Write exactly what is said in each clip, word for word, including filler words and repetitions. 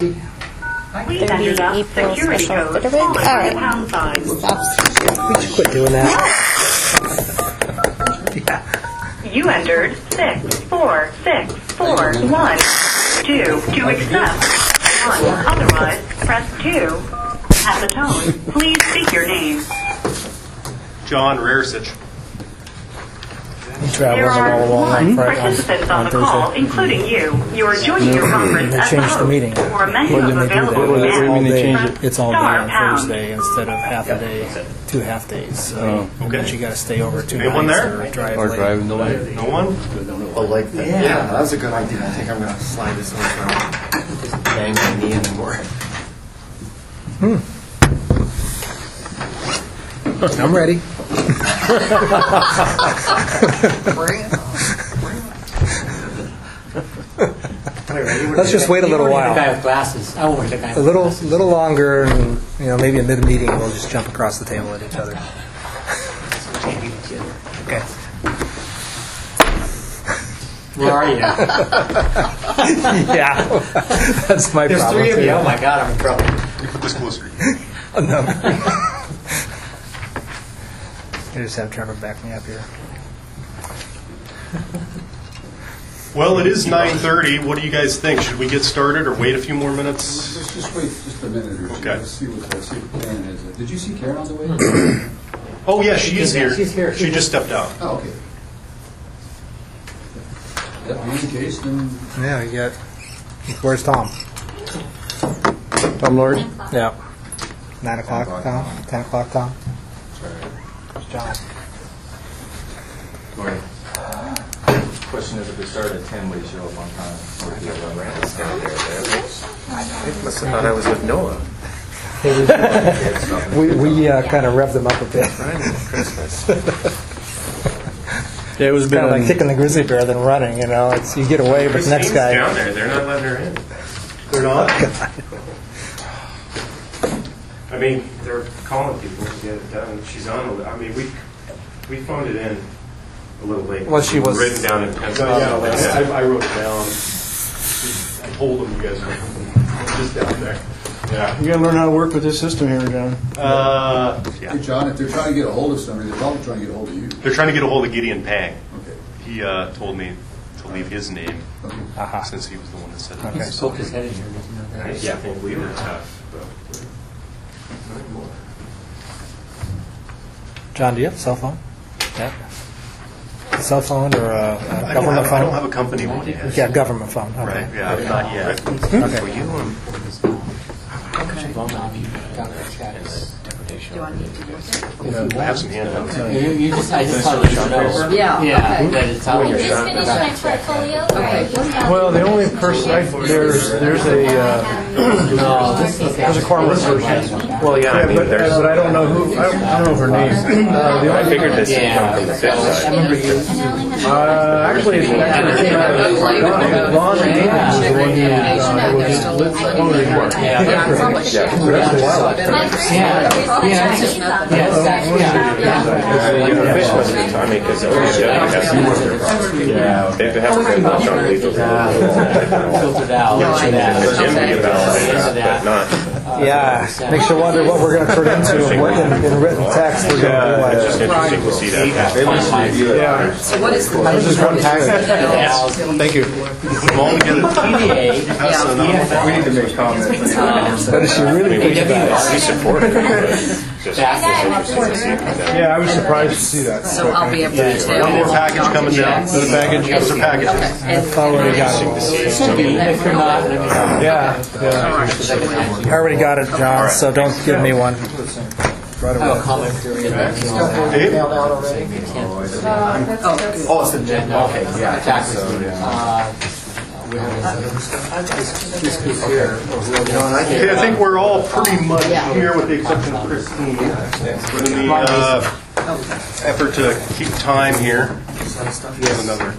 Please enter the security code followed by the pound sign. We should quit doing that. Yeah. You entered six four six four one two to accept. One. Otherwise, press two. At the tone, please speak your name. John Raresich. He There travels are all along one on Friday, participants on on the call, Thursday. including you. You are joining your conference They as the changed the host. meeting. For a menu When of did they do that? available What does it commands, mean they press changed it? It's all day star on pound. Thursday instead of half a day, two half days. So okay. then you got to stay over two Anyone nights there? or drive Or late. driving delay. No one? Oh, like that. Yeah. yeah, that was a good idea. I think I'm going to slide this over and just bang my knee anymore. Hmm. I'm ready. Let's just wait a little The while. guy with glasses. I won't the guy with A little, glasses. little longer, and you know, maybe in mid-meeting we'll just jump across the table at each other. Okay. Where are you? Yeah, that's my There's problem. three of too. you. Oh my God, I'm in trouble. You put this closer. Oh, no. I just have Trevor back me up here. Well, it is nine thirty. What do you guys think? Should we get started or wait a few more minutes? Let's just wait just a minute or two. Okay. Let's see what, let's see what Karen is. Did you see Karen on the way? Oh, yeah, she is here. She's here. She just stepped out. Oh, okay. That being the case, then Yeah, you got. Where's Tom? Tom Lord? Yeah. Nine o'clock, Tom. Ten o'clock, Tom. Where's John? Morning. Question is, if we start at ten, will you show up on time? Or do you have a random stand there? I must have thought I was with Noah. We we uh, kind of revved them up a bit. Christmas. Yeah, it was kind of like kicking the grizzly bear than running. You know, it's you get away, but the next Christine's guy. down there. They're not letting her in. They're not? I mean, they're calling people to get it done. She's on a li- I mean, we we phoned it in a little late. Well, she was- written down in pencil. Yeah, I, I wrote it down. I told them you guys were just down there. Yeah. You got to learn how to work with this system here, John. Uh, yeah. hey, John, if they're trying to get a hold of somebody, they're probably trying to get a hold of you. They're trying to get a hold of Gideon Pang. Okay. He uh, told me to leave his name Aha. since he was the one that said it. Okay. He poked his head in here. Doesn't I he? yeah, I think we were tough. But not anymore. John, do you have a cell phone? Yeah. A cell phone or a, a I don't, government have, phone? I don't have a company one yet. Yeah, government phone. Okay. Right, yeah, not yet. Okay. For you, um, Do I need to use it? I have some handouts. You, you just, I just thought you should know. Yeah, Yeah, okay. that it's out Just here. finished my portfolio. Okay. Well, the only person, I, there's there's a uh, No, this is there's a Cormorant person. Well, yeah, I mean, But, there's. but I don't know who, I don't, I don't know her name. Uh, the I only, figured this would Yeah. come from the fish I side. remember you. uh, actually, it actually came out of Ron. Ron Haynes was the one who uh, was lit phone work. Yeah. Yeah, yeah, it's just, yeah, exactly. Yeah, yeah. You know, fish must be, I mean, because always have some monster problems. Yeah. They have to been much on lethal. Filtered out. The gym can get about Into but that. not. Yeah, makes you wonder what we're going to turn into and what in, in written text we're going to It's just realize. interesting to see that happen. Yeah. So what is the Just one package. Thank you. Put them all together. T D A. Pass it on. We need to make comments. What is she really We thinking about? we support it. Just interesting to see it come down. Yeah, I was surprised to see that. So I'll be able to tell. One more package coming down. The package. Those are packages. I've already got it. Should be, if you're not, let me know. Yeah, yeah. I already got it, John, so don't give me one. Right I'll away. comment period. Dave? Oh, it's the jet. Okay, yeah. Exactly. Uh, This piece here. Okay, I think we're all pretty much here with the exception of Christine. In the uh, effort to keep time here. We have another.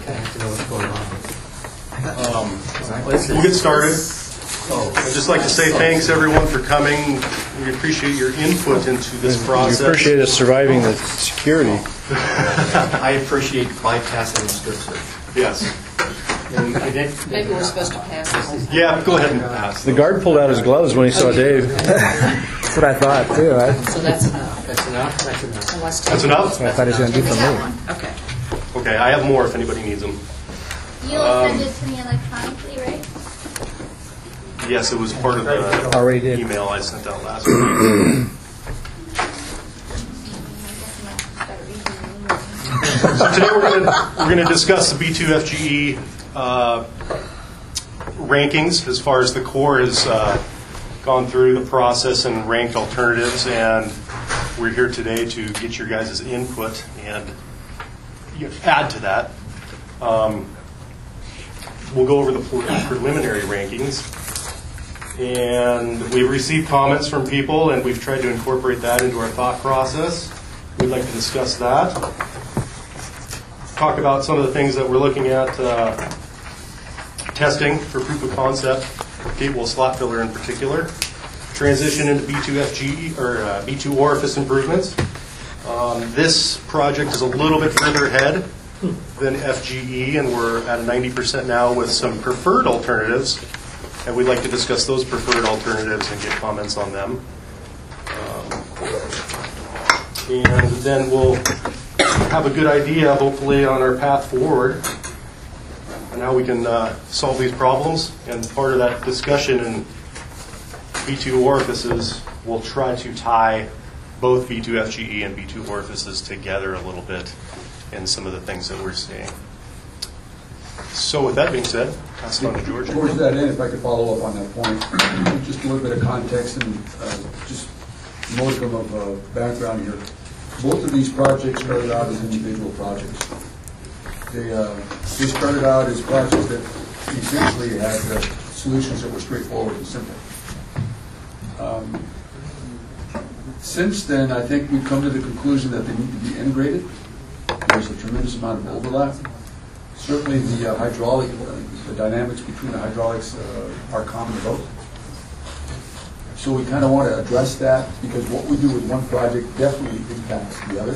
Um, we'll get started. I'd just like to say thanks everyone for coming. We appreciate your input into this process. We appreciate us surviving the security. I appreciate bypassing the strip search. Yes. Maybe we're supposed to pass this. Yeah, go ahead and pass. The guard pulled out his gloves when he saw Dave. That's what I thought too. I, So that's enough. That's enough? That's enough. Unless That's enough? I thought he was going to do We for got me. one. Okay. Okay, I have more if anybody needs them. You'll Um, send it to me electronically, right? Yes, it was part of the Already did. email I sent out last week. I guess I'm going to start reading the email. So today we're going to we're going to discuss the B two F G E uh, rankings as far as the Corps has uh, gone through the process and ranked alternatives, and we're here today to get your guys' input and you know, add to that. Um, we'll go over the preliminary rankings, and we've received comments from people, and we've tried to incorporate that into our thought process. We'd like to discuss that. Talk about some of the things that we're looking at uh, testing for proof of concept, gatewell slot filler in particular. Transition into B two F G E or uh, B two orifice improvements. Um, this project is a little bit further ahead than F G E, and we're at a ninety percent now with some preferred alternatives, and we'd like to discuss those preferred alternatives and get comments on them. Um, and then we'll have a good idea, hopefully, on our path forward and how we can uh, solve these problems. And part of that discussion in B two orifices, we'll try to tie both B two F G E and B two orifices together a little bit in some of the things that we're seeing. So with that being said, pass it on to George. Towards that end, if I could follow up on that point, just a little bit of context and uh, just modicum of uh, background here. Both of these projects started out as individual projects. They, uh, they started out as projects that essentially had uh, solutions that were straightforward and simple. Um, since then, I think we've come to the conclusion that they need to be integrated. There's a tremendous amount of overlap. Certainly the uh, hydraulic, uh, the dynamics between the hydraulics uh, are common to both. So we kind of want to address that because what we do with one project definitely impacts the other.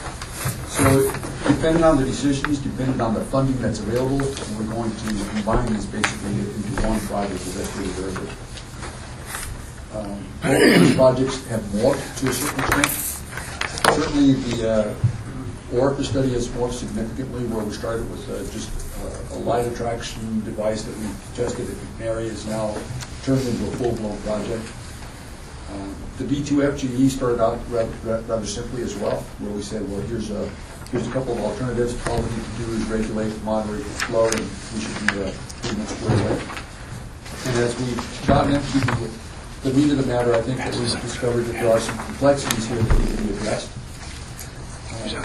So depending on the decisions, depending on the funding that's available, we're going to combine these basically into one project as that's really very good. Um, both of these projects have morphed to a certain extent. Certainly the uh, orifice study has morphed significantly, where we started with uh, just uh, a light attraction device that we tested at McNary is now turned into a full-blown project. Um, the B two F G E started out rather, rather simply as well, where we said, well, here's a, here's a couple of alternatives. All we need to do is regulate, moderate the flow, and we should be uh, pretty much squared away. And as we've gotten into the, the meat of the matter, I think that we've discovered that there are some complexities here that need to be addressed. Uh,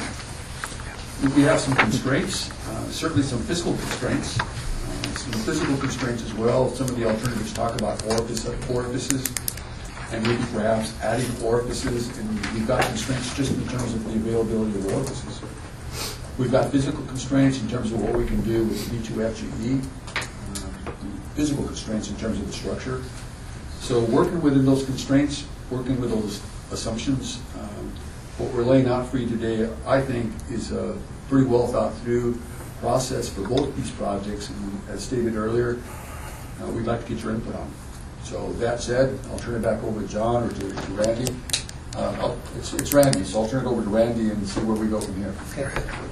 we have some constraints, uh, certainly some fiscal constraints, uh, some physical constraints as well. Some of the alternatives talk about orifice, orifices. And maybe perhaps adding orifices, and we've got constraints just in terms of the availability of orifices. We've got physical constraints in terms of what we can do with B two F G E, uh, physical constraints in terms of the structure. So working within those constraints, working with those assumptions, um, what we're laying out for you today, I think, is a pretty well thought through process for both these projects. And as stated earlier, uh, we'd like to get your input on it. So that said, I'll turn it back over to John or to, to Randy. Uh, I'll, it's, it's Randy, so I'll turn it over to Randy and see where we go from here. Okay.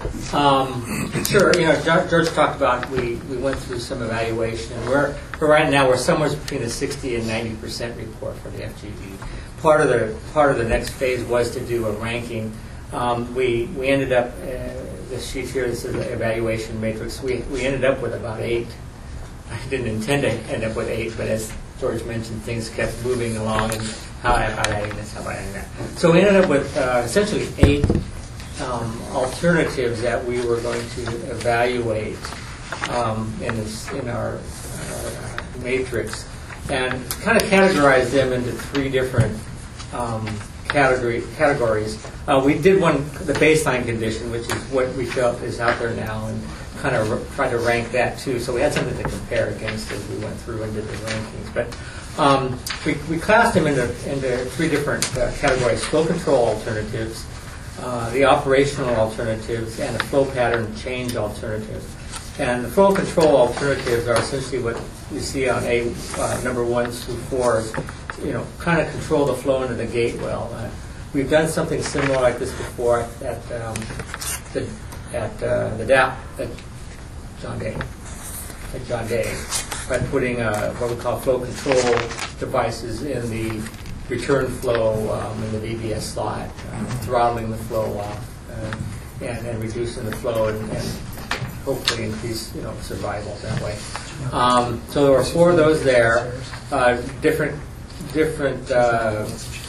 Um, sure. You know, George, George talked about we, we went through some evaluation, and we're, we're right now we're somewhere between the sixty and ninety percent report for the F G E. Part of the part of the next phase was to do a ranking. Um, we we ended up uh, this sheet here. This is the evaluation matrix. We we ended up with about eight. I didn't intend to end up with eight, but as George mentioned, things kept moving along, and how about adding this, how about adding that. So we ended up with uh, essentially eight um, alternatives that we were going to evaluate um, in, this, in our uh, matrix, and kind of categorize them into three different um, category categories. Uh, we did one, the baseline condition, which is what we felt is out there now, and kind of r- try to rank that too. So we had something to compare against as we went through and did the rankings. But um, we, we classed them into, into three different uh, categories: flow control alternatives, uh, the operational alternatives, and the flow pattern change alternatives. And the flow control alternatives are essentially what you see on A uh, number one through four, is, you know, kind of control the flow into the gate well. Uh, we've done something similar like this before at um, the at uh, the D A P at John Day, at John Day, by putting uh, what we call flow control devices in the return flow um, in the V B S slot, uh, throttling the flow off uh, and, and reducing the flow and, and hopefully increase, you know, survival that way. Um, so there were four of those there, uh, different different uh,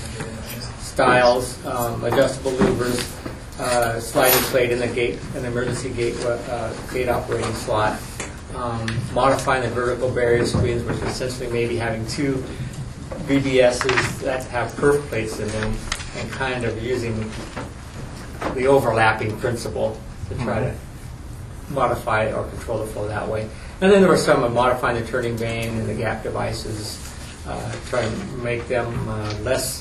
styles, um, adjustable louvers, uh, sliding plate in the gate, an emergency gate uh, gate operating slot, um, modifying the vertical barrier screens, which is essentially maybe having two V B Ss that have perf plates in them, and kind of using the overlapping principle to try to modify or control the flow that way. And then there were some of modifying the turning vane and the gap devices, uh, trying to make them uh, less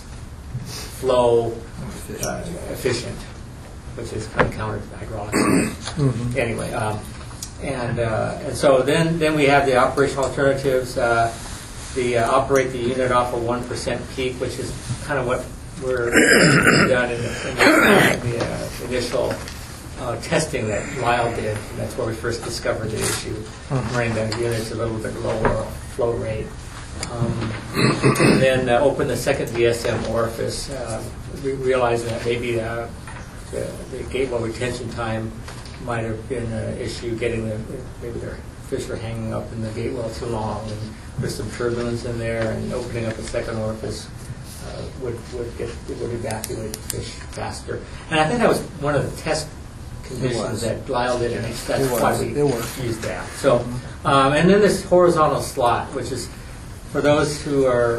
flow uh, efficient, which is kind of counter to hydraulics. Mm-hmm. Anyway, um, and uh, and so then then we have the operational alternatives. Uh, the uh, operate the unit off a one percent peak, which is kind of what we're done in the, in the, the uh, initial uh, testing that Lyle did. And that's where we first discovered the issue, mm-hmm. running the units a little bit lower flow rate. Um, and then uh, open the second V S M orifice, uh, re- realizing that maybe uh, the, the gate well retention time might have been an issue, getting the, maybe their fish were hanging up in the gate well too long, and there's some turbulence in there, and opening up a second orifice uh, would, would get it would evacuate fish faster. And I think that was one of the test conditions that Lyle did, and that's why we used that. So, um, and then this horizontal slot, which is for those who are,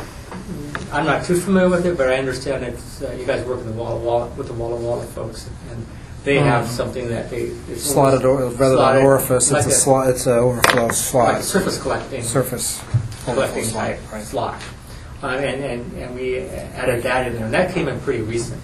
I'm not too familiar with it, but I understand it's uh, you guys work in the Walla Walla with the Walla Walla folks, and they have um, something that they it's slotted or, rather slotted, than orifice. like it's a, a slot. It's an overflow slot. Like surface collecting. Surface collecting type right. slot, uh, and, and and we added that in there, and that came in pretty recent.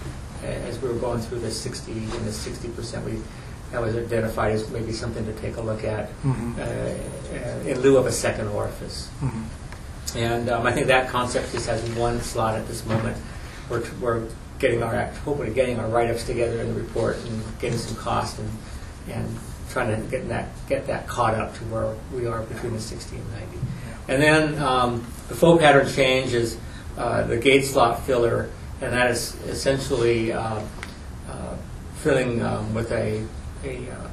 As we were going through the sixty and the sixty percent, we that was identified as maybe something to take a look at mm-hmm. uh, in lieu of a second orifice. Mm-hmm. And um, I think that concept just has one slot at this moment. We're, t- we're getting our act, hopefully getting our write-ups together in the report and getting some cost and and trying to get that get that caught up to where we are between the sixty and ninety. And then um, the flow pattern change is uh, the gate slot filler, and that is essentially uh, uh, filling um, with a a, uh,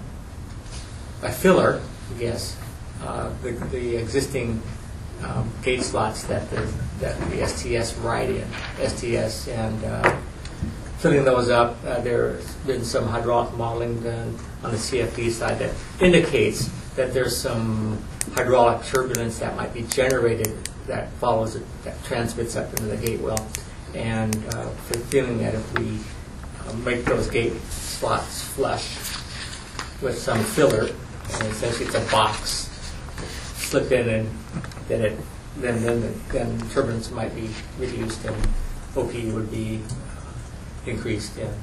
a filler, I guess, uh, the, the existing um, gate slots that the that the S T S ride in, S T S, and uh, filling those up. Uh, there's been some hydraulic modeling done on the C F D side that indicates that there's some hydraulic turbulence that might be generated that follows it, that transmits up into the gate well. And uh, for feeling that if we uh, make those gate slots flush with some filler, and essentially it's a box, slip in, and then it then then the, then turbulence might be reduced, and O P would be increased, and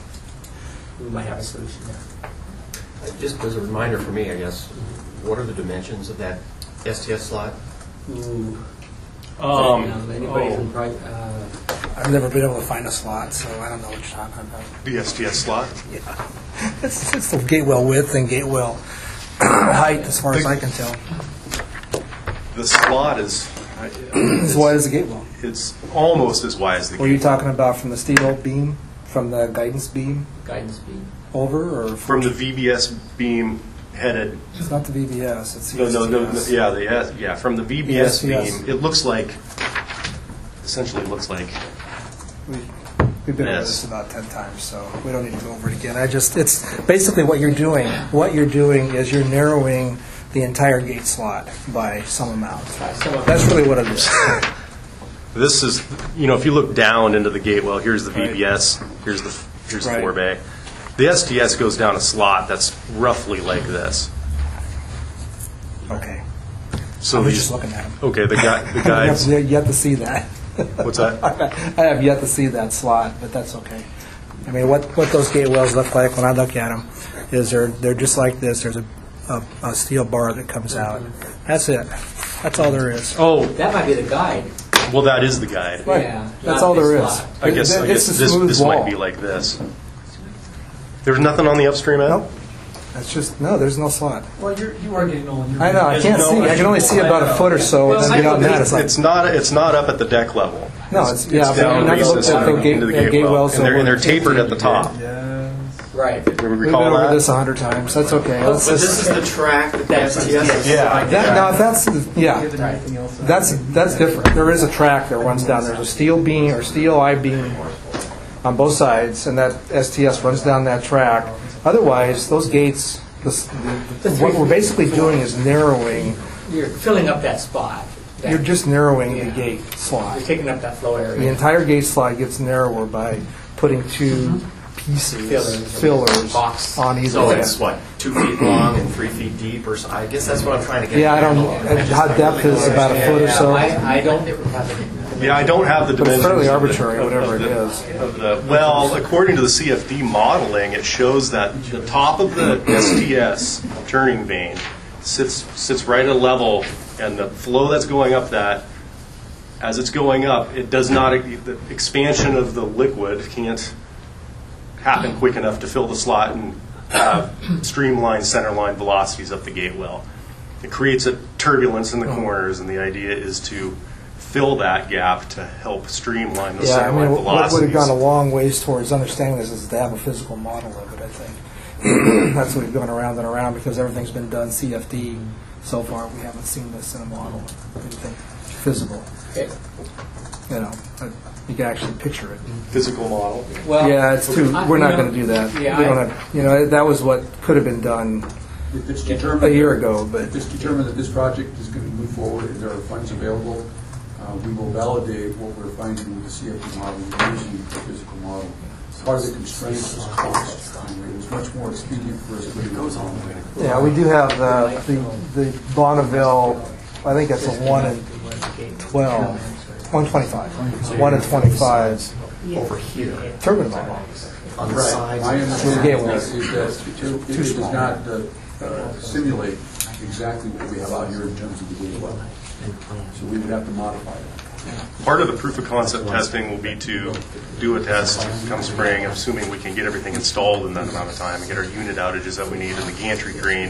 we might have a solution there. Just as a reminder for me, I guess, what are the dimensions of that S T S slot? Ooh. Um, um, anybody's oh. in pri- uh, I've never been able to find a slot, so I don't know what you're talking about. The S T S slot? Yeah. It's, it's the gate well width and gate well height, as far as I can tell. The slot is as wide as the gate well. It's almost as wide as the gate well. Were you talking about from the steel beam, from the guidance beam? Guidance beam. Over, or from the V B S beam headed? It's not the V B S. It's the no, no, no, no, S T S. yeah, the S, yeah, from the V B S the S T S. beam, it looks like, essentially looks like. We, we've been over this about ten times, so we don't need to go over it again. I just, it's basically what you're doing. What you're doing is you're narrowing the entire gate slot by some amount. That's really what it is. This is, you know, if you look down into the gate well, here's the V B S, right. here's the here's right. the forebay. The S T S goes down a slot that's roughly like this. Okay. So I was these, just looking at them. Okay, the guy, the I guys. have yet to see that. What's that? I have yet to see that slot, but that's okay. I mean, what, what those gate wells look like when I look at them is they're they're just like this. There's a a, a steel bar that comes out. That's it. That's all there is. Oh, That might be the guide. well, that is the guide. Right. Yeah, That's not all this there is. lot. I guess, It- I it's guess a this, smooth this wall. might be like this. There's nothing on the upstream end? Nope. That's just, no, there's no slot. Well, you're, you are getting old. I know, I can't no- see, I can only see about a foot or so, and then beyond that, it's like, It's not, it's not up at the deck level. no, it's, yeah, but down you're not recessed looking at the into gate, the at gate well. wells. And they're, over and they're fifteen. tapered at the top. Right. Do you We've been recall over that? this a hundred times, that's okay. Let's But this just, is the track that the S T S is. Yeah. that, now, if that's, yeah, Given everything else. that's, that's different. There is a track that runs down, there's a steel beam, or steel I-beam on both sides, and that S T S runs down that track. Otherwise, those gates, this- the- what we're basically doing is narrowing, You're filling up that spot. That- you're just narrowing the Yeah. gate slot. You're taking up that flow The area. entire gate slot gets narrower by putting two pieces, Fillers. fillers Box. on either So end. it's what, two feet long and three feet deep, or so? I guess that's what I'm trying to get. Yeah, I a don't, handle on. just- how depth is about a foot or so. I, I don't have it. Yeah, I don't have the But it's dimensions. fairly of the- arbitrary, of whatever the- it is. of the- Well, according to the C F D modeling, it shows that the top of the S T S turning vane sits, sits right at a level, and the flow that's going up that, as it's going up, it does not, the expansion of the liquid can't happen quick enough to fill the slot and have streamlined centerline velocities up the gate well. It creates a turbulence in the corners, and the idea is to fill that gap to help streamline those Yeah, I centerline mean, what velocities. would have gone a long ways towards understanding this is to have a physical model of it, I think. That's what we've gone around and around, because everything's been done C F D so far. We haven't seen this in a model, anything physical. Okay. You know, uh, you can actually picture it. Physical model. Well, Yeah, it's too, I- we're you not know, going to do that. Yeah, We don't I- have, you know, that was what could have been done If it's determined. a year ago, but If it's determined that this project is going to move forward and there are funds available, uh, we will validate what we're finding with the C F D model using the physical model. Part of the constraint was cost. And it was much more expedient for us to do it. yeah, we do have the, the, the Bonneville, I think that's a one in twelve, one twenty-five. It's one in twenty-five Over here, turbine model. on the Right. sides. My With the understanding gateway. is is that it it does not uh, uh, simulate exactly what we have out here in terms of the gateway. So we would have to modify it. Part of the proof of concept testing will be to do a test come spring, assuming we can get everything installed in that amount of time and get our unit outages that we need in the gantry crane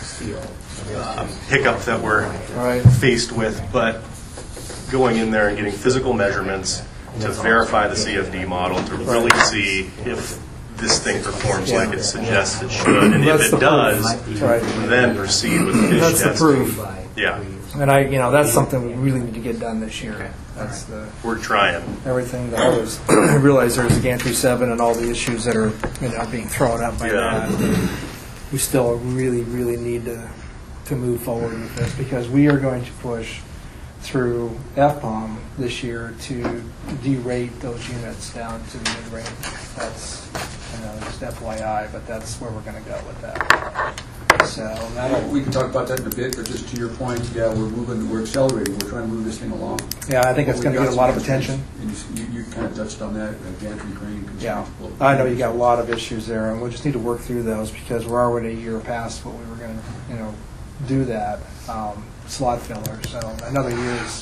um, hiccup that we're Right. faced with, but going in there and getting physical measurements to verify the C F D model to really see if this thing performs like it suggests it should, and That's if the it proof. does, Right. then proceed with fish That's the testing. proof. Yeah, And I, you know, that's something we really need to get done this year. That's the, we're trying. everything that others, I realize there's a gantry seven and all the issues that are, you know, being thrown up by Yeah. that. We still really, really need to, to move forward with this, because we are going to push through F POM this year to derate those units down to the mid-range. That's, you know, just F Y I, but that's where we're going to go with that. So that'll, We can talk about that in a bit, but just to your point, yeah, we're moving, we're accelerating, we're trying to move this thing along. yeah, I think it's going to get a lot of We've got some attention. issues, And you, you kind of touched on that, uh, gantry crane. Yeah, constraints. I know you got a lot of issues there, and we'll just need to work through those, because we're already a year past what we were going to, you know, do that um, slot filler. So another year is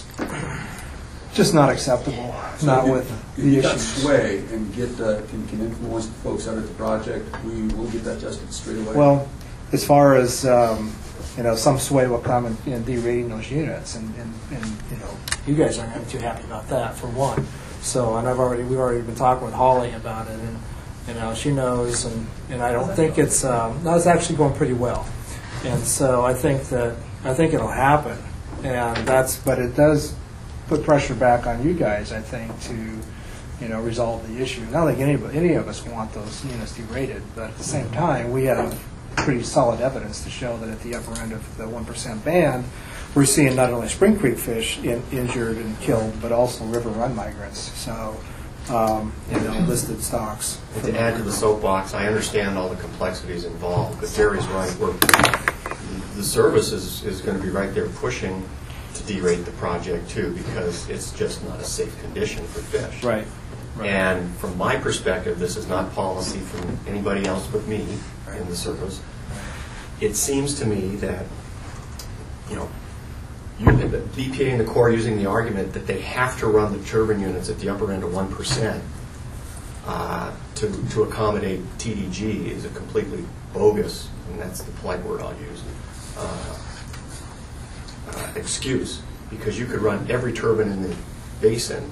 just not acceptable, So not if you- with If the you got issues. sway and get, uh, can, can influence the folks out at the project, we will get that tested straight away. Well, as far as, um, you know, some sway will come in, in derating those units, and, and, and, you know, you guys aren't gonna be too happy about that, for one. So, and I've already, we've already been talking with Holly about it, and, you know, she knows, and, and I don't think it's, um, no, it's actually going pretty well. And so I think that, I think it'll happen, and that's, but it does put pressure back on you guys, I think, to, you know, resolve the issue. I don't think any, any of us want those units derated, but at the same time, we have pretty solid evidence to show that at the upper end of the one percent band, we're seeing not only Spring Creek fish in, injured and killed, but also river run migrants. So, um, you know, listed stocks. And to add to the soapbox, I understand all the complexities involved, but Jerry's right. We're, the service is, is going to be right there pushing to derate the project too, because it's just not a safe condition for fish. Right. And from my perspective, this is not policy from anybody else but me in the service. it seems to me that, you know, you, the B P A and the Corps are using the argument that they have to run the turbine units at the upper end of one percent uh, to, to accommodate T D G is a completely bogus, and that's the polite word I'll use, uh, uh, excuse. Because you could run every turbine in the basin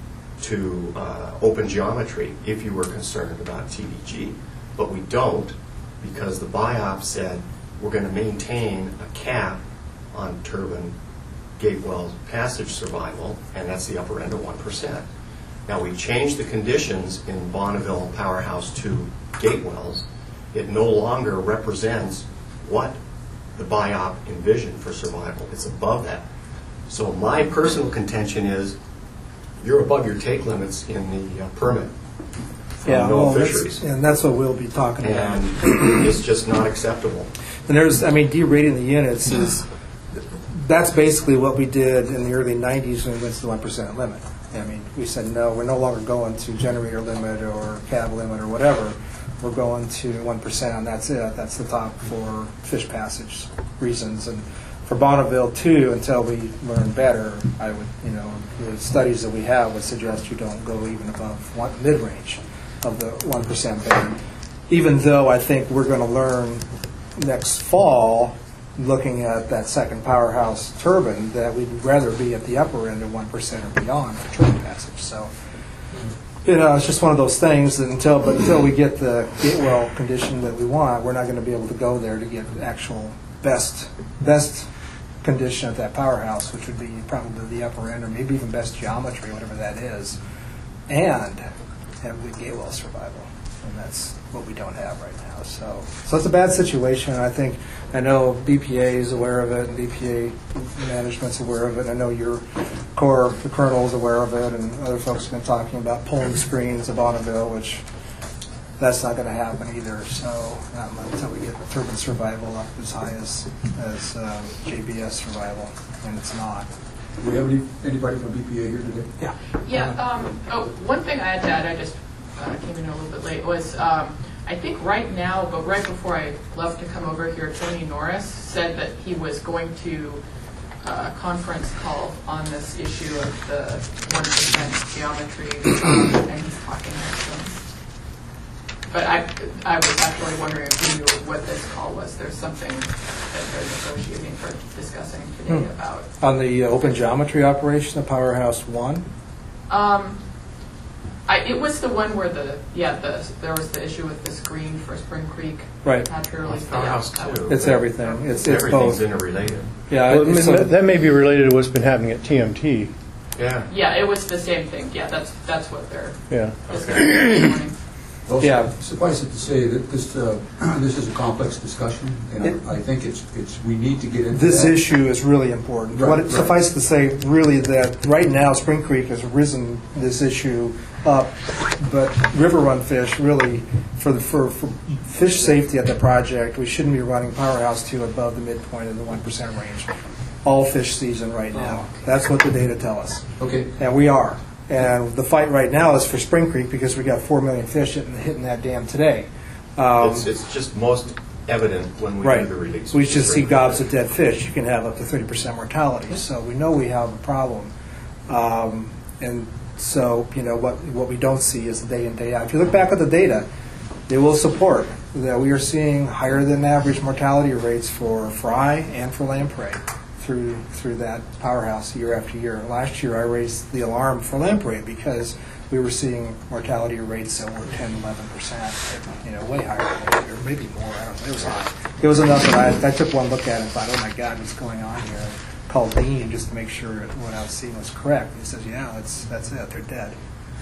to uh, open geometry if you were concerned about T D G. But we don't, because the B I O P said we're going to maintain a cap on turbine gate well passage survival, and that's the upper end of one percent. Now, we changed the conditions in Bonneville and Powerhouse two gate wells. It no longer represents what the B I O P envisioned for survival. It's above that. So my personal contention is you're above your take limits in the uh, permit for Yeah, no well, that's, fisheries. and that's what we'll be talking about. And it's just not acceptable. And there's, I mean, derating the units is, that's basically what we did in the early nineties when we went to the one percent limit. I mean, we said, no, we're no longer going to generator limit or cab limit or whatever. We're going to one percent, and that's it. That's the top for fish passage reasons. And for Bonneville, too, until we learn better, I would, you know, the studies that we have would suggest you don't go even above one, mid-range of the one percent band. Even though I think we're going to learn next fall, looking at that second Powerhouse turbine, that we'd rather be at the upper end of one percent or beyond for turbine passage. So, you know, it's just one of those things that until, but until we get the gate well condition that we want, we're not going to be able to go there to get actual best best condition at that Powerhouse, which would be probably the upper end or maybe even best geometry, whatever that is, and have good gate well survival. And that's what we don't have right now. So, so it's a bad situation. I think, I know B P A is aware of it, and B P A management's aware of it. I know your Corps, the Colonel, is aware of it, and other folks have been talking about pulling screens of Bonneville, which that's not going to happen either. So, not until we get turbine survival up as high as as um, J B S survival, and it's not. Do we have any, anybody from B P A here today? Yeah. Yeah, um, oh, one thing I had to add, I just uh, came in a little bit late, was um, I think right now, but right before I left to come over here, Tony Norris said that he was going to uh, conference call on this issue of the one percent geometry, um, and he's talking about some. But I, I was actually wondering if you knew what this call was. There's something that they're negotiating or discussing today Hmm. about. On the uh, open geometry operation of Powerhouse one? Um, I, it was the one where the yeah the there was the issue with the screen for Spring Creek. Right. Naturally, Powerhouse two. It's everything. It's, it's Everything's both. interrelated. Yeah, Well, it's- so- that may be related to what's been happening at T M T. Yeah. Yeah, it was the same thing. Yeah, that's that's what they're Yeah. discussing this morning. Also, Yeah. suffice it to say that this uh, this is a complex discussion, and It- I, I think it's it's we need to get into This that. issue is really important. Right, What it, right. suffice to say, really, that right now Spring Creek has risen this issue up, but river run fish really, for the for, for fish safety at the project, we shouldn't be running Powerhouse two above the midpoint of the one percent range. All fish season right now. That's what the data tell us, Okay. and we are. And the fight right now is for Spring Creek because we got four million fish hitting, hitting that dam today. Um, It's, it's just most evident when we Right. do the release. We just see Right. gobs of dead fish. You can have up to thirty percent mortality. So we know we have a problem. Um, and so, you know, what what we don't see is the day in, day out. If you look back at the data, it will support that we are seeing higher than average mortality rates for fry and for lamprey through through that Powerhouse year after year. Last year I raised the alarm for lamprey because we were seeing mortality rates that were ten, eleven percent, you know, way higher than that, or maybe more. I don't know. It was high. It was enough that I, I took one look at it and thought, oh my God, what's going on here? I called Dean just to make sure that what I was seeing was correct. And he says, yeah, that's that's it. They're dead.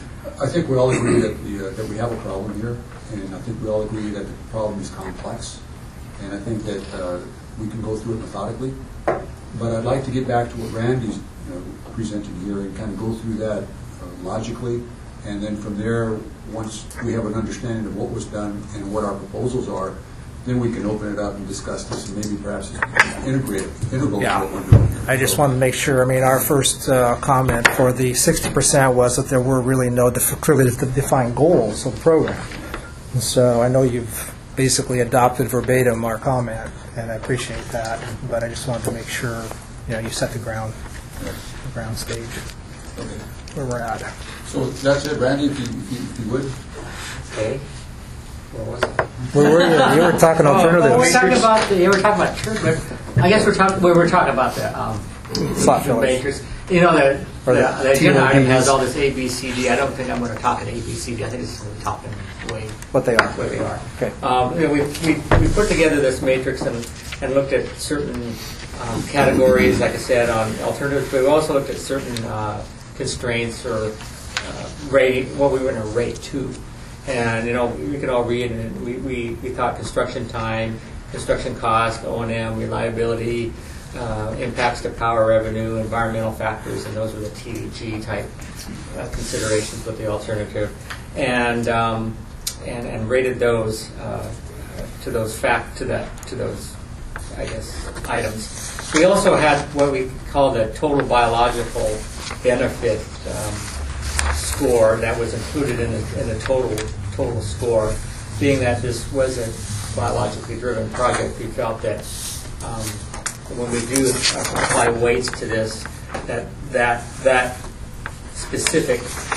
I think we all agree that the, uh, that we have a problem here, and I think we all agree that the problem is complex, and I think that uh, we can go through it methodically. But I'd like to get back to what Randy's you know, presented here and kind of go through that uh, logically, and then from there, once we have an understanding of what was done and what our proposals are, then we can open it up and discuss this, and maybe perhaps integrate integral Yeah. to what we're doing here. I just wanted to make sure, I mean, our first uh, comment for the sixty percent was that there were really no def- clearly defined goals of the program. And so I know you've basically adopted verbatim our comment. and I appreciate that, but I just wanted to make sure, you know, you set the ground, the ground stage, where we're at. So that's it, Randy, if you, if you, if you would. Okay. Where was it? Where were you? You were talking Oh, alternatives. oh, we're talking about the, yeah, we're talking about church, but I guess we're talking, we were talking about the, um, Slot fillers. matrix. You know, the, Or the, the the agenda item has T O Ds. all this A, B, C, D. I don't think I'm going to talk at A, B, C, D. I think this is the top and way What they are. where they are. Okay. Um, you know, we, we, we put together this matrix and, and looked at certain um, categories, like I said, on alternatives, but we also looked at certain uh, constraints or uh, rating, what we were going to rate to. And, you know, we could all read, and we, we, we thought construction time, construction cost, O and M, reliability, uh, impacts to power revenue, environmental factors, and those were the T D G type uh, considerations with the alternative. And, um, and, and rated those uh, to those fact, to that, to those, I guess, items. We also had what we call the total biological benefit um, score that was included in the, in the total total score. Being that this was a biologically driven project, we felt that um, when we do apply weights to this, that that that specific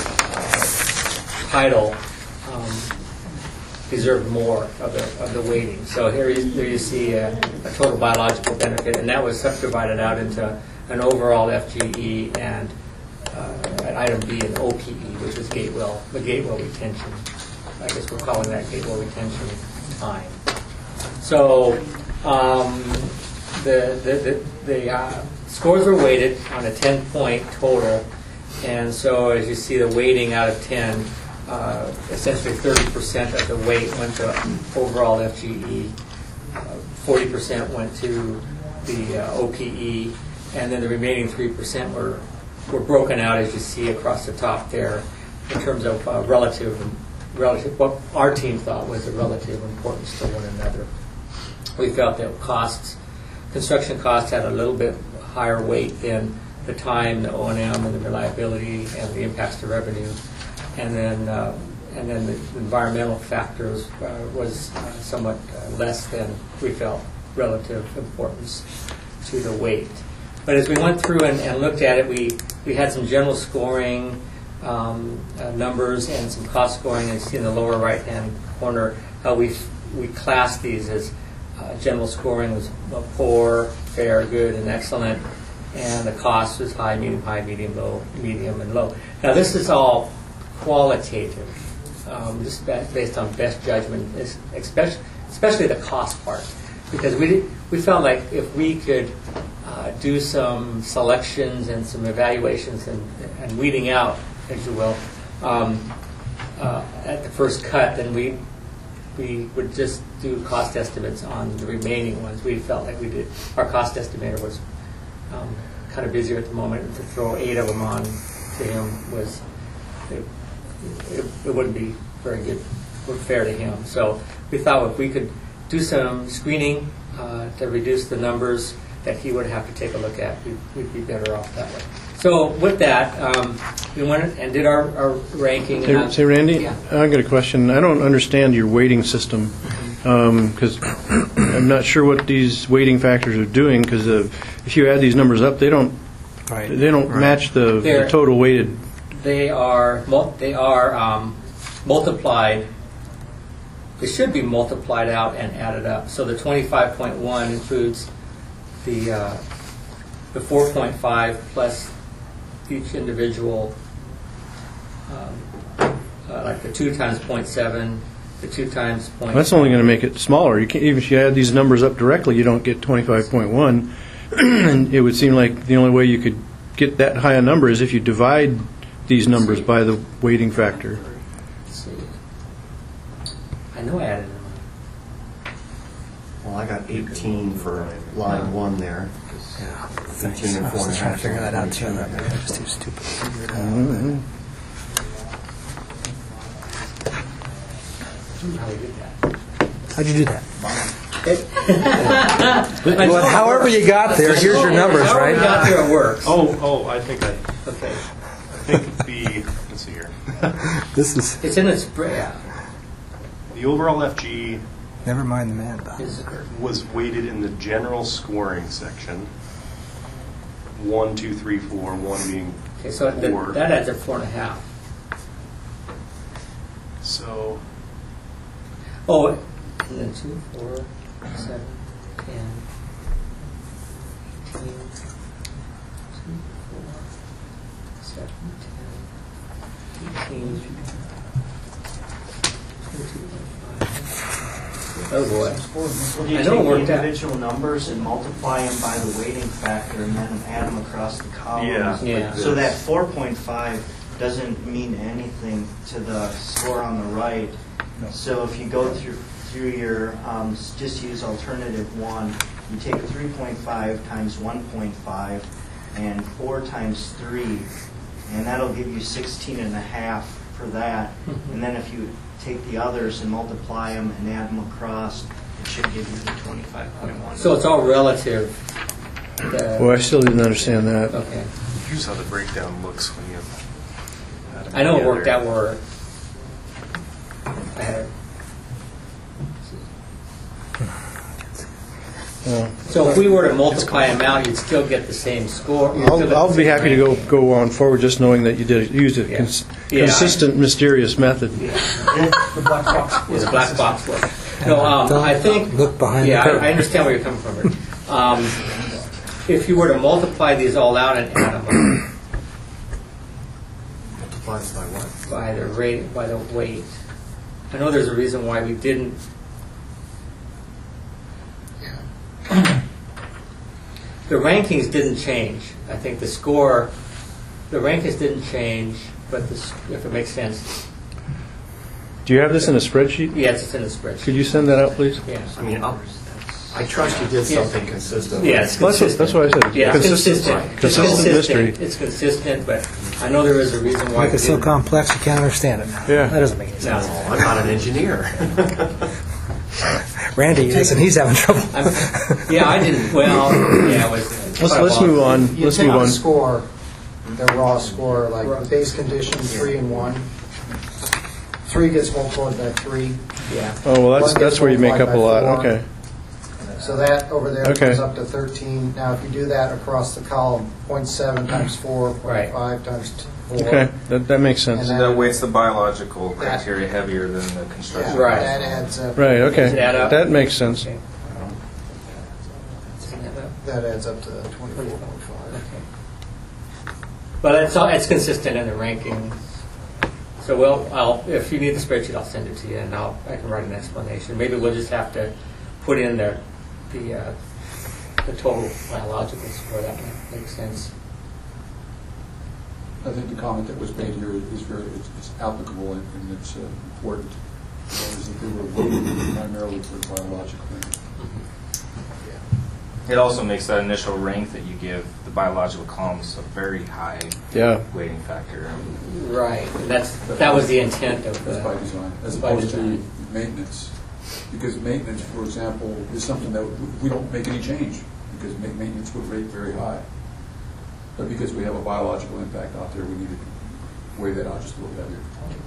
uh, title um, deserved more of the of the weighting. So here you, here you see a, a total biological benefit, and that was subdivided out into an overall F G E and uh, at item B an O P E, which is gate well, the gate well retention. I guess we're calling that gate well retention time. So um, the the the, the uh, scores were weighted on a ten point total, and so as you see, the weighting out of ten. Uh, essentially thirty percent of the weight went to overall F G E, uh, forty percent went to the uh, O P E, and then the remaining three percent were, were broken out, as you see across the top there, in terms of uh, relative, relative, what our team thought was the relative importance to one another. We felt that costs, construction costs had a little bit higher weight than the time, the O and M, and the reliability, and the impacts to revenue. And then, uh, and then the environmental factors uh, was uh, somewhat uh, less than we felt relative importance to the weight. But as we went through and, and looked at it, we, we had some general scoring um, uh, numbers and some cost scoring. And you see in the lower right-hand corner how we we classed these as uh, general scoring was poor, fair, good, and excellent, and the cost was high, medium, high, medium, low, medium, and low. Now this is all qualitative, um, just based on best judgment, especially, especially the cost part, because we did, we felt like if we could uh, do some selections and some evaluations and, and weeding out, as you will, um, uh, at the first cut, then we we would just do cost estimates on the remaining ones. We felt like we did. Our cost estimator was um, kind of busy at the moment, and to throw eight of them on to him was. It, It, it wouldn't be very good or fair to him. So we thought if we could do some screening uh, to reduce the numbers that he would have to take a look at, we'd, we'd be better off that way. So with that, um, we went and did our, our ranking. Say, and say, Randy, yeah. I got a question. I don't understand your weighting system because um, I'm not sure what these weighting factors are doing. Because uh, if you add these numbers up, they don't Right. they don't Right. match the, the They're- total weighted. They are mul- they are um, multiplied. They should be multiplied out and added up. So the twenty-five point one includes the uh, the four point five plus each individual, um, uh, like the two times zero point seven, the two times point. That's only going to make it smaller. You can't, even if you add these numbers up directly, you don't get twenty-five point one. And it would seem like the only way you could get that high a number is if you divide these numbers by the weighting factor. Let's see. I know I added them. Well, I got eighteen for line one there. Yeah. eighteen and I four and was a trying half. to figure that out too. and I'm just too stupid to figure it out. Mm-hmm. How we did that. How'd you do that? Well, however you got there, here's your numbers, However we right? got there, it works. Oh, oh, I think I, Okay. I think the, let's see here. This is It's in the spread. The overall F G Never mind the man bun. was weighted in the general scoring section. One, two, three, four. One being Okay, so four. that, that adds up four and a half. So Oh, and then two, four, seven, ten, eighteen, two, four, seven, ten, eighteen, twenty-two point five. Oh boy. You I take know it the worked out. individual numbers and multiply them by the weighting factor and then add them across the columns. Yeah. Yeah. So that four point five doesn't mean anything to the score on the right. So if you go through through your, um, s- just use alternative one, you take three point five times one point five and four times three, and that'll give you sixteen and a half for that. And then if you take the others and multiply them and add them across, it should give you the twenty-five point one. So it's all relative. The- Well, I still didn't understand that. Okay. here's how the breakdown looks when you add them I know it worked together. out where I had. Uh, So if we were to multiply them out, you'd still get the same score. You'd still get I'll, the I'll be same happy to go ranking. go on forward, just knowing that you did use a Yeah. cons- Yeah, I- consistent, mysterious method. The black box. It's a black box work. No, um, Don't I think. look behind Yeah, the I, curtain. I understand where you're coming from. Rick. Um, if you were to multiply these all out and add them Multiplied by what? up by the rate, by the weight, I know there's a reason why we didn't. The rankings didn't change. I think the score, the rankings didn't change, but the, s- if it makes sense, Do you have this in a spreadsheet? yes, it's in the spreadsheet. Could you send that out, please? Yeah. I mean, I'll, I trust you did something consistent. Yeah, it's Well, that's what- consistent. that's what I said. Yeah, it's Consistent. consistent. It's Consistent mystery. It's consistent, but I know there is a reason why. Make we it so didn't. complex you can't understand it. Yeah. That doesn't make any No. sense. Oh, I'm not an engineer. Randy is, and he's having trouble. I'm- Yeah, I didn't, well, yeah, it was. Let's let's move on. You Let's take move the on. score, the raw score, like the base condition, three and one. Three gets multiplied by three, Yeah. Oh well, that's One that's gets where you make up a lot. multiplied by Okay. so that over there Okay. goes up to thirteen. Now, if you do that across the column, zero point seven times four, zero Right. point five times t- four. Okay, that that makes sense. And So then- that weights the biological criteria heavier than the Yeah, construction. Right. That adds up. Right. Okay. Does it add up? That makes sense. Okay. Does it add up? That adds up to twenty-four point five. Okay. But it's, all- it's consistent in the ranking. So we'll, I'll, if you need the spreadsheet, I'll send it to you, and I'll, I can write an explanation. Maybe we'll just have to put in the, the, uh, the total biological score. That might make sense. I think the comment that was made here is very, it's it's applicable and and it's uh, important. Uh, is that they were weighted primarily for biological. It also makes that initial rank that you give the biological columns a very high Yeah. weighting factor. Right. And that's, that was the intent of That's by the, design, as By opposed to design. maintenance. Because maintenance, for example, is something that we don't make any change, because ma- maintenance would rate very high. But because we have a biological impact out there, we need to weigh that out just a little heavier.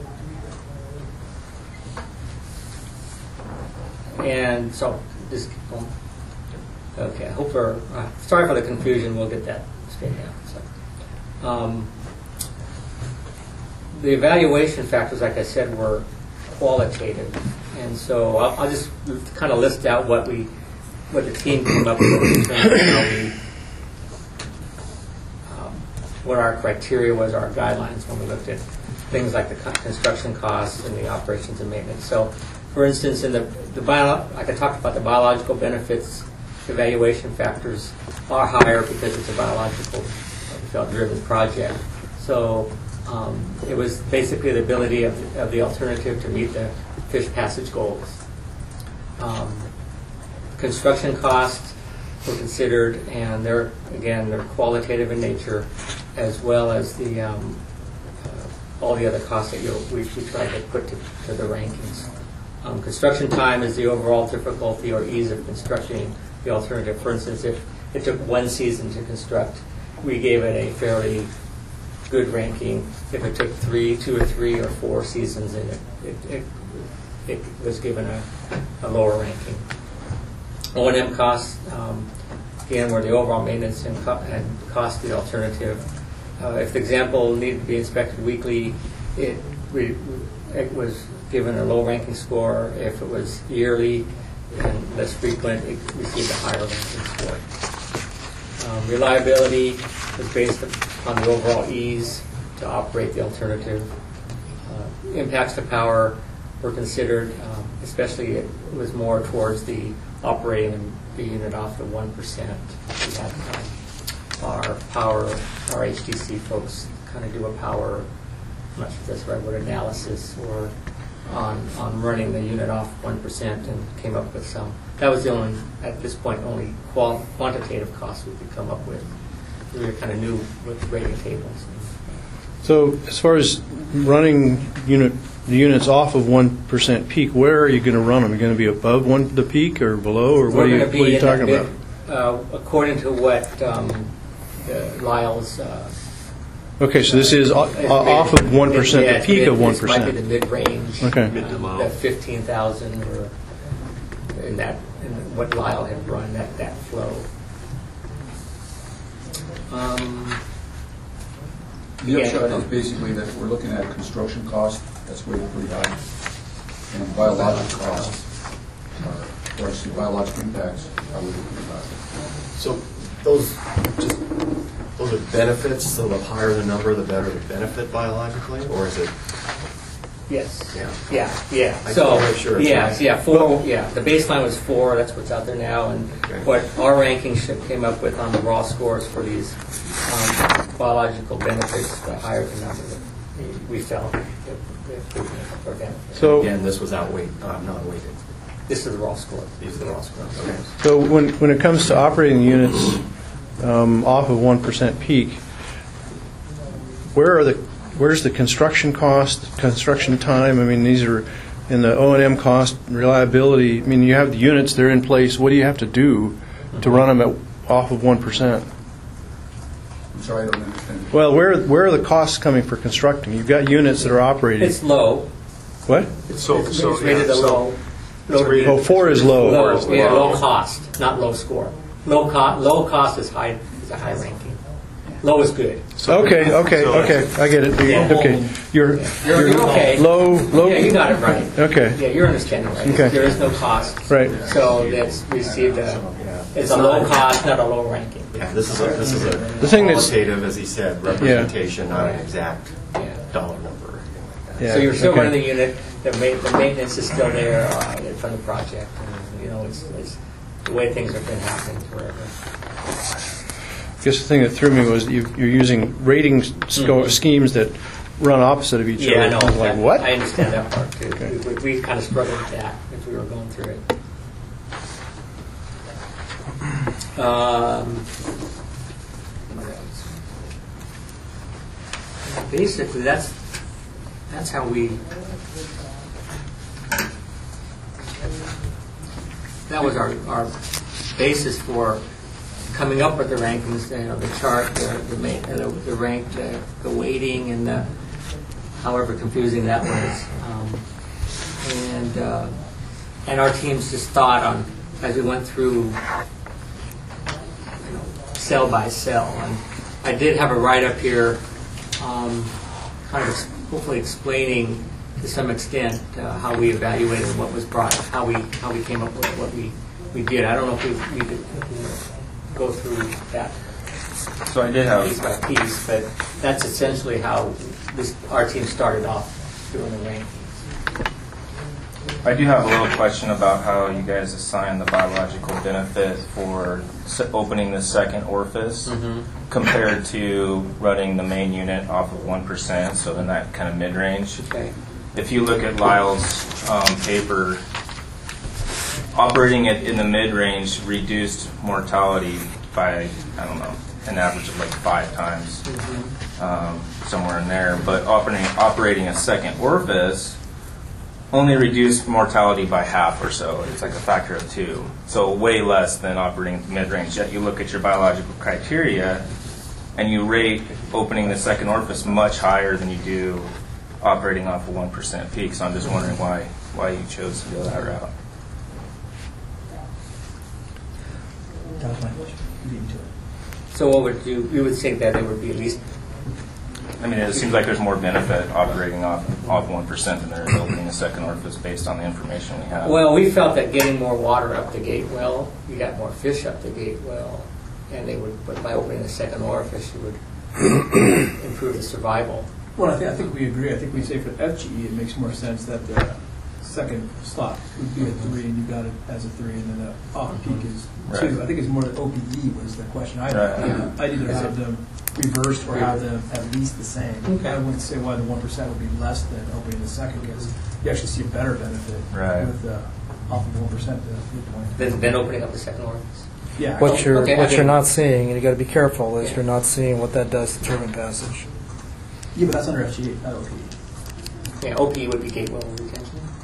and so, just keep going. Okay, I hope we're, uh, sorry for the confusion, we'll get that straightened out. So, um, the evaluation factors, like I said, were qualitative, and so I'll, I'll just kind of list out what we, what the team came up with in terms of how we, um, what our criteria was, our guidelines when we looked at things like the co- construction costs and the operations and maintenance. So, for instance, in the, the bio, like I talked about, the biological benefits evaluation factors are higher because it's a biological driven project. So um, it was basically the ability of, of the alternative to meet the fish passage goals. Um, construction costs were considered, and they're, again, they're qualitative in nature, as well as the um, uh, all the other costs that you'll, we, we tried to put to, to the rankings. Um, construction time is the overall difficulty or ease of constructing the alternative. For instance, if it took one season to construct, we gave it a fairly good ranking. If it took three, two or three or four seasons, and it, it, it it was given a, a lower ranking. O and M costs, um, again, were the overall maintenance and, co- and cost the alternative. Uh, if the example needed to be inspected weekly, it, re- it was given a low ranking score. If it was yearly and less frequent, it received a higher ranking score. Um, reliability was based on the overall ease to operate the alternative. Uh, impacts to power were considered, um, especially it was more towards the operating the unit off the one percent. We had um, our power, our H D C folks kind of do a power, I'm not sure if that's the right word, analysis or on, on running the unit off one percent and came up with some. That was the only, at this point, only qual- quantitative costs we could come up with. We were kind of new with rating tables. So as far as running unit the units off of one percent peak, where are you going to run them? Are you going to be above one the peak or below, or what are you, what are you talking about? Uh, according to what um, uh, Lyle's... Uh, Okay, so this is o- off of one percent, yeah, the peak mid, of one This might be percent. the mid-range. Okay. Um, that fifteen thousand or in that, in what Lyle had run, that, that flow. Um, The Yeah, upshot go ahead. is basically that we're looking at construction cost, that's weighted pretty high, and biological costs, uh, or actually biological impacts are weighted pretty high. So those just those are benefits. So the higher the number, the better the benefit biologically, or is it? Yes. Yeah. Yeah, yeah. I So, just wanna make sure it's yeah, right. yeah, four, yeah, the baseline was four, that's what's out there now, and Okay. what our ranking should- came up with on the raw scores for these um, biological benefits, the higher the number that we- we felt that that we for benefit. So, Again, this was outweighed, uh, non-weighted. This is the raw score. These are the raw scores. Okay. so when when it comes to operating units um, off of one percent peak, where are the where's the construction cost, construction time? I mean, these are in the O and M cost, reliability. I mean, you have the units; they're in place. What do you have to do to run them at, off of one percent? I'm sorry, I don't understand. Well, where where are the costs coming for constructing? You've got units that are operating. It's low. What? It's, So- it's, so, it's rated yeah, a so- low. low rated- Oh, four is low. Low, is yeah, low. low cost, not low score. Low cost, low cost is high, is a high ranking. Low is good. Okay, okay, So- okay. I get it. Yeah. Okay, you're You're, you're okay. low, low. Yeah, you got it right. Okay. Yeah, you're understanding right. Okay. There is no cost. Right. So that's received a, it's a low cost, not a low ranking. Yeah, this is a this is a The thing that's- qualitative, as he said, representation, not an exact Yeah. dollar number or anything like that. Yeah, So you're still okay. running the unit, the ma- the maintenance is still there uh, from the project. And, you know, it's, it's the way things have been happening forever. I guess the thing that threw me was you, you're using rating sco- Mhm. schemes that run opposite of each Yeah, I other. know. I was like, that- what? I understand that part too. Okay. We, we, we kind of struggled with that as we were going through it. Um, what else? Basically, that's that's how we. That was our, our basis for coming up with the rankings. You know, the chart, the the, ma- the, the ranked, uh, the weighting, and the, however confusing that was. Um, and uh, and our teams just thought on as we went through, you know, cell by cell. And I did have a write up here, um, kind of ex- hopefully explaining to some extent uh, how we evaluated what was brought, how we how we came up with what we, we did. I don't know if we, we did if we go through that So I did have, piece by piece, but that's essentially how this, our team started off doing the rankings. I do have a little question about how you guys assign the biological benefit for s- opening the second orifice Mhm. compared to running the main unit off of one percent, so in that kind of mid-range. Okay. If you look at Lyle's um, paper, operating it in the mid-range reduced mortality by, I don't know, an average of like five times, um, somewhere in there. But operating, operating a second orifice only reduced mortality by half or so. It's like a factor of two. So way less than operating mid-range. Yet you look at your biological criteria and you rate opening the second orifice much higher than you do operating off a one percent peak. So I'm just wondering why why you chose to go that route. So what would you, you would think that there would be at least, I mean, it seems like there's more benefit operating off off one percent than there is opening a second orifice based on the information we have. well, we felt that getting more water up the gate well, you got more fish up the gate well, and they would, but by opening the second orifice, you would improve the survival. Well, I think, I think we agree. I think we say for F G E, it makes more sense that the second slot would be a three, and you got it as a three, and then the off peak is two. Right. I think it's more that O P E was the question. I Right. I'd either have them reversed or have them at least the same. Okay. I wouldn't say why the one percent would be less than opening the second, because you actually see a better benefit Right. with uh, off of one percent to good point. Then, then opening up the second orifice. Yeah. What you're Okay, I what you're mean- not seeing, and you got to be careful, is Yeah. you're not seeing what that does to turbine passage. Yeah, but that's under F G E, not O P E. Yeah, O P E would be gate well retention.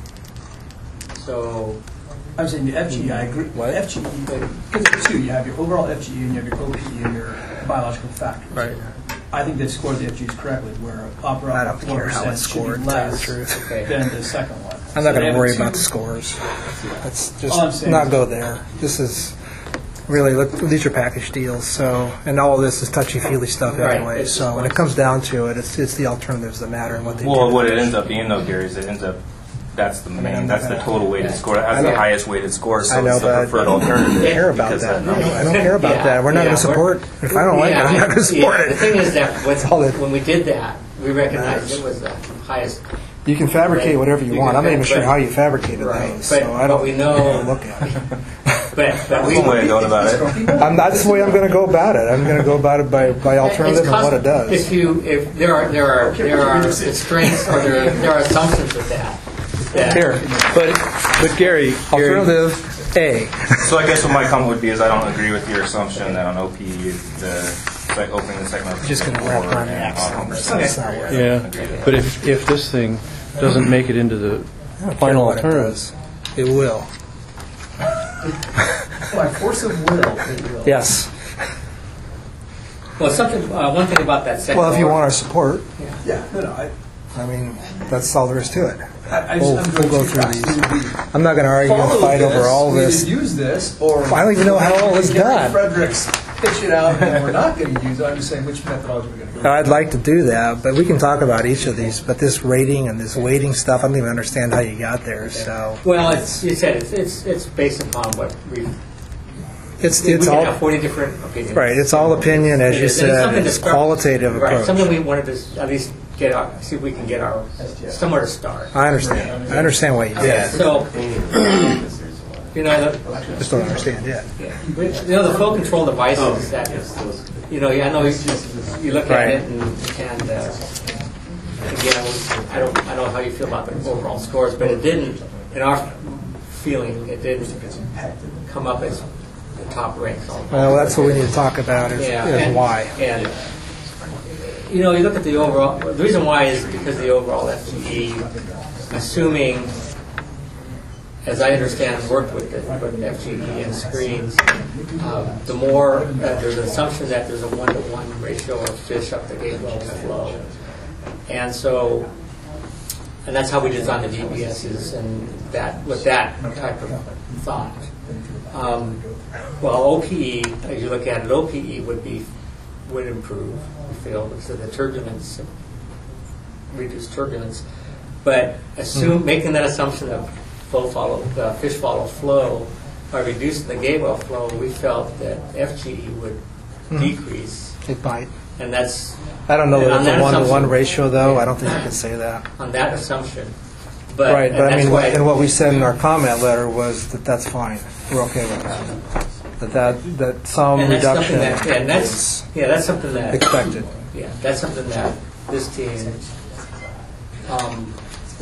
So, I'm saying the F G E, I agree. What? F G E, because there's two. You have your overall F G E and you have your O P E and your biological factors. Right. I think they've scored the F Gs correctly, where opera I don't one care how percent it's should scored, be to tell you the less truth. Okay. than the second one. I'm not So going they to have worry two- about the scores. Let's just All I'm saying not is- go there. This is really, look, these are package deals, so, and all of this is touchy-feely stuff Right. anyway. It's So just when it one- comes down to it, it's it's the alternatives that matter and what they Well, do. what it ends up being though, Gary, is it ends up that's the main, that's the total weighted Yeah. score. It has I the know. highest weighted score, so I know, it's the but preferred I alternative. don't care about because that. number. I don't care about Yeah. that. We're not Yeah, going to we're- support. If I don't like it, I'm not going to support yeah, The it. thing is that all when, that- when we did that, we recognized it was the highest. You can fabricate whatever you You want. can I'm not even fa- sure but- how you fabricated Right. those, But- so I but don't we know- look at it. But, but we, One way of going about it. I'm, that's the way I'm going to go about it. I'm going to go about it by, by alternative It's and what it cost- does. If you, if there are, there are, there are constraints or there are, there are assumptions with that. that- Here, But, but Gary, Gary, alternative A. So I guess what my comment would be is I don't agree with your assumption that on O P E the like opening the second orifice Just gonna is wrap lower around the and axle. off one That's percent. not worth I it. yeah, don't agree with but that. if, if this thing doesn't make it into the I don't care final what it alternative, does. It will. By force of will, it will. Yes. Well, something, uh, one thing about that second. Well, if you want our orifice- support, Yeah, no, no, I, I mean, that's all there is to it. I, I just, We'll, I'm we'll going go two through tracks. these. We- we I'm not going to argue and follow fight over all we this. either use this, or I don't even know how all this Gary done. Fredericks pitch it out, and we're not going to use it. I'm just saying which methodology we're going to go. I'd like to do that, but we can talk about each of these. But this rating and this weighting stuff, I don't even understand how you got there. So Well, it's, you said it's, it's, it's based upon what we, it's we it's can all have forty different opinions. right. It's all opinion, as It you is, and it's said. something to It's start- qualitative Right, approach. something we wanted to s- at least get our, see if we can get our, somewhere to start. I understand. I understand why you did. So, you know, the, Just don't understand yet. yeah. you know, the flow control devices that, you know, I know you, you look at Right. it and, and uh, again, I don't, I don't know how you feel about the overall scores, but it didn't, in our feeling, it didn't come up as the top ranks. Well, that's what we need to talk about. Is, Yeah, is and- why. And, you know, you look at the overall, the reason why is because the overall F G E, assuming, as I understand, worked with the, with the F G E and screens, um, the more, uh, there's an assumption that there's a one-to-one ratio of fish up the gate well flow. And so, and that's how we design the D B Ss and that, with that type of thought. Um, well, O P E, as you look at it, O P E would be, would improve, we feel, because of the turbulence, reduced turbulence. But assume, making that assumption of flow follow, uh, fish follow flow, by reducing the gate well flow, we felt that F G E would decrease. It might. And that's, I don't know And that on it's a that one to one assumption- ratio, though. I don't think you can say that. on that assumption. But, Right, and but I that's mean, what, why- and what we said in our comment letter was that that's fine. We're okay with that. That that, that some and that's reduction something that, yeah, and that's, is yeah, that's something that, expected. yeah, that's something that this team um,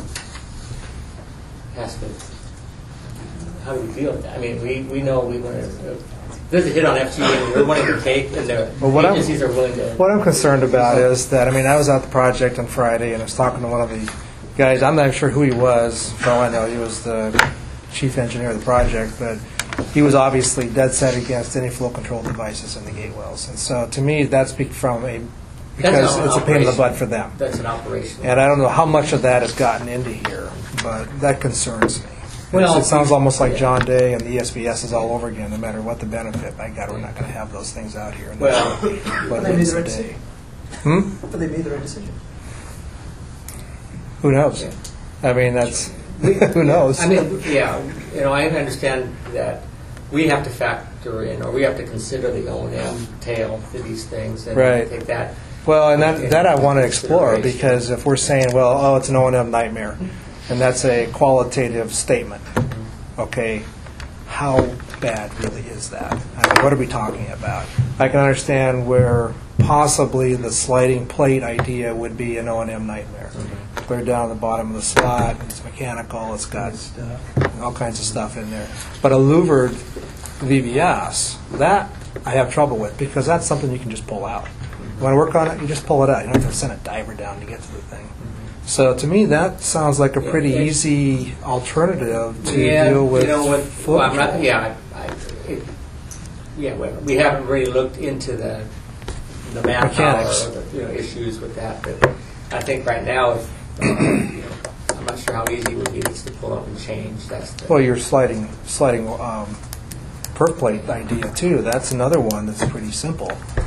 has to, how do we deal with that? I mean, we, we know we want to, there's a hit on F G E and we're wanting to take, and the Well, what I'm- agencies are willing to. What I'm concerned about is that, I mean, I was at the project on Friday and I was talking to one of the guys. I'm not sure who he was. For all I know, he was the chief engineer of the project, but he was obviously dead set against any flow control devices in the gate wells. And so, to me, that's be- from a because an it's a pain in the operation. butt for them. That's an operation. And I don't know how much of that has gotten into here, but that concerns me. Well, it sounds almost like yeah. John Day and the E S B S is all over again, no matter what the benefit. By God, we're not going to have those things out here. Well, but they made it's the a right day. decision. Hmm? But they made the right decision. Who knows? I mean, that's who knows. I mean, yeah, you know, I understand that we have to factor in, or we have to consider the O and M tail to these things, and Right. take that. Well, and that, into that I want to explore, consideration. because if we're saying, well, oh, it's an O and M nightmare, and that's a qualitative statement, okay, how bad really is that? I mean, what are we talking about? I can understand where possibly the sliding plate idea would be an O and M nightmare. Clear down the bottom of the slot, it's mechanical, it's got all kinds of stuff in there. But a louvered V V S, that I have trouble with, because that's something you can just pull out. You want to work on it, you just pull it out. You don't have to send a diver down to get to the thing. So to me, that sounds like a pretty Yeah, it- easy alternative to yeah, deal with you know, with flow well, I'm not, control. yeah, I, I, it, yeah, we, we haven't really looked into the the manpower Mechanics. or the, you know, issues with that, but I think right now, if, uh, you know, I'm not sure how easy it would be just to pull up and change. That's the, Well, your sliding sliding um, perk plate idea too. That's another one that's pretty simple.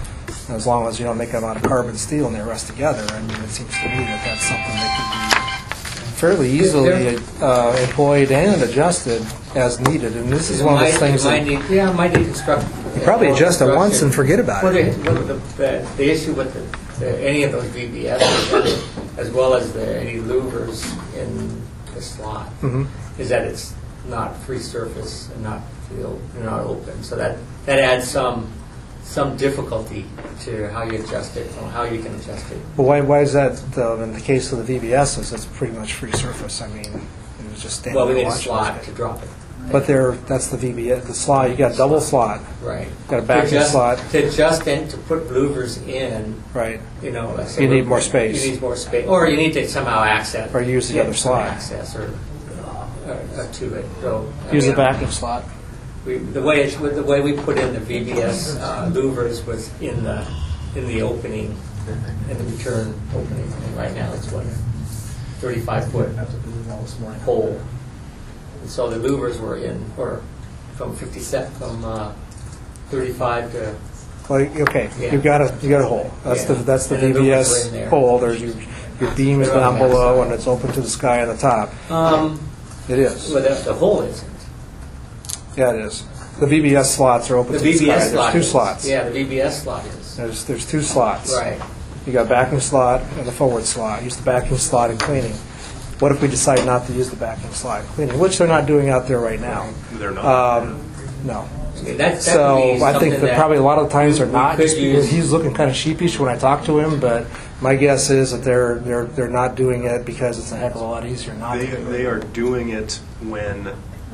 As long as you don't make them out of carbon steel and they rest together. I mean, it seems to me that that's something that could be fairly easily uh, employed and adjusted as needed. And this is It one of might- those things it might that need, yeah, it might need construct. you probably more adjust it once construction. and forget about Well, it. the, well, the, the, the issue with the, the, any of those V B Ss, as well as the, any louvers in the slot, Mhm. is that it's not free surface and not feel, not open. So that that adds some some difficulty to how you adjust it or how you can adjust it. Well, why, why is that, though, in the case of the V B Ss? It's pretty much free surface. I mean, it was just standing Well, we there need a watching slot it. to drop it. But there, that's the V B S, the slot. You got a double slot. Right. Got a backing to adjust, slot. To adjust and to put louvers in, Right. you know. let's say You need we're- more space. You need more space. Or you need to somehow access. Or use the get other some slot. Access or, uh, uh, to it. So, I Use the mean, backing slot. We, the way it's, the way we put in the V B S uh, louvers was in the in the opening, in the return opening. And right now it's what, thirty-five foot hole. And so the louvers were in, or from fifty-seven, from uh, thirty-five to. Well, okay, Yeah. you got a you got a hole. That's Yeah. the that's the And the V B louvers S were in there. hole. There's your your beam is They're on down the below, outside. and it's open to the sky on the top. Um, It is. well, the, the hole isn't. Yeah, it is. The V B S slots are open The to the V B sky. S There's slot. two is. slots. Yeah, the V B S slot is. There's there's two slots. Right. You got a backing slot and a forward slot. Use the backing slot in cleaning. What if we decide not to use the backing slot in cleaning, which they're not doing out there right now? They're not. Um, no. I mean, that, that So would be I think something that probably a lot of times they're we not, could just because use- he's looking kind of sheepish when I talk to him. But my guess is that they're they're they're not doing it because it's a heck of a lot easier not They, to do it. they are doing it when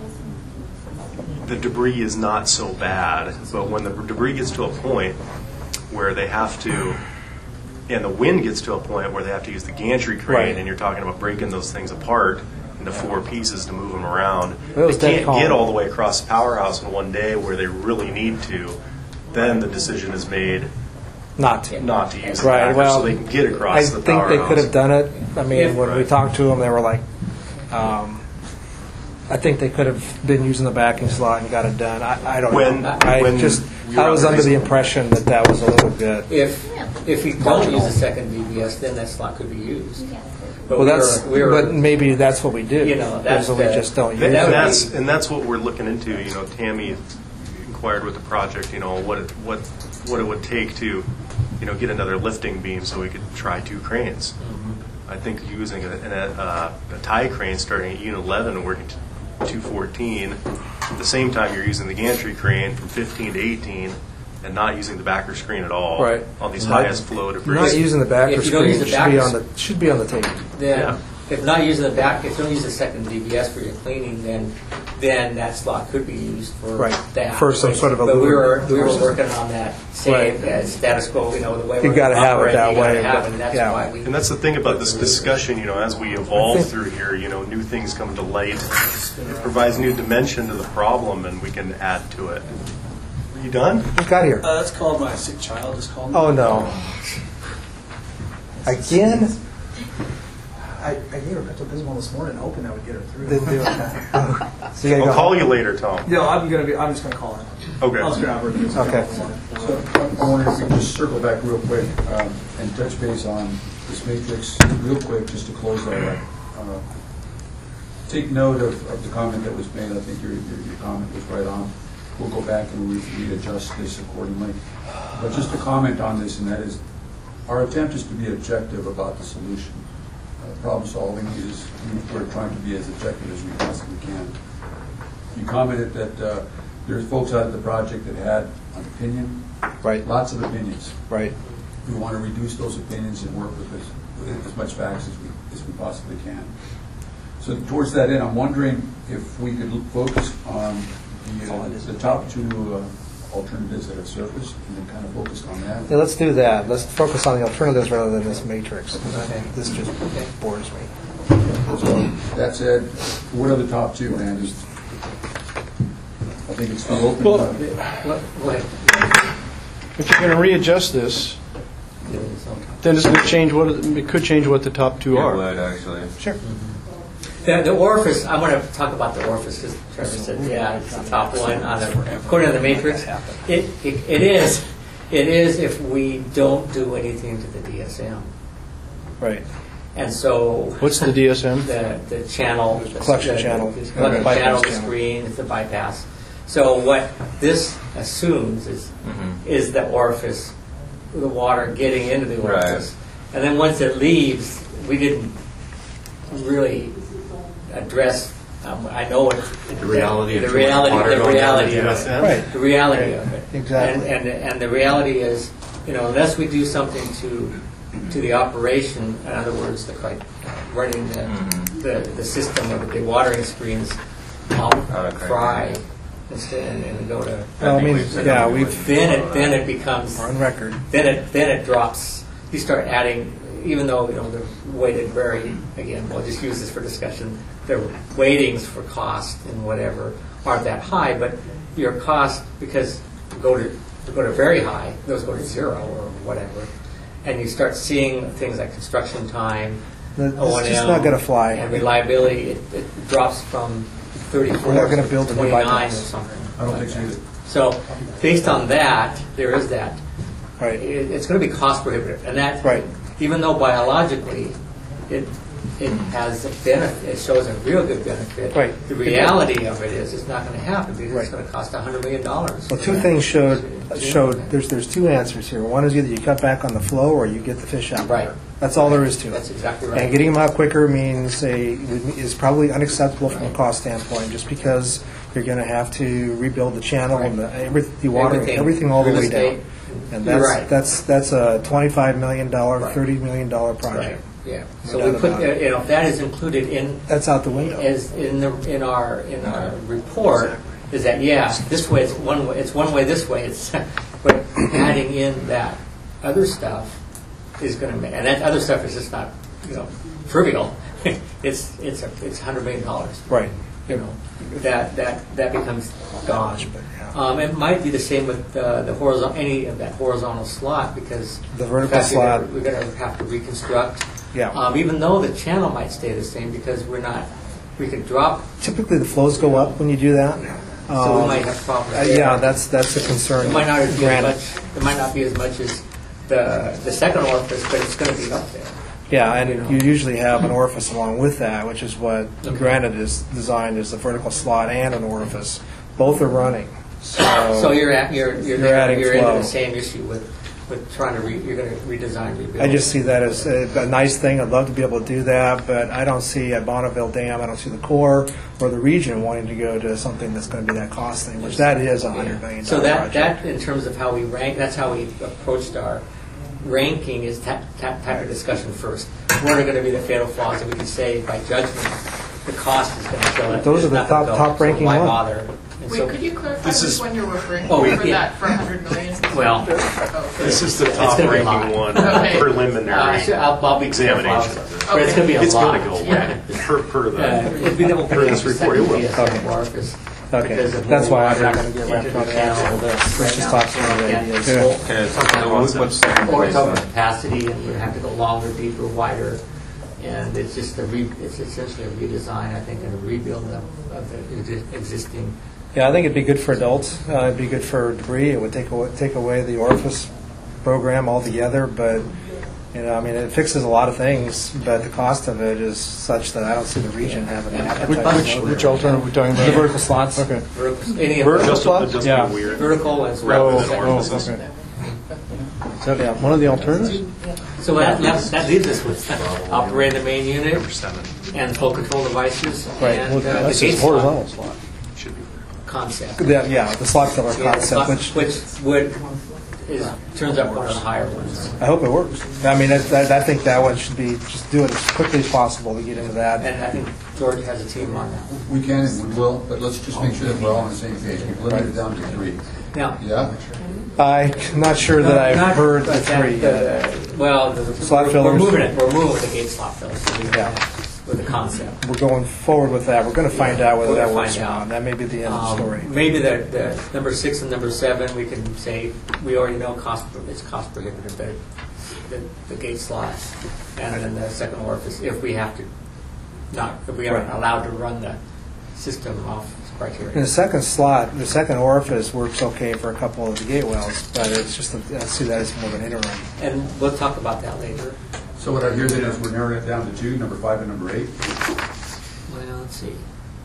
the debris is not so bad, but when the debris gets to a point where they have to, and the wind gets to a point where they have to use the gantry crane, Right. and you're talking about breaking those things apart into four pieces to move them around. It They was dead can't calm. get all the way across the powerhouse in one day where they really need to. Then the decision is made Not to. not to use the Right. backer Well, so they can get I across the think they powerhouse. could have done it. I mean, Yeah. when we Right. talked to them, they were like, um, I think they could have been using the backing slot and got it done. I, I don't When- know. I when just you're I was out under the there- impression that that was a little bit. If if we don't use a second V B S, then that slot could be used. But Well, we that's were, we were, but maybe that's what we did. You know, that's is we the- just don't use And that would it. that's be- and that's what we're looking into. You know, Tammy inquired with the project. You know, what it, what what it would take to, you know, get another lifting beam so we could try two cranes. I think using a, a, a, a tie crane starting at unit eleven and working to two fourteen, at the same time you're using the gantry crane from fifteen to eighteen, and not using the backer screen at all. Right. On these Not- highest flow debris. Not using the backer If you don't screen use the should be backer on the should be on the tape. then Yeah. if not using the back, if you don't use the second V B S for your cleaning, then then that slot could be used for Right. that. For some sort of a But we lure- were we were lure working on that same Right. as status quo. You know, the way You we're gotta have it operating, that you gotta way, have but- it, and that's yeah. why we. And that's the thing about this discussion, you know, as we evolve think- through here, you know, new things come to light. It provides new dimension to the problem, and we can add to it. You done? Who got here? Uh, that's called my sick child. Just called me. Oh no. Again? I, I gave her Pepto Bismol this morning, hoping I would get her through. Didn't do it. Oh. So you gotta I'll go call home. you later, Tom. No, I'm gonna be. I'm just gonna call her. Okay. I'll just grab her. Okay. So I wonder if we can just circle back real quick um, and touch base on this matrix real quick, just to close that up. Uh, Take note of, of the comment that was made. I think your, your, your comment was right on. We'll go back and re- readjust this accordingly. But just a comment on this, and that is, our attempt is to be objective about the solution. Uh, problem solving is, we're trying to be as objective as we possibly can. You commented that uh, there's folks out of the project that had an opinion. Right. Lots of opinions. Right. We want to reduce those opinions and work with as, with as much facts as we, as we possibly can. So towards that end, I'm wondering if we could look- focus on the, uh, the top two uh, alternatives that have surfaced, and then kind of focus on that. Yeah, let's do that. Let's focus on the alternatives rather than this matrix. This just bores me. So that said, what are the top two, Randy? I think it's still open. Well, uh, If you're going to readjust this, then it's going to change what, it it could change what the top two It are. would, actually. Sure. The, the orifice, I want to talk about the orifice because Trevor said, yeah, it's the top one on the, according to the matrix. It, it, it is, it is if we don't do anything to the D S M. Right. And so. What's the D S M? The, the channel. Collection the, channel. The collection Bypass channel, the channel. screen, it's the bypass. So what this assumes is, Mhm. is the orifice, the water getting into the Right. orifice. And then once it leaves, we didn't really address, um, I know it. The reality of the too much reality, water the going down reality the of D S M. it. Right. The reality Right. of it. Exactly. And, and, and the reality is, you know, unless we do something to to the operation, in other words, the cri- running the, Mhm. the the system of the watering screens off Out of fry criteria. instead and, and go to. Well, I mean, we've said yeah, that we we've, Then it then it becomes we're on record. then it then it drops. You start adding, even though you know the weighted very again. We'll just use this for discussion. The weightings for cost and whatever aren't that high, but your cost because to go to to go to very high, those go to zero or whatever, and you start seeing things like construction time, It's O and M, just not going to fly. and reliability. It, it drops from thirty-four We're not gonna to build a new twenty-nine or bypass. something. I don't like think so that. either. So based on that, there is that. Right. It, it's going to be cost prohibitive, and that Right. even though biologically it it has a benefit, it shows a real good benefit. Right. The reality of it is it's not going to happen because Right. it's going to cost a hundred million dollars. Well, two things showed, showed, there's, there's two answers here. One is either you cut back on the flow or you get the fish out. Right. That's all there is to it. That's exactly right. And getting them out quicker means a, is probably unacceptable from a cost standpoint, just because you're going to have to rebuild the channel and the, every, the water, Everything. everything all the Real way estate. down. And You're that's, right. that's, that's a twenty-five million dollars, Right. thirty million dollars Right. project. Yeah. No So doubt we put about uh, it. you know if that is included in That's out the window. as in the in our in our report is that yeah this way it's one way it's one way this way it's but adding in that other stuff is going to make and that other stuff is just not you know trivial it's it's a it's a hundred million dollars Right. you know that that that becomes gone. But, yeah. Um, it might be the same with uh, the horizontal any of that horizontal slot because The vertical in fact, we're slot. gonna- we're going to have to reconstruct. Yeah. Um, even though the channel might stay the same because we're not, we could drop, Typically, the flows go up when you do that. so we Um, might have problems. uh, there. Yeah, that's, that's a concern. It might not be as Granted. much. It might not be as much as the the second orifice, but it's going to be up there. Yeah, You know. and you usually have an orifice along with that, which is what Okay. Granite is designed as a vertical slot and an orifice. Both are running. So, So you're at you're you're, You're there, adding you're into flow. the same issue with with trying to re, you're going to redesign rebuild. I just see that as a, a nice thing. I'd love to be able to do that, but I don't see at Bonneville Dam, I don't see the Corps or the region wanting to go to something that's going to be that costly, which that is a one hundred million dollars So that, project. that in terms of how we rank, that's how we approached our ranking is that that type of discussion first. What are going to be the fatal flaws that we can say by judgment the cost is going to kill it. Those are the It's not top- gonna top kill it, ranking so why one. bother? And Wait, so- could you clarify This which is- one you're referring to Oh, for yeah. that, for one hundred million? Well, Oh, This is the It's top gonna be a ranking lot. one Okay. uh, preliminary so I'll, I'll be examination careful. of this. But it's going to be a It's lot. going to go Yeah. way per, per Uh, the, it'd be double per this report. It will. D S M orifice. Okay, because of that's more why I'm not water going to get into wrapped up the in channel. this. Let's Right just now, talk about the yeah. ideas. Well, Okay, so something what- else. what's the Or place it's over on it? capacity, and we have to go longer, deeper, wider, and it's just a re, it's essentially a redesign, I think, and a rebuild of, of the exi- existing. Yeah, I think it'd be good for adults. Uh, it'd be good for debris. It would take away, take away the orifice program altogether. But you know, I mean, it fixes a lot of things. But the cost of it is such that I don't see the region having an appetite. Which, to which, go which there. alternative are we talking about? The vertical slots. Okay. Vertical, any of Vertical Just, slots? it doesn't Yeah. be weird. vertical as Rather well. than Oh, orifices. okay. Is that yeah, one of the alternatives? So that, that, that leaves us with operating the main unit and flow control devices Right. and Well, uh, the that's gate just slot horizontal slot. concept. The- yeah, the slot filler Yeah, concept, slot- which which would is turns up one of the higher ones. I hope it works. I mean, I, I I think that one should be just do it as quickly as possible to get into that. And I think George has a team on that. We can and we will, but let's just make sure that we're all on the same page. We've limited it down to three. Now, Yeah? I'm not sure that I've Not- heard the but that- three yet. uh, Well, the, Slot we're, fillers. we're moving it. We're moving the gate slot fillers. So we- Yeah. With the concept. We're going forward with that. We're going to find out whether We're that gonna works or find out. not. That may be the end of the Um, story. Maybe the, the number six and number seven, we can say, we already know cost, it's cost prohibitive, but the, the gate slot and then the second orifice, if we have to, not, if we aren't Right. allowed to run the system off And criteria. the second slot, the second orifice works okay for a couple of the gate wells, but it's just, a, I see that as more of an interim. And we'll talk about that later. So what I hear then is we're narrowing it down to two, number five and number eight. Well, let's see.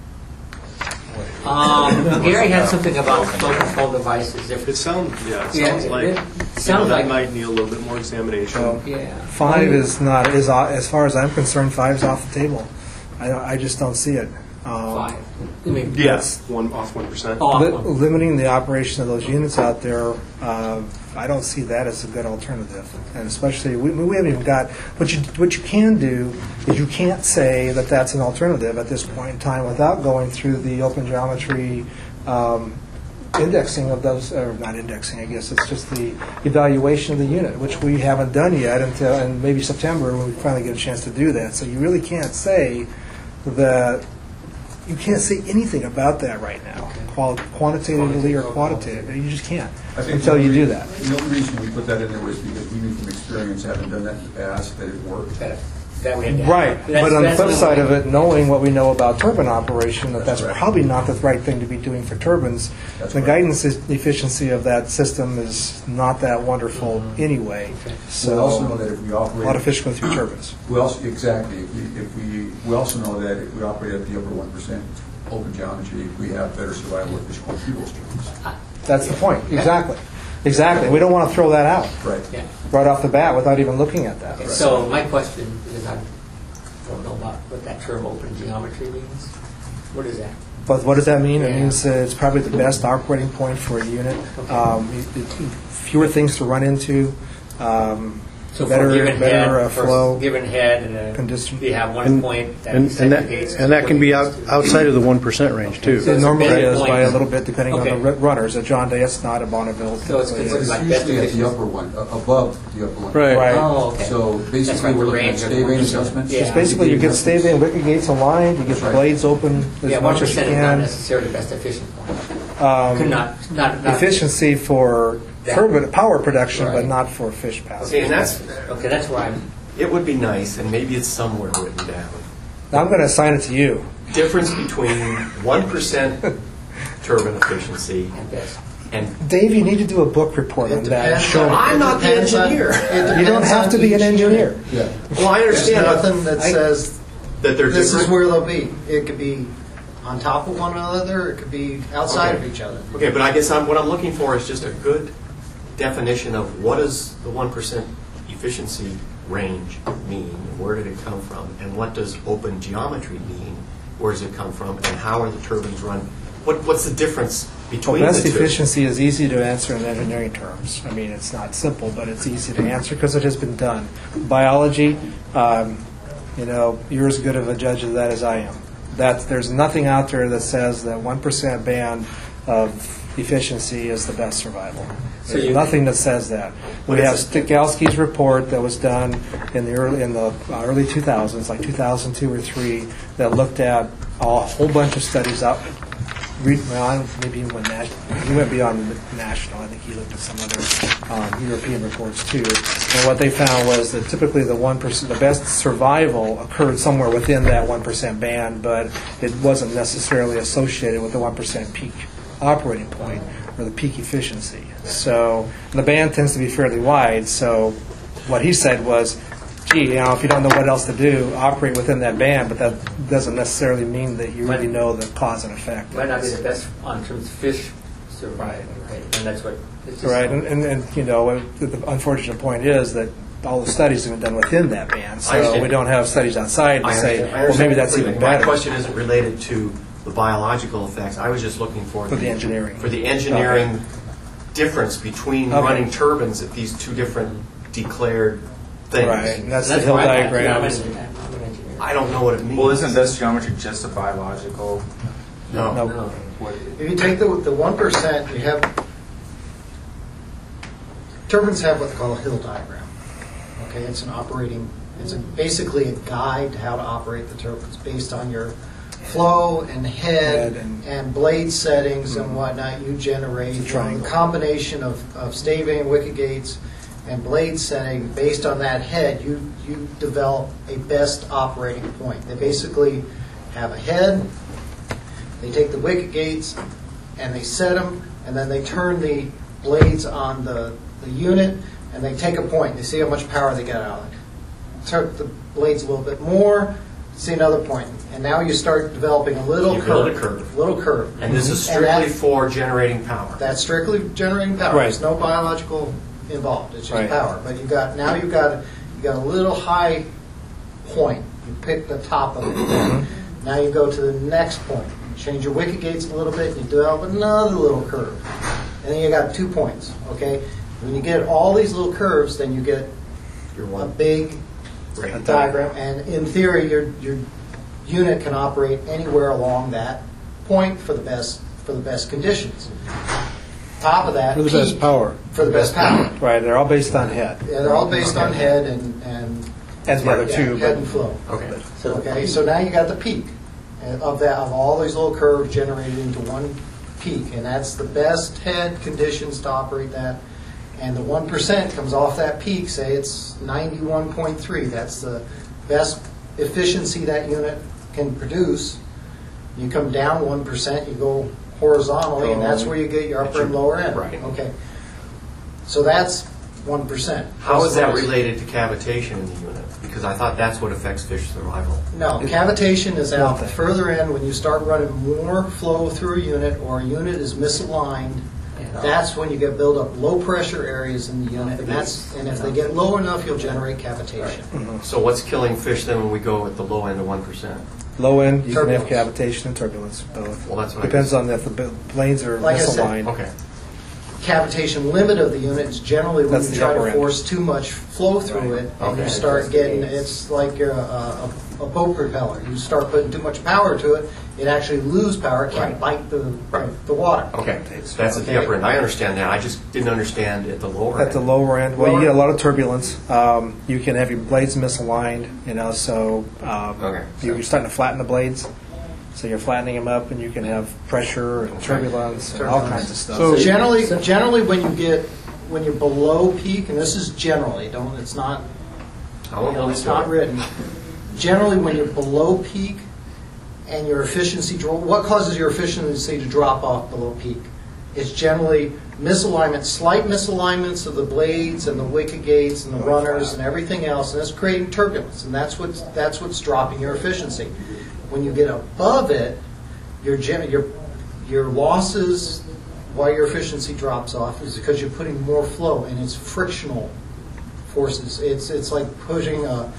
Um, Gary had something about flow control devices. If It sounds, yeah, it Yeah, sounds it- like, it you know, sounds that like- might need a little bit more examination. So Yeah. five is not, is o- as far as I'm concerned, five's off the table. I, don't- I just don't see it. Um, Five. I mean, Yes, one, off one percent. off Li- one. Limiting the operation of those units out there, uh, I don't see that as a good alternative. And especially, we we haven't even got, what you, what you can do is you can't say that that's an alternative at this point in time without going through the open geometry um, indexing of those, or not indexing, I guess, it's just the evaluation of the unit, which we haven't done yet until, and maybe September when we finally get a chance to do that. So you really can't say that, you can't say anything about that right now, qual- quantitatively or quantitatively. You just can't I think until the you only- do that. The only reason we put that in there was because we knew from experience, having done that in the past, that it worked. That, that we had to- Right, that's- but on the that's flip the- side of it, knowing what we know about turbine operation, that that's That's right. probably not the right thing to be doing for turbines. That's The right. guidance is- efficiency of that system is not that wonderful anyway, So we also know that so if we a operate. lot of fish go through turbines. We also, exactly, if we, if we, we also know that if we operate at the upper one percent open geometry, we have better survival of fish going through those streams. That's the point, exactly. Exactly, we don't want to throw that out Right. Yeah. right off the bat without even looking at that. So my question, because I don't know about what that term open geometry means, what is that? But what does that mean? It Yeah. means uh, it's probably the best operating point for a unit. Um, it- it- Fewer things to run into, um, So for better, a given better uh, head, for a flow. given head, and a, condition. you have one And, point that and, and that, segregates. and that can be out, outside of the one percent range, too. So It it's normally a is by a midpoint. little bit depending on Okay. the ru- runners. At John Day, it's not. At Bonneville, So it's typically considered is. like It's best usually at the efficiency. upper one, a- above the upper one. Right. Right. Oh, okay. So That's basically, right, we're the looking at range of stay one vane percent. adjustments. Yeah. Just basically, you get stay vane, wicket gates aligned, you get That's the right. blades open as Yeah, one much as you percent is not can. necessarily the best efficient point. Um, Could not, not, not. Efficiency for Yeah. turbine power production, but Right. not for fish passage. Okay, and that's, Okay, that's where I'm, it would be nice, and maybe it's somewhere written down. Now, I'm going to assign it to you. Difference between one percent turbine efficiency at best. and, Dave, you need to do a book report on It that. and depends show on- me. I'm not the Depends on- engineer. it You don't depends have on to be an each engineer. unit. Yeah. well, I There's understand nothing that I- says that they're this is different. where they'll be. It could be on top of one another, it could be outside Okay. of each other. Okay, but I guess I'm, what I'm looking for is just a good definition of what does the one percent efficiency range mean? Where did it come from? And what does open geometry mean? Where does it come from? And how are the turbines run? What, what's the difference Well, between best the two? efficiency is easy to answer in engineering terms. I mean, it's not simple, but it's easy to answer because it has been done. Biology, um, you know, you're as good of a judge of that as I am. That there's nothing out there that says that one percent band of efficiency is the best survival. So There's you- nothing that says that. We have Stigalski's report that was done in the early in the uh, early two thousands, like two thousand two or three, that looked at a whole bunch of studies out re- well, I don't, maybe he went national. He went beyond the national. I think he looked at some other um, European reports too. And what they found was that typically the one percent, the best survival occurred somewhere within that one percent band, but it wasn't necessarily associated with the one percent peak operating point or the peak efficiency. So the band tends to be fairly wide. So what he said was, gee, you know, if you don't know what else to do, operate within that band, but that doesn't necessarily mean that you really know the cause and effect. Might not be the best on terms of fish survival, right? And that's what. It's just Right, and, and, and you know, the, the unfortunate point is that all the studies have been done within that band, I so understand. we don't have studies outside to I say, understand. I well, understand maybe that's completely. even My better. question isn't related to the biological effects. I was just looking for For the engineering. for the engineering difference between Okay. running turbines at these two different declared things. Right, and that's the That's hill why I- diagram. yeah, I'm an- I'm an engineer. I don't know what it means. Well, isn't this geometry just a biological? No. No. no. What, If you take the the one percent, you have turbines have what they call a hill diagram. Okay, it's an operating. It's a, basically a guide to how to operate the turbines based on your flow and head, Head and- and blade settings and whatnot. You generate It's a triangle. a combination of, of staving, wicket gates, and blade setting. Based on that head, you you develop a best operating point. They basically have a head. They take the wicket gates and they set them, and then they turn the blades on the, the unit, and they take a point. They see how much power they get out of it. Turn the blades a little bit more, see another point. And now you start developing a little You curve. build a curve. Little curve. And this is And strictly that- for generating power. That's strictly generating power. Right. There's no biological involved. It's just Right. power. But you got now you've got you got a little high point. You pick the top of it. Now you go to the next point. Change your wicket gates a little bit. And you develop another little curve, and then you got two points. Okay. When you get all these little curves, then you get Your a one big rate. diagram, and in theory, your your unit can operate anywhere along that point for the best for the best conditions. Top of that, For the best peak power. for the best power. Right, they're all based on head. Yeah, they're all based on head and and And the other yeah, two, head but and flow. Okay. So Okay, so now you got the peak of that of all these little curves generated into one peak, and that's the best head conditions to operate that. And the one percent comes off that peak. Say it's ninety-one point three. That's the best efficiency that unit can produce. You come down one percent, you go horizontally, and that's where you get your upper and lower end. Right. Okay. So that's one percent. How is that related to cavitation in the unit? Because I thought that's what affects fish survival. No, cavitation is out the Nothing. further end when you start running more flow through a unit or a unit is misaligned. That's when you get build up low pressure areas in the unit, and that's and if they get low enough, you'll generate cavitation. So what's killing fish then when we go at the low end of one percent? low end, you can have Turbulence. cavitation and turbulence, both. Well, that's what I Depends guess- on if the b- blades are Like I said, misaligned. Okay. Cavitation limit of the unit is generally when That's you the try upper to end. force too much flow through it, and Okay. you start getting it's like you're a, a, a boat propeller. You start putting too much power to it, it actually loses power. It can't bite the Right. the water. Okay. That's at the Okay. upper end. I understand that. I just didn't understand at the lower At the end. lower end, well, you Lower- get a lot of turbulence. Um, you can have your blades misaligned, you know, so um, Okay. you're starting to flatten the blades. So you're flattening them up, and you can have pressure and turbulence and all kinds of stuff. So generally, generally when you get when you're below peak, and this is generally, don't it's not I won't you know, hold it's you to not it. written. Generally, when you're below peak and your efficiency drop, what causes your efficiency to drop off below peak? It's generally misalignment, slight misalignments of the blades and the wicket gates and the runners and everything else, and it's creating turbulence, and that's what's that's what's dropping your efficiency. When you get above it, your gen- your your losses, why your efficiency drops off, is because you're putting more flow, and it's frictional forces. It's it's like pushing a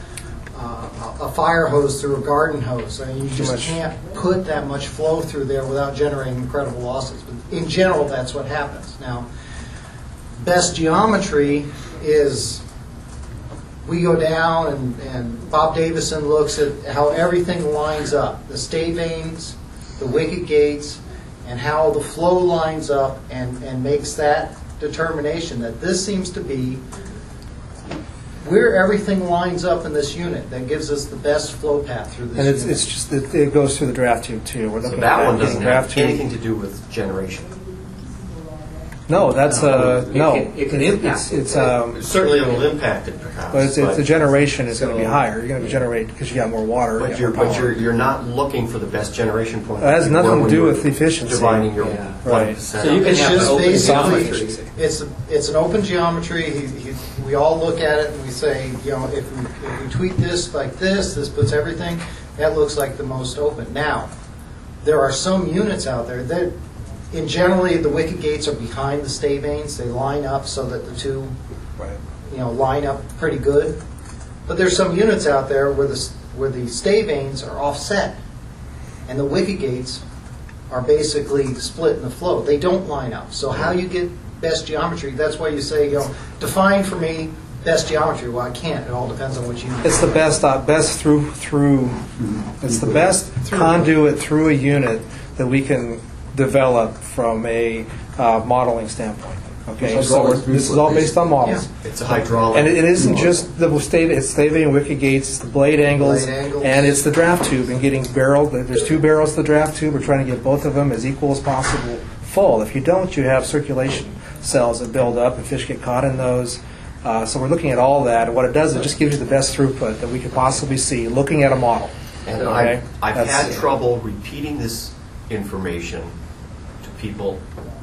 a, a fire hose through a garden hose. I mean, you just much. can't put that much flow through there without generating incredible losses. But in general, that's what happens. Now, best geometry is we go down and, and Bob Davison looks at how everything lines up, the stavanes, the wicket gates, and how the flow lines up, and, and makes that determination that this seems to be where everything lines up in this unit that gives us the best flow path through this And it's, unit. it's just, it, it goes through the draft tube too. We're So looking that at one getting doesn't draft have tube. anything to do with generation. No, that's uh It no. can- it can It- impact it's it. it's um. Certainly it will impact it perhaps. But it's, it's the generation is going to be So- higher. You're going to generate because you got more water. But you you're, got more but you're, power. you're not looking for the best generation point. It has nothing to when do you're with efficiency. Dividing your Yeah. one Right. percent. So you can It's have just open basically, geometry. it's, it's an open geometry. He, he, we all look at it and we say, you know, if we, if we tweak this like this, this puts everything, that looks like the most open. Now, there are some units out there that, in generally, the wicket gates are behind the stay vanes. They line up so that the two, Right. you know, line up pretty good. But there's some units out there where the where the stay vanes are offset, and the wicket gates are basically split in the flow. They don't line up. So how you get best geometry? That's why you say, you know, define for me best geometry. Well, I can't. It all depends on what unit. It's the best uh, best through through. It's the best conduit through a unit that we can develop from a uh, modeling standpoint. Okay, It's so we're, hydraulic this is all based on models. It's a hydraulic. And it, it isn't just the stave, it's staving and wicket gates, it's the blade angles, Blade angles. and it's the draft tube and getting barreled. There's two barrels to the draft tube. We're trying to get both of them as equal as possible full. If you don't, you have circulation cells that build up and fish get caught in those. Uh, so we're looking at all that. And what it does, it just gives you the best throughput that we could possibly see looking at a model. And Okay? I've, I've That's- had trouble repeating this information to people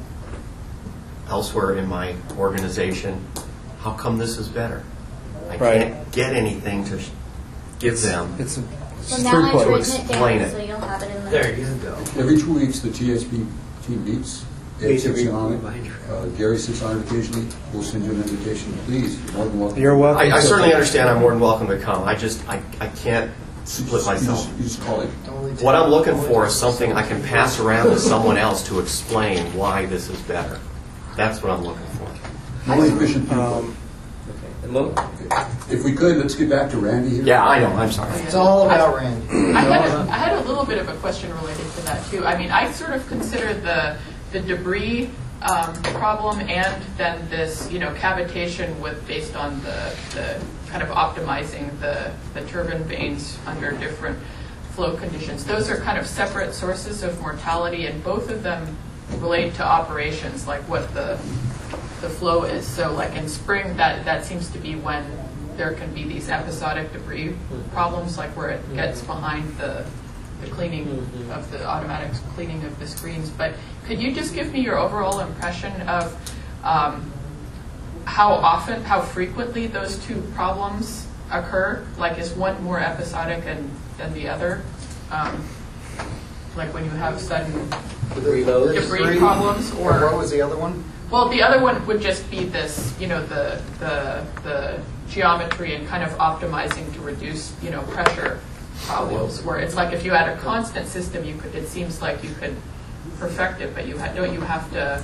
elsewhere in my organization. How come this is better? I Right. can't get anything to sh- give them. It's a So now I've throughput. written it explain down, it. so you'll have it in the. There you go. Every two weeks, the T S B team meets. Ed Please sits in on it. remind you. Uh, Gary sits on it occasionally. We'll send you an invitation. Please, you're more than welcome. You're welcome. I, I to- certainly understand I'm more than welcome to come. I just, I, I can't You split just- you myself. just- You just call it. Only What I'm take- looking only for take- is something I can pass around to someone else to explain why this is better. That's what I'm looking for. More efficient people. Um, Okay. And Mo- If we could, let's get back to Randy here. Yeah, I know, I'm sorry. It's all about Randy. I had, a, I had a little bit of a question related to that too. I mean, I sort of consider the the debris um, problem and then this, you know, cavitation with based on the, the kind of optimizing the, the turbine vanes under different flow conditions. Those are kind of separate sources of mortality, and both of them relate to operations, like what the the flow is. So like in spring, that, that seems to be when there can be these episodic debris problems, like where it gets behind the, the cleaning of the automatic cleaning of the screens. But could you just give me your overall impression of um, how often, how frequently those two problems occur? Like, is one more episodic and, than the other? Um, like when you have sudden Debris load. debris problems, or Or what was the other one? well, the other one would just be this, you know, the the the geometry and kind of optimizing to reduce, you know, pressure problems. Where it's like if you had a constant system, you could. It seems like you could perfect it, but you ha- don't you have to,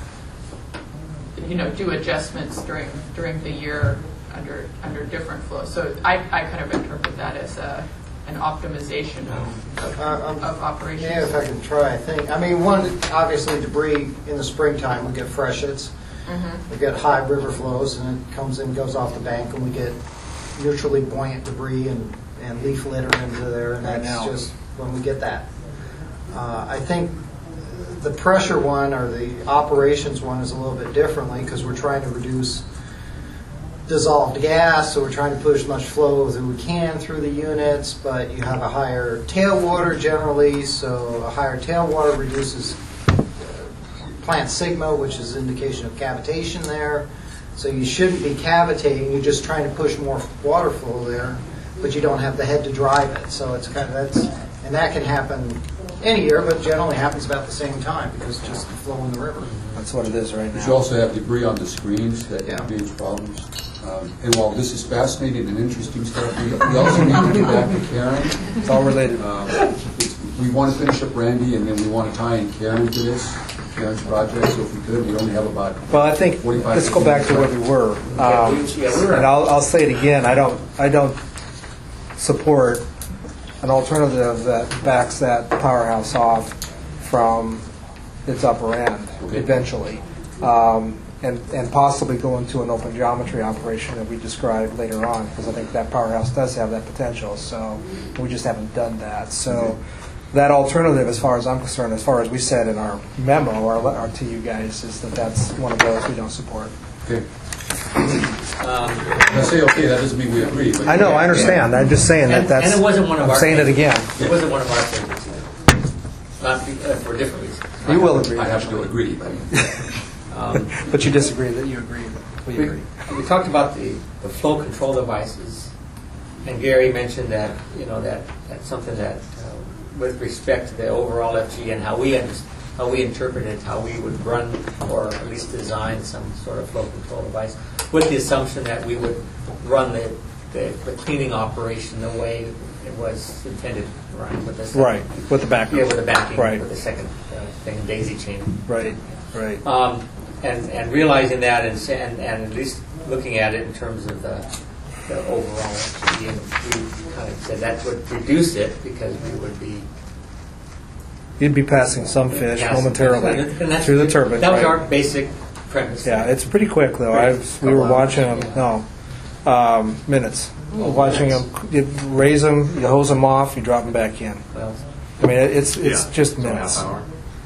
you know, do adjustments during during the year under under different flows. So I I kind of interpret that as a an optimization of, of, Uh, um, of operations. Yeah, if I can try, I think. I mean, one, obviously debris in the springtime, we get freshets. Mhm. We get high river flows, and it comes in, goes off the bank, and we get neutrally buoyant debris and, and leaf litter into there, and Right that's now. just when we get that. Uh, I think the pressure one, or the operations one, is a little bit differently, because we're trying to reduce dissolved gas, so we're trying to push as much flow as we can through the units, but you have a higher tailwater generally, so a higher tailwater reduces uh, plant sigma, which is an indication of cavitation there. So you shouldn't be cavitating, you're just trying to push more water flow there, but you don't have the head to drive it. So it's kind of, that's, and that can happen any year, but generally happens about the same time, because it's just the flow in the river. That's what it is right But now. you also have debris on the screens that Yeah. creates problems. Um, And while this is fascinating and interesting stuff, we we also need to get back to Karen. It's all related. Um, it's- We want to finish up Randy, and then we want to tie in Karen to this, Karen's project, so if we could, we only have about Well, I think, forty-five let's go back to where we were. Yeah, Um, we- yeah, we were- And I'll, I'll say it again, I don't, I don't support an alternative that backs that powerhouse off from its upper end Okay. eventually. Um, and, and possibly go into an open geometry operation that we described later on, because I think that powerhouse does have that potential. So we just haven't done that. So that alternative, as far as I'm concerned, as far as we said in our memo, our, our to you guys, is that that's one of those we don't support. Okay. Um, I say okay, that doesn't mean we agree. But I know, I understand. I'm just saying that And, that's. and it wasn't one of I'm our saying it again. It wasn't one of our favorites either. Not be, uh, for different reasons. You will agree. I have to agree. But, Um, but you disagree that you agree. We we, agree. we talked about the, the flow control devices, and Gary mentioned that you know that that's something that, uh, with respect to the overall F G and how we under, how we interpret it, how we would run or at least design some sort of flow control device, with the assumption that we would run the the, the cleaning operation the way it was intended to run with the second, Right, with the backing. yeah, with the backing, Right. with the second uh, thing, daisy chain. Right, right. Um, and, and realizing that and, sa- and and at least looking at it in terms of the, the overall F G, and we kind of said that would reduce it because we would be You'd be passing some fish passing- momentarily and that's- through the turbine. That was right? our basic premise. Yeah, it's pretty quick though. I was, we were watching them. No, um, minutes. Watching them, you raise them, you hose them off, you drop them back in. Well, I mean, it's it's Yeah. just So half minutes. hour.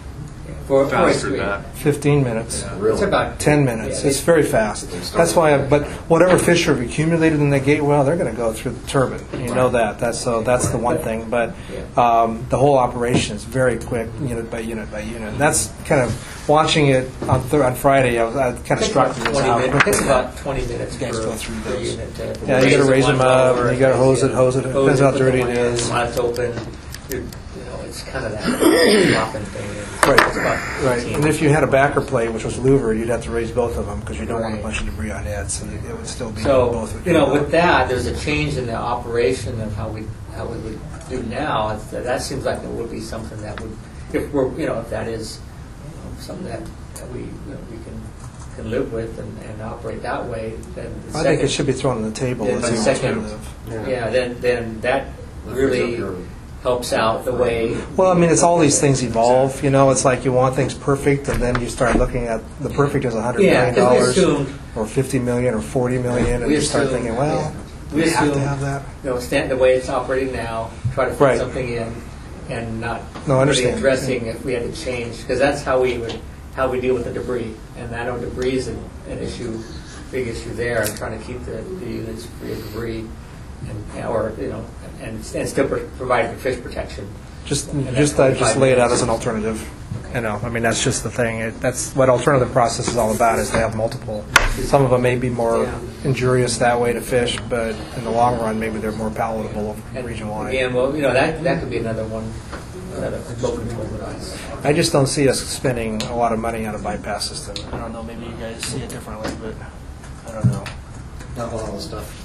for, for Faster a- than that. Fifteen minutes. It's about Ten minutes. Yeah, It's very fast. That's why. I, but whatever fish are accumulated in the gate well, they're going to go through the turbine. You know that. That's so. That's the one thing. But um, the whole operation is very quick, unit by unit by unit. And that's kind of watching it on th- on Friday. I was I kind of Takes struck about me as twenty how minutes. quick Takes they about twenty minutes You guys per, go through per those. unit. To Yeah, you gotta raise one them up, over, and you gotta hose it, yeah. hose it. It depends how put dirty them it in, is. When it's open, you you know, it's kind of that dropping thing. Right, It's about right. fifteen. And if you had a backer plate, which was louvered, you'd have to raise both of them because you don't want a Right. bunch of debris on it. So it would still be So, both. would you go know, down. with that, there's a change in the operation of how we, how we would do now. It's- That seems like it would be something that would, if we're, you know, if that is um, something that that we, you know, we can, can live with and, and operate that way, then the I second. think it should be thrown on the table then as the the second- alternative. Yeah, then, then that really helps out the way. Well, I mean, it's all these things evolve. You know, it's like you want things perfect, and then you start looking at the perfect is a hundred Yeah, million 'cause we dollars, assumed- or fifty million, or forty million, and We you start assume- thinking, well, yeah. we, We have to assume- have that. You know, stand the way it's operating now, try to fit Right. something in, and not No, I really understand. addressing if we had to change, because that's how we would, how we deal with the debris. And I know debris is an, an issue, big issue there, and trying to keep the, the units free of debris, and or you know, and, and still pro- provide the fish protection. Just, And that's just, I just twenty-five lay it out minutes. as an alternative. You know, I mean, that's just the thing. It, that's what alternative process is all about. Is they have multiple. Some of them may be more Yeah. injurious that way to fish, but in the long run, maybe they're more palatable And region wide. Again, well, you know, that that could be another one, another flow control device. I just don't see us spending a lot of money on a bypass system. I don't know. Maybe you guys see it differently, but I don't know. Not a lot of stuff.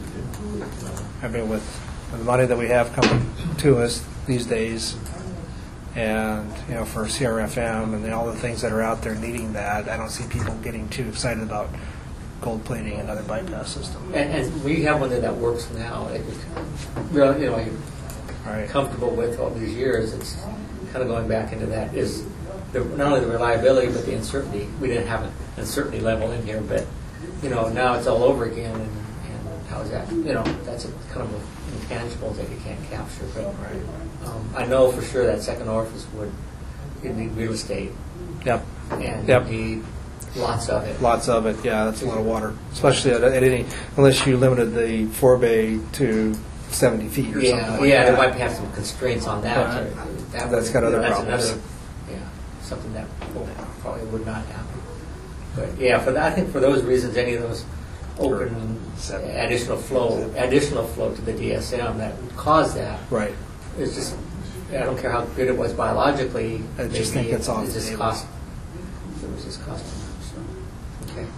I mean, with the money that we have coming to us these days, and you know, for C R F M and all the things that are out there needing that, I don't see people getting too excited about gold plating another bypass system. And, and we have one that, that works now. It was really, you know, you're Right. comfortable with all these years. It's kind of going back into that is the, not only the reliability but the uncertainty. We didn't have an uncertainty level in here, but you know now it's all over again. And, and how is that? You know, that's a kind of a intangible that you can't capture. But um, I know for sure that second orifice would you'd need real estate Yep. and Yep. you'd need lots of it. Lots of it. Yeah, that's a lot of water, especially at, at any unless you limited the forebay to seventy feet or Yeah, something. Like yeah, that. there might have some constraints on that. Right. but that That's would- got other that's problems. Another, yeah, something that will- probably would not happen. But yeah, for that, I think for those reasons, any of those open additional flow, additional flow to the D S M that would cause that. Right. It's just, I don't care how good it was biologically. I just maybe think it's it- off It's the just table. cost. It was just costing. So, okay.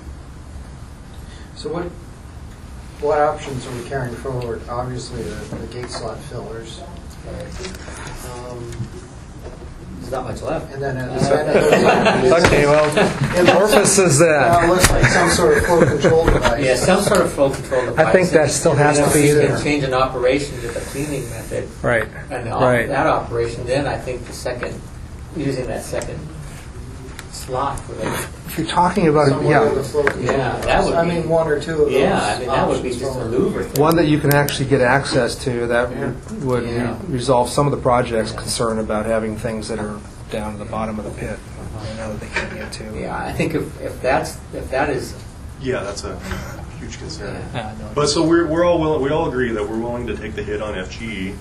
So what, what options are we carrying forward? Obviously, the, the gate slot fillers. Um, There's not much left. And then, uh, then Okay, well, orifice is Well, it that. looks like some sort of flow control device. Yeah, some sort of flow control device. I think that still has And to if be we there. can change an operation to the cleaning method. Right. And the op- Right. that operation, then I think the second, using that second slot for the. If you're talking about it, Somewhere where the yeah, flow control Yeah, is. that would I be- mean, one or two of those. Yeah, I mean, that would be options just a for- louver thing. one that you can actually get access to that would Yeah. re- resolve some of the project's concern about having things that are down at the bottom of the pit, you know, that they can't get to. Yeah, I think if, if that's, if that is, Yeah, that's a huge concern. Yeah, no. But so we're, we're all willing, we all agree that we're willing to take the hit on F G E,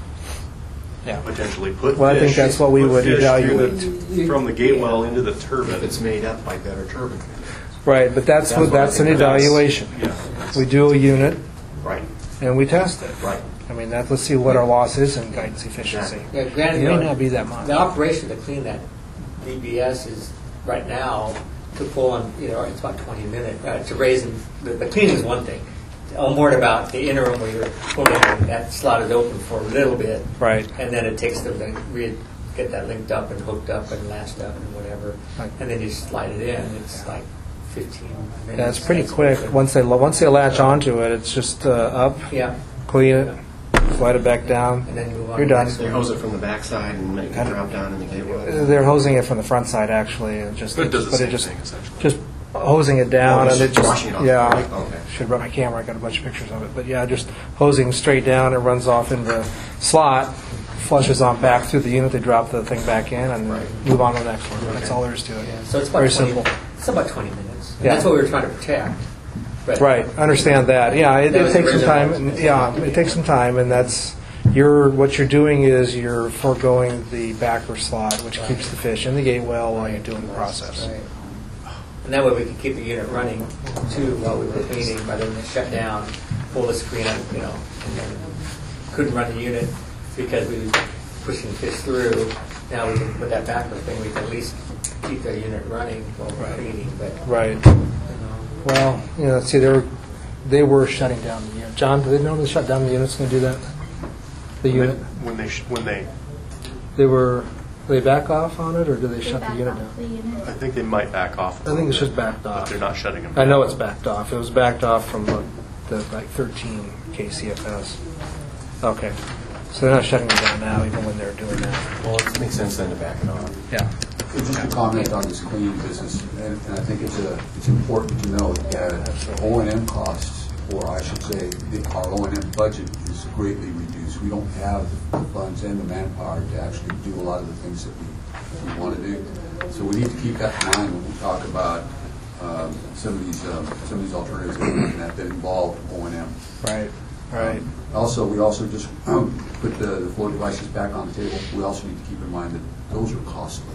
Yeah. potentially put Well, I think fish- that's what we put would fish through evaluate. the- from the gate well into the If turbine. it's made up by better turbine. Right, but that's what, That's what I that's an think that's- evaluation. Yeah. We do a unit Right, and we test it. right. I mean, that, let's see what our loss is in guidance efficiency. yeah, It granted, may you know, not be that much. the operation to clean that D B S is, right now, to pull on, you know, it's about twenty minutes, uh, to raise, and the, the cleaning is one thing. I'm worried about the interim where you're pulling, and that slot is open for a little bit. Right. And then it takes them to re- get that linked up and hooked up and lashed up and whatever. Right. And then you slide it in, it's like fifteen minutes. That's pretty That's quick. quick. Once they, lo- once they latch onto it, it's just uh, up, Yeah, clean it, slide it back down. and then move on. You're to the done. next You one. hose it from the backside and make it drop down in the gate well. They're hosing it from the front side, actually, and just, But it does the but same it just, thing, essentially. just hosing it down, Oh, and just it just, washing it off. yeah. Okay. Should run my camera, I got a bunch of pictures of it, but yeah, just hosing straight down, it runs off in the slot, flushes on back through the unit, they drop the thing back in, and Right. move on to the next one. That's all there is to it. So it's about Very twenty, simple. it's about twenty minutes. And Yeah. that's what we were trying to protect. But- Right, understand that. Yeah, it, That it was takes some original. time. and- Yeah, it takes some time, and that's you're what you're doing is you're foregoing the backer slot, which keeps the fish in the gate well while you're doing the process. Right. And that way we could keep the unit running too while we were cleaning, rather than shut down, pull the screen up, you know, and then couldn't run the unit because we were pushing fish through. Now we can, with that backer thing, we can at least keep the unit running while we're cleaning, but, Right. you know. Well, you know, see, they were they were shutting down the unit. John, did they know they shut down the units when they do that? The unit. When they, sh- when they, They were. Did they back off on it, or did they They shut the back unit off down? the unit. I think they might back off. I think it's just backed But off. they're not shutting them I down. know it's backed off. It was backed off from the, the like thirteen K C F S. Okay. So they're not shutting them down now, even when they're doing that. Well, it makes sense then to back it off. Yeah. Just to comment on this cleaning business, and and I think it's a, it's important to note that O and M costs, or I should say, the- our O and M budget is greatly reduced. We don't have the funds and the manpower to actually do a lot of the things that we, we want to do. So we need to keep that in mind when we talk about um, some of these, um, some of these alternatives that we're looking at that involve O and M. Right. Right. Also, we also just um, put the the flow devices back on the table. We also need to keep in mind that those are costly.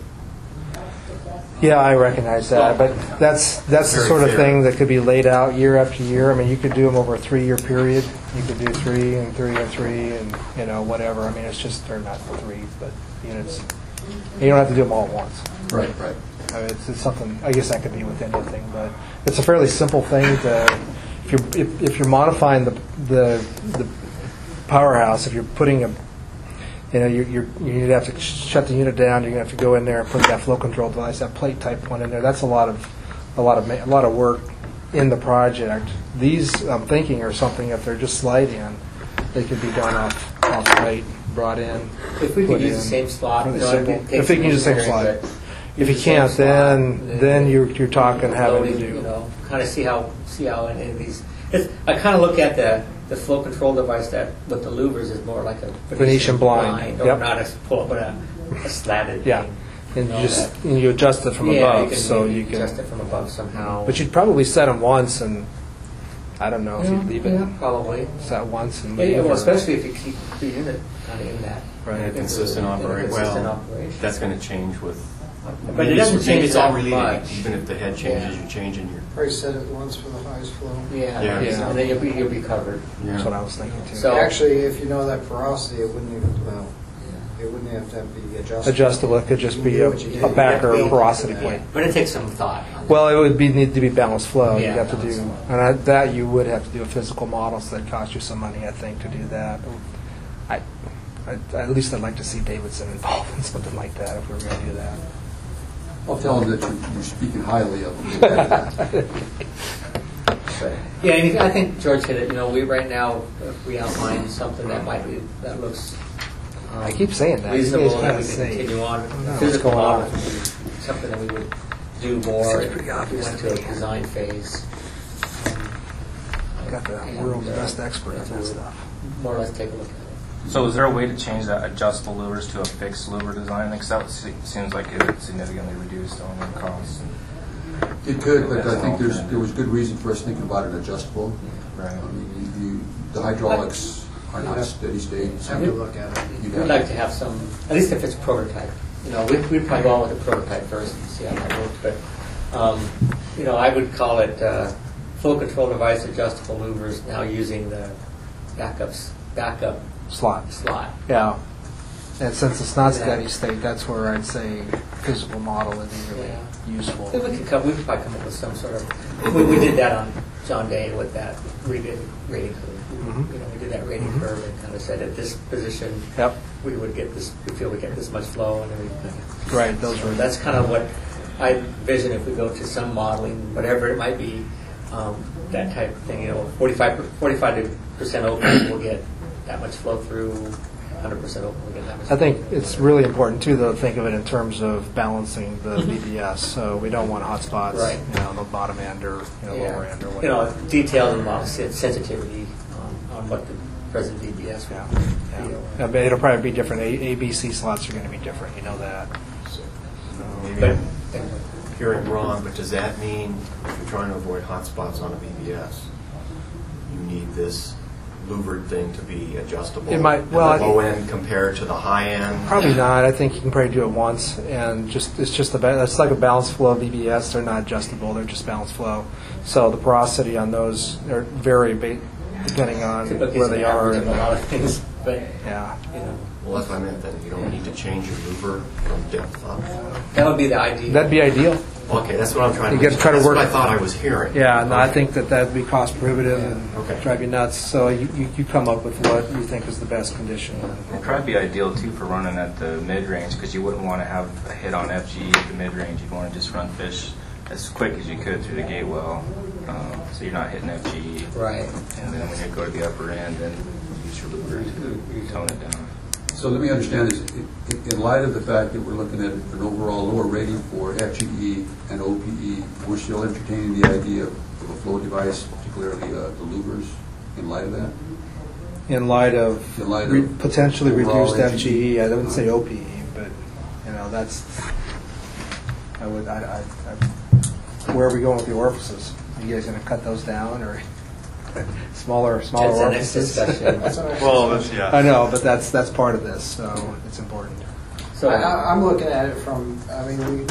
Yeah, I recognize that, but that's that's the Very sort of fair. thing that could be laid out year after year. I mean, you could do them over a three-year period. You could do three and three and three and, you know, whatever. I mean, it's just, they're not three, but units. You don't have to do them all at once. Right, right. I mean, it's, it's something, I guess that could be with anything, but it's a fairly simple thing to, if you're, if, if you're modifying the, the, the powerhouse, if you're putting a, you know, you're, you're, you have to shut the unit down, you're gonna have to go in there and put that flow control device, that plate type one in there, that's a lot of, a lot of, ma- a lot of work in the project. These, I'm thinking, are something, if they're just slide in, they could be done off, off plate, brought in. If we put could use in. the same slot, Really you know, simple. it takes If we can use the same engineering, slot. but If you use the same can't, slot, then, then you're, you're talking having to loading, You do. know, kind of see how, see how any of these, it's, I kind of look at the, the flow control device that, with the louvers is more like a Venetian blind, Or yep. not a pull, but a, a slatted Yeah. thing. And you know, just, that- and you adjust it from Yeah, above, you can so maybe you can. adjust it from above somehow. But you'd probably set them once, and I don't know if Yeah, you'd leave it yeah, probably. set once and Yeah, leave. well, or- especially if you keep the unit kind of in that. Right. And a consistent in a operation, consistent well, operation. that's going to change with. But it doesn't maybe change it's all that related. much. Even if the head changes, Yeah. you're changing your. Probably set it once for the highest flow. Yeah, Yeah. Yeah. and then you'll be, you'll be covered. That's what I was thinking too. So- Actually, if you know that porosity, it wouldn't even, well, it wouldn't have to be adjustable. Adjustable, it could just be You a, do what you a do. backer Yeah. porosity Yeah. plate. But it takes some thought. on Well, it would be, need to be balanced flow. You'd Yeah, have to do, balanced flow. and I- that you would have to do a physical model, so that costs you some money, I think, to do that. I, I, at least I'd like to see Davidson involved in something like that if we were going to do that. I'll tell them that you're- you're speaking highly of them. it. Yeah, and I think George hit it. You know, we right now, if we outline something that might be, that looks um, I keep saying that. You reasonable, guys and then gotta we say. can continue on. I don't know Physical what's going model on. would be something that we would do more. Seems pretty if we obvious went to to a me. design phase. Got the And, world's uh, best expert on and that we'll stuff. More or less take a look at it. So is there a way to change that adjustable louvers to a fixed louver design? Because that se- seems like it would significantly reduce the owner costs. It could, but I think there's, there was good reason for us thinking about an adjustable. Right. I mean, you, you, the hydraulics are not steady state. so Have to look at it. you'd We'd have like to have some, at least if it's prototype. You know, we'd, we'd probably go on with a prototype first and see how that works. But, um, you know, I would call it uh, flow control device adjustable louvers now using the backups, backup Slot. slot. Yeah. And since it's not steady state, that's where I'd say physical model would be really Yeah. useful. We could come, we could probably come up with some sort of, we, we did that on John Day with that rating, rating curve. Mhm. You know, we did that rating Mhm. curve and kind of said at this position, Yep. we would get this, we feel we get this much flow, and then we kind of. Right, those So were- That's kind of what I envision if we go to some modeling, whatever it might be, um, that type of thing, you know, forty-five, forty-five percent open will get that much flow through, one hundred percent open will get that much. I think flow it's through. really important too, though, to think of it in terms of balancing the B B S. So we don't want hot spots, Right. you know, the bottom end or you know, Yeah. lower end or You whatever. know, detail in the model, sen- sensitivity on, on what the present D B S Yeah. would Yeah. feel. Yeah, but it'll probably be different. A, A, B, C slots are going to be different. You know that. Maybe But, I'm hearing wrong, but does that mean if you're trying to avoid hotspots on a B B S, you need this louvered thing to be adjustable? It might- at well, the low end compared to the high end? Probably not. I think you can probably do it once, and just it's just a ba- it's like a balanced flow B B S. They're not adjustable. They're just balanced flow. So the porosity on those are vary ba- depending on typically where it's they an are. average of And, a lot of things, but, yeah. you know, Well, that's what I meant then. You don't need to change your louver from depth up. that would be the idea. That'd be ideal. Okay, that's what I'm trying You to get to try to That's work- what I thought I was hearing. Yeah, no, I Okay. think that that'd be cost prohibitive and Okay. drive you nuts. So you, you, you come up with what you think is the best condition. It'd probably be ideal too for running at the mid-range because you wouldn't want to have a hit on F G E at the mid-range. You'd want to just run fish as quick as you could through the gate well, um, so you're not hitting F G E. Right. And then when you go to the upper end, then use your louver to tone it down. So let me understand this. In- In light of the fact that we're looking at an overall lower rating for F G E and O P E, we're still entertaining the idea of a flow device, particularly uh, the louvers, in light of that? In light of, In light re- of potentially overall reduced F G E, I F G E. wouldn't say O P E, but you know that's. I would. I, I, I, where are we going with the orifices? Are you guys going to cut those down or smaller, smaller That's the next orifices? discussion. Well, that's, yeah. I know, but that's that's part of this, so it's important. So, I- I- I'm looking at it from, I mean, we,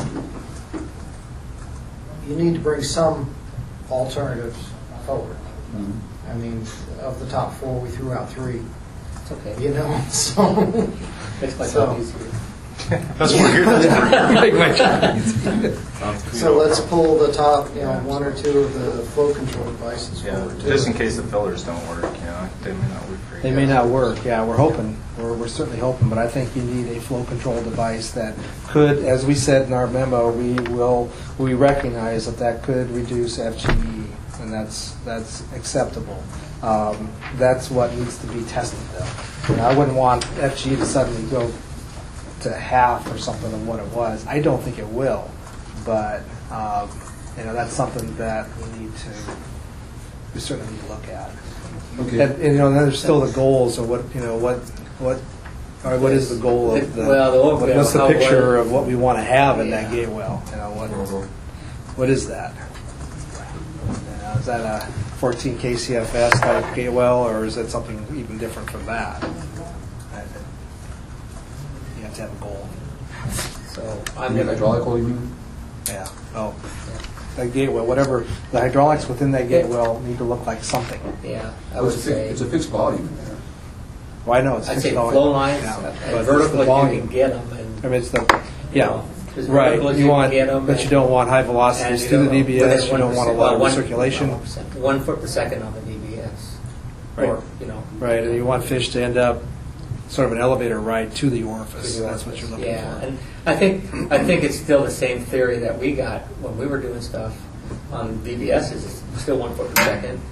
you need to bring some alternatives forward. I mean, of the top four, we threw out three, it's okay. you know, so. Makes my So- job easier. That's what we're here. That's Make my job easy. So let's pull the top, you know, one or two of the flow control devices Yeah, forward. too. just in case the fillers don't work, you know, they may not work for you. They may not work, yeah, we're hoping, we're, we're certainly hoping, but I think you need a flow control device that could, as we said in our memo, we will, we recognize that that could reduce F G E, and that's, that's acceptable. Um, That's what needs to be tested, though. And I wouldn't want F G E to suddenly go to half or something of what it was. I don't think it will, but, um, you know, that's something that we need to, we certainly need to look at. Okay. And, and, you know, then there's still the goals of what, you know, what, what, or what is the goal of the, Well, the over- what- what's the how- picture of what we want to have in that Yeah. gate well? You know, what, what is that? You know, is that a fourteen K C F S type gate well, or is it something even different from that? I- You have to have a goal. So I I'm mean, going hydraulic to, oil, you mean? Yeah, oh, that gate well, whatever, the hydraulics within that gate well need to look like something. yeah, I Well, would it's a fi- say, It's a fixed volume. Well, I know it's I'd fixed say volume. flow lines Yeah, and but it's vertical the if you volume. can get them. And, I mean, it's the, you yeah, know, as right. vertical as You you want, can get them. but you don't want high velocities through the D B S. You don't want a lot of recirculation, One foot per second on the D B S. Right. Or, you know. right? And you want fish to end up sort of an elevator ride to the orifice. to the That's what you're looking Yeah, for. and I think, I think it's still the same theory that we got when we were doing stuff on D B Ss. It's still one foot per second.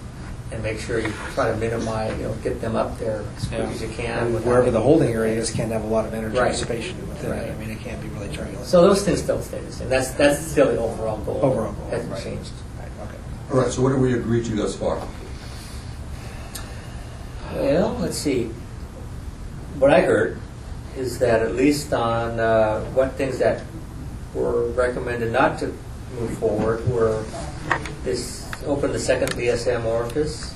and make sure you try to minimize, you know, get them up there as quick as you can. And without wherever the any- holding area is, can't have a lot of energy Right. dissipation within Right. it. I mean, it can't be really turbulent. So those things still stay the same. That's, that's still the overall goal. Overall goal, Hasn't right. changed. Right, okay. All right, so what have we agreed to thus far? Well, let's see. What I heard is that at least on uh, what things that were recommended not to move forward were this open the second B S M orifice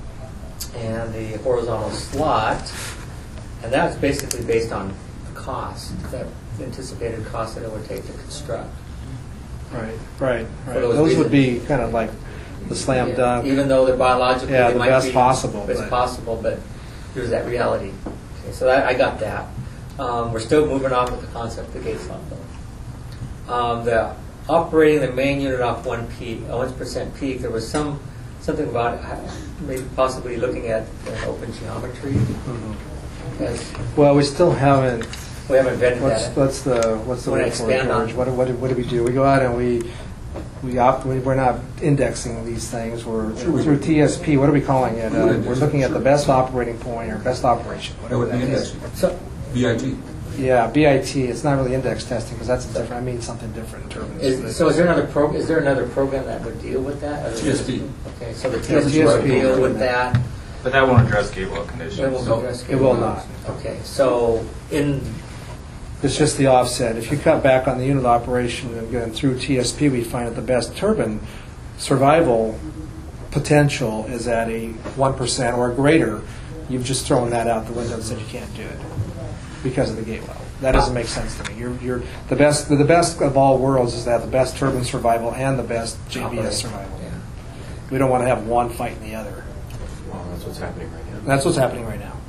and the horizontal slot, and that's basically based on the cost, that anticipated cost that it would take to construct. Right, right, For right. those Those would reasons- be kind of like the slam Yeah, dunk. Even though they're biologically, Yeah, they the might best be possible, best but- possible, but there's that reality. Okay, so that, I got that. Um, we're still moving on with the concept of the gate slot, though. Um, the operating the main unit off one peak, uh, one percent peak. There was some something about uh, maybe possibly looking at an open geometry. Mm-hmm. As Well, we still haven't. we haven't invented What's, that. what's the what's the Wanna word for it, expand on- George? What, do- what, do- what do we do? We go out and we we opt, we, we're not indexing these things. We're Sure we through do. T S P. What are we calling it? We're Uh, indexing, we're looking at the sure. best operating point or best operation. That Whatever would be that is. indexing. So, B I T. Yeah, B I T. It's not really index testing because that's a different. I mean something different in terms. is, so is there another pro, is there another program that would deal with that? other than- T S P. Okay, so the Yeah, T S P T S would P deal would with do that. But that won't address gable conditions. It won't address It will not. Okay, so in It's just the offset. If you cut back on the unit operation and going through T S P, we find that the best turbine survival potential is at a one percent or greater. You've just thrown that out the window and said you can't do it because of the gate level. That doesn't make sense to me. You're, you're the best. The best of all worlds is to have the best turbine survival and the best J B S survival. Yeah. We don't want to have one fighting the other. Well, that's what's happening right now. That's what's happening right now.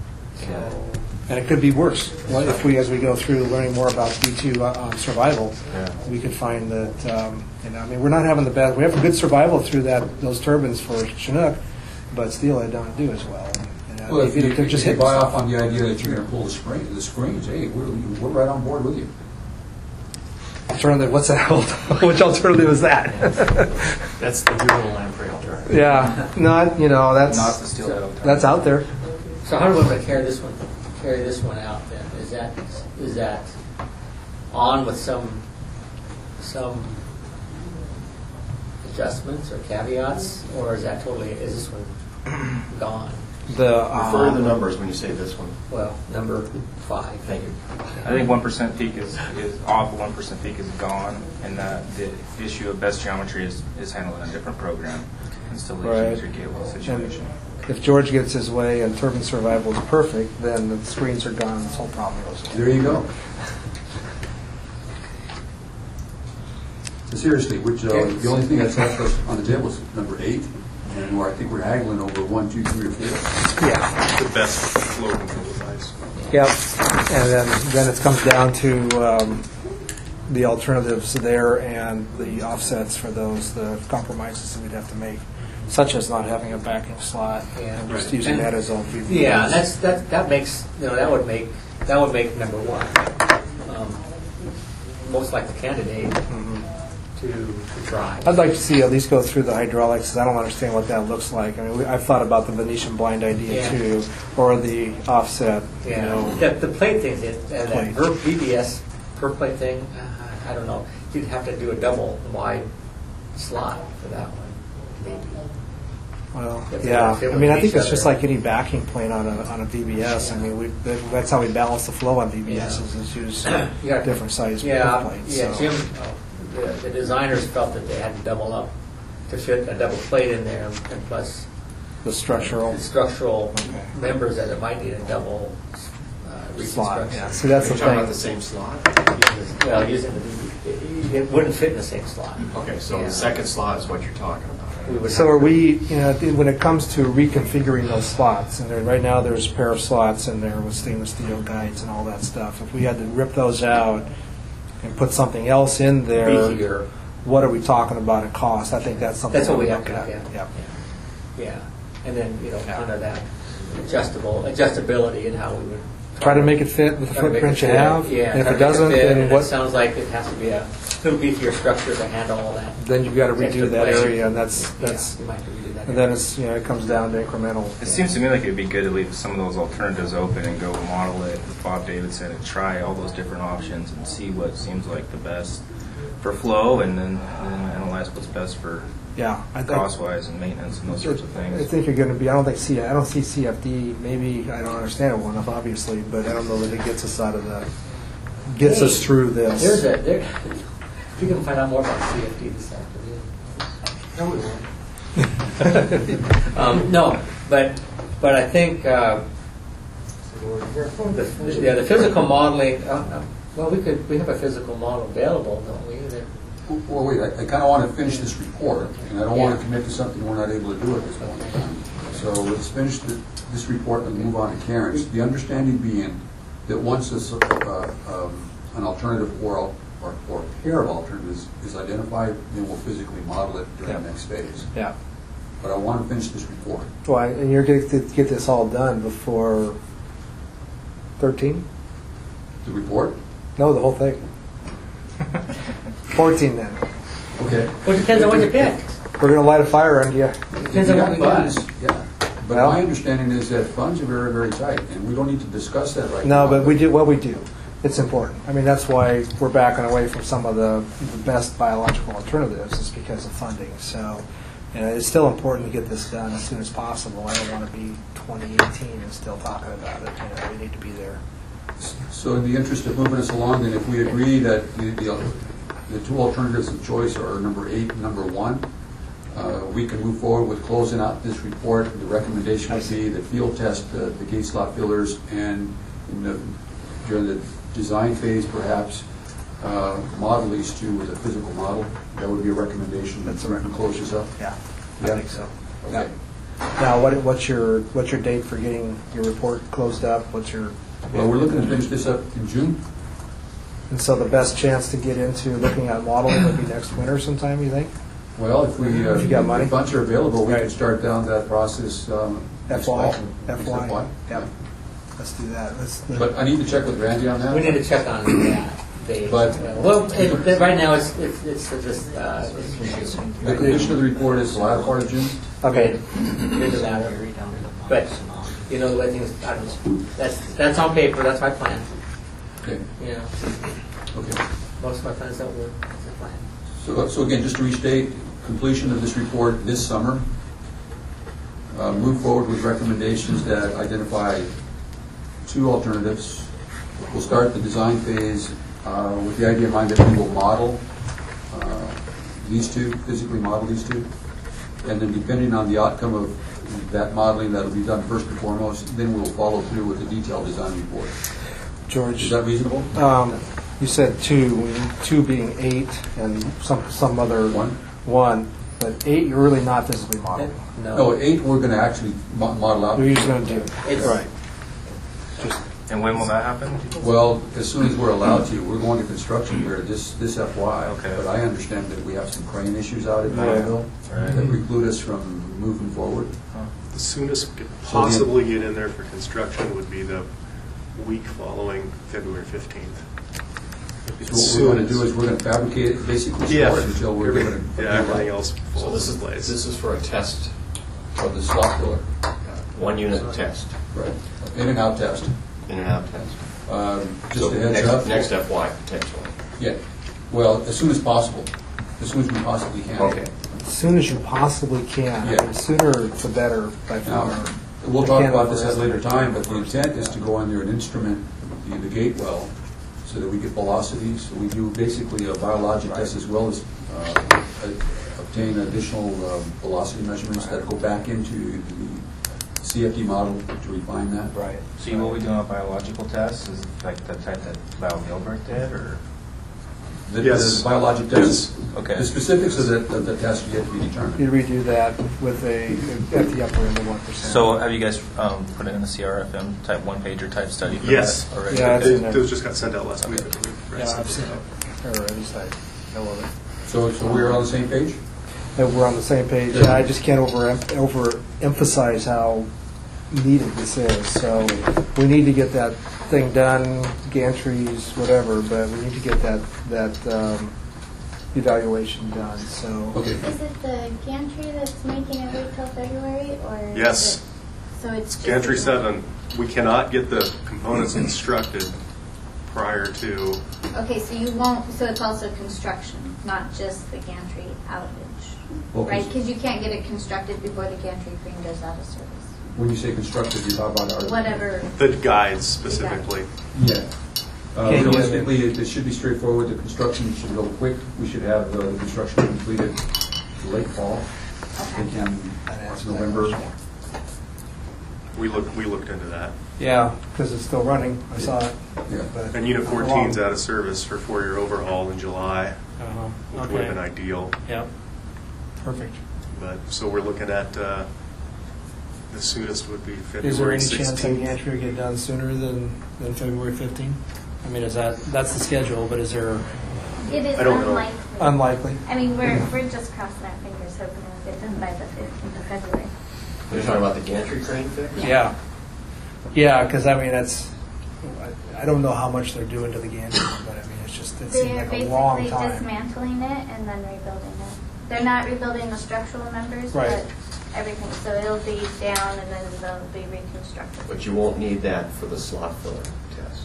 And it could be worse. Well, if we, as we go through learning more about B two uh, um, survival, Yeah. we could find that, um, you know, I mean, we're not having the best, we have good survival through that, those turbines for Chinook, but still they don't do as well. And, uh, Well, if maybe you, they're if just you hitting buy stuff. off on the idea that you're going to pull the spring, the springs, hey, we're, we're right on board with you. Alternative, what's that? Which alternative is that? That's the Google Lamprey alternative. Yeah, not, you know, that's, Not the steel head that's out there. So how do we want to carry this one, carry this one out then? Is that, is that on with some, some adjustments or caveats? Or is that totally, is this one gone? The, Refer to the um, numbers when you say this one. Well, number five. Thank you. I think one percent peak is, is off, one percent peak is gone, and that the issue of best geometry is, is handled in a different program. And still leaves you Right. with your gable situation. if George gets his way and turbine survival is perfect, then the screens are gone, this whole problem goes away. There you go. So seriously, which, uh, the only thing that's left us on the table is number eight, and where I think we're haggling over one, two, three, or four. Yeah. The best flow control device. Yep, and then, then it comes down to um, the alternatives there and the offsets for those, the compromises that we'd have to make, such as not having a backing slot Yeah. and just Right. using And- that as a V B. Yeah, that's, that, that makes, you know, that would make, that would make number one, um, most like the candidate to, to try. I'd like to see at least go through the hydraulics, 'cause I don't understand what that looks like. I mean, we- I've thought about the Venetian blind idea Yeah. too, or the offset, you Yeah, know. the, the plate thing, it- uh, that Plate. per V B S per plate thing, uh, I don't know. You'd have to do a double wide slot for that one, maybe. Well, If they yeah, don't fit I mean, I with think each it's just other. like any backing plane on a, on a V B S. I mean, we, that- that's how we balance the flow on V B Ss, is use Yeah. different size Yeah, plates. yeah, so. Jim, uh, the, the designers felt that they had to double up to fit a double plate in there, and plus The structural the structural Okay. members that it might need a double uh, slot, reconstruction. yeah. See, that's Are the you talking about thing. the same slot? Well, using the, it- it wouldn't fit in the same slot. Okay, so Yeah. the second slot is what you're talking about. We would So have are to- we, you know, when it comes to reconfiguring those slots, and there, right now there's a pair of slots in there with stainless steel guides and all that stuff. If we had to rip those out and put something else in there, Be here. what are we talking about in cost? I think that's something. That's what we we're have to looking look at. Yep. Yeah, and then, you know, under that adjustable, adjustability and how we would Try to make it fit with the Try to make footprint it you fit. have. Yeah, And if try it to make doesn't, fit, then and what? It sounds like it has to be a little beefier structure to handle all that. Then you've got to Extra redo that plate. area, and that's that's. Yeah, you might have to redo that And then it's you know it comes down to incremental. It seems to me like it'd be good to leave some of those alternatives open and go model it, as Bob David said, and try all those different options and see what seems like the best for flow, and then, and then analyze what's best for Yeah, I think- cost-wise and maintenance and those sorts of I things. think you're going to be. I don't think C. I don't see C F D. Maybe I don't understand it well enough, obviously, but I don't know that it gets us out of the gets us through this. There's a, there, if you can find out more about C F D this afternoon. No, we won't. um, no, but but I think uh, the, yeah, the physical modeling. Uh, uh, well, we could we have a physical model available, don't we? That, Well, wait, I, I kind of want to finish this report, and I don't want Yeah. to commit to something we're not able to do at this point in time. So let's finish the, this report and move on to Karen's. The understanding being that once this, uh, um, an alternative or, or, or pair of alternatives is identified, then we'll physically model it during the Yeah. next phase. Yeah. But I want to finish this report. Why? And you're going to get this all done before thirteen? The report? No, the whole thing. fourteen then. Okay. well, it depends on what you pick. We're going to light a fire under you. Depends on what we got. Funds, yeah. But Well- my understanding is that funds are very, very tight, and we don't need to discuss that right No, now. but we do what we do. It's important. I mean, that's why we're backing away from some of the, the best biological alternatives, is because of funding. So, you know, it's still important to get this done as soon as possible. I don't want to be twenty eighteen and still talking about it. You know, we need to be there. So in the interest of moving us along, then if we agree that the, the, the two alternatives of choice are number eight and number one, uh, we can move forward with closing out this report. The recommendation would be that field test the, the gate slot fillers, and in the, during the design phase, perhaps, uh, model these two with a physical model. That would be a recommendation. That's the recommendation. Close this up? Yeah, I Yeah? think so. Okay. Now, what, what's your what's your date for getting your report closed up? What's your Well, we're looking to finish this up in June. And so the best chance to get into looking at modeling would be next winter sometime, you think? Well, if we, uh, If you got money. if funds are available, we Right. can start down that process um, next F Y? fall. F Next Y? Yep. Let's do that. Let's, But I need to check with Randy on that. We need to check on that. They, But- uh, well, it, it- right now it's it's, it's just uh, it's, The completion of the report is the latter part of June? okay. Here's the matter. But you know the way things. I don't know. That's that's on paper. That's my plan. Okay, You know, okay. most of my plans don't work. That's a plan. So, so again, just to restate, completion of this report this summer. Uh, Move forward with recommendations that identify two alternatives. We'll start the design phase uh, with the idea in mind that we will model uh, these two, physically model these two. And then depending on the outcome of that modeling, that'll be done first and foremost, then we'll follow through with a detailed design report. George. Is that reasonable? Um, you said two, two being eight, and some some other One. one, but eight you're really not physically modeling. No. No, eight, we're going to actually mo- model out. You're just going to do It's- right. Just And when will that happen? Well, as soon as we're allowed to, we're going to construction here this, this F Y. Okay. But I understand that we have some crane issues out at Yeah. Bonneville Right. that preclude us from moving forward. The soonest we could possibly get in there for construction would be the week following February fifteenth. So what we're going to do is we're going to fabricate it, basically Yeah. store it until we're Every- given a... Yeah, everything else So falls this in is, place. this is for a test, of the slot filler. one unit test, Right. In and out test. in and out test. Um, Just So a heads next- up. Next F Y potentially. Yeah. Well, as soon as possible. As soon as we possibly can. Okay. as soon as you possibly can. I Yeah. mean, sooner the better by Now, far. we'll I talk can't about this at a later overestimate. time, but the intent is to go on there and instrument the, the gate well so that we get velocities. So we do basically a biologic test as well as uh, a- obtain additional um, velocity measurements that go back into the C F D model to refine that. Right. So you will be doing a biological test, is it like the type that Val Gilbert did, or? The, Yes. the biologic test. Okay. The specifics of the, of the test yet to be determined. You redo that with a at the upper end of one percent. So have you guys um, put it in a C R F M type one pager type study for Yes. that already? Yeah, it's in there. Those just got sent out last week. I believe. Right, Yeah, so- I've seen it. Or at least I know of it. So, so we're on the same page? That we're on the same page. Yeah, I just can't over overemphasize how needed this is. So we need to get that thing done, gantries, whatever, but we need to get that, that um, evaluation done, so. Okay. Is it the gantry that's making it wait till February, or? Yes. is it- So it's. just- Gantry seven, we cannot get the components constructed prior to, Okay, so you won't, so it's also construction, not just the gantry outage, Okay. right? Because you can't get it constructed before the gantry crane goes out of service. When you say constructive, you talk about our... Whatever. the guides specifically. Yeah. Uh, Can you- Realistically, it it should be straightforward. The construction should go quick. We should have uh, the construction completed late fall. Okay. They can, it's November. We looked, we looked into that. Yeah, because it's still running, I saw it. Yeah. but- And Unit fourteen's out of service for four-year overhaul in July, Uh-huh. which would have been Okay. ideal. Yep, perfect. But, so we're looking at, uh, the soonest would be Is there February any chance that sixteenth. gantry will get done sooner than, than February fifteenth? I mean, is that, that's the schedule, but is there It is I don't know. unlikely. unlikely? I mean, we're, we're just crossing our fingers hoping it'll get done by the fifteenth of February. You're talking about the gantry crane fix? Yeah. Yeah, because I mean, it's, I- I don't know how much they're doing to the gantry, but I mean, it's just, it seems They're like a long basically time. dismantling it and then rebuilding it. They're not rebuilding the structural members, Right. but everything. So it'll be down and then they'll be reconstructed. But you won't need that for the slot filler test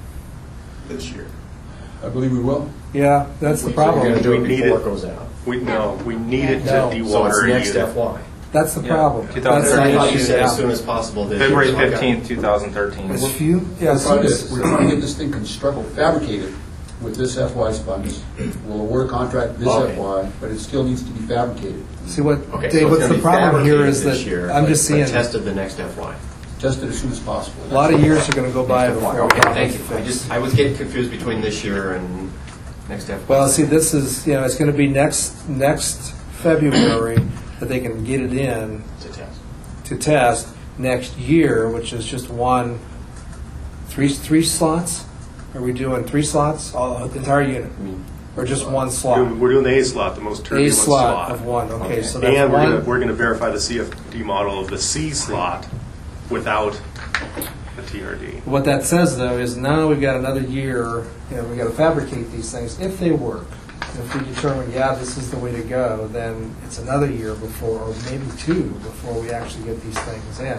this year. I believe we will. Yeah, that's the You're going problem. to do it We need before it. it goes out. We, no, we need it to No. dewater. So it's a next unit. F Y. That's the Yeah. problem. two That's thousand the I thought you issue, said as yeah. soon as possible this year. February so I got- fifteenth, two thousand thirteen. As few, yeah, We're as trying soon to, as- we're trying to get this thing constructed, fabricated with this F Y's funds. We'll award a contract this Okay. F Y, but it still needs to be fabricated. see what, Okay, so Dave, it's what's gonna the be problem here fabricated is this that year, I'm but- just but seeing, tested the next F Y. Tested as soon as possible. a lot of years are going to go by Next F Y. before. Okay, we have thank it you. I fixed. just, I was getting confused between this year and next F Y. Well, see, this is, you know, it's going to be next, next February that they can get it in To test. to test. Next year, which is just one, three, three slots? Are we doing three slots, all, the entire unit? I mean, Or just one We're doing- slot? We're doing the A slot, the most A turbulent slot slot. of one, okay, Okay. so that's And we're gonna, one. we're gonna verify the C F D model of the C slot without the T R D. What that says, though, is now we've got another year, you know, we've got to fabricate these things if they work. If we determine, yeah, this is the way to go, then it's another year before, or maybe two, before we actually get these things in.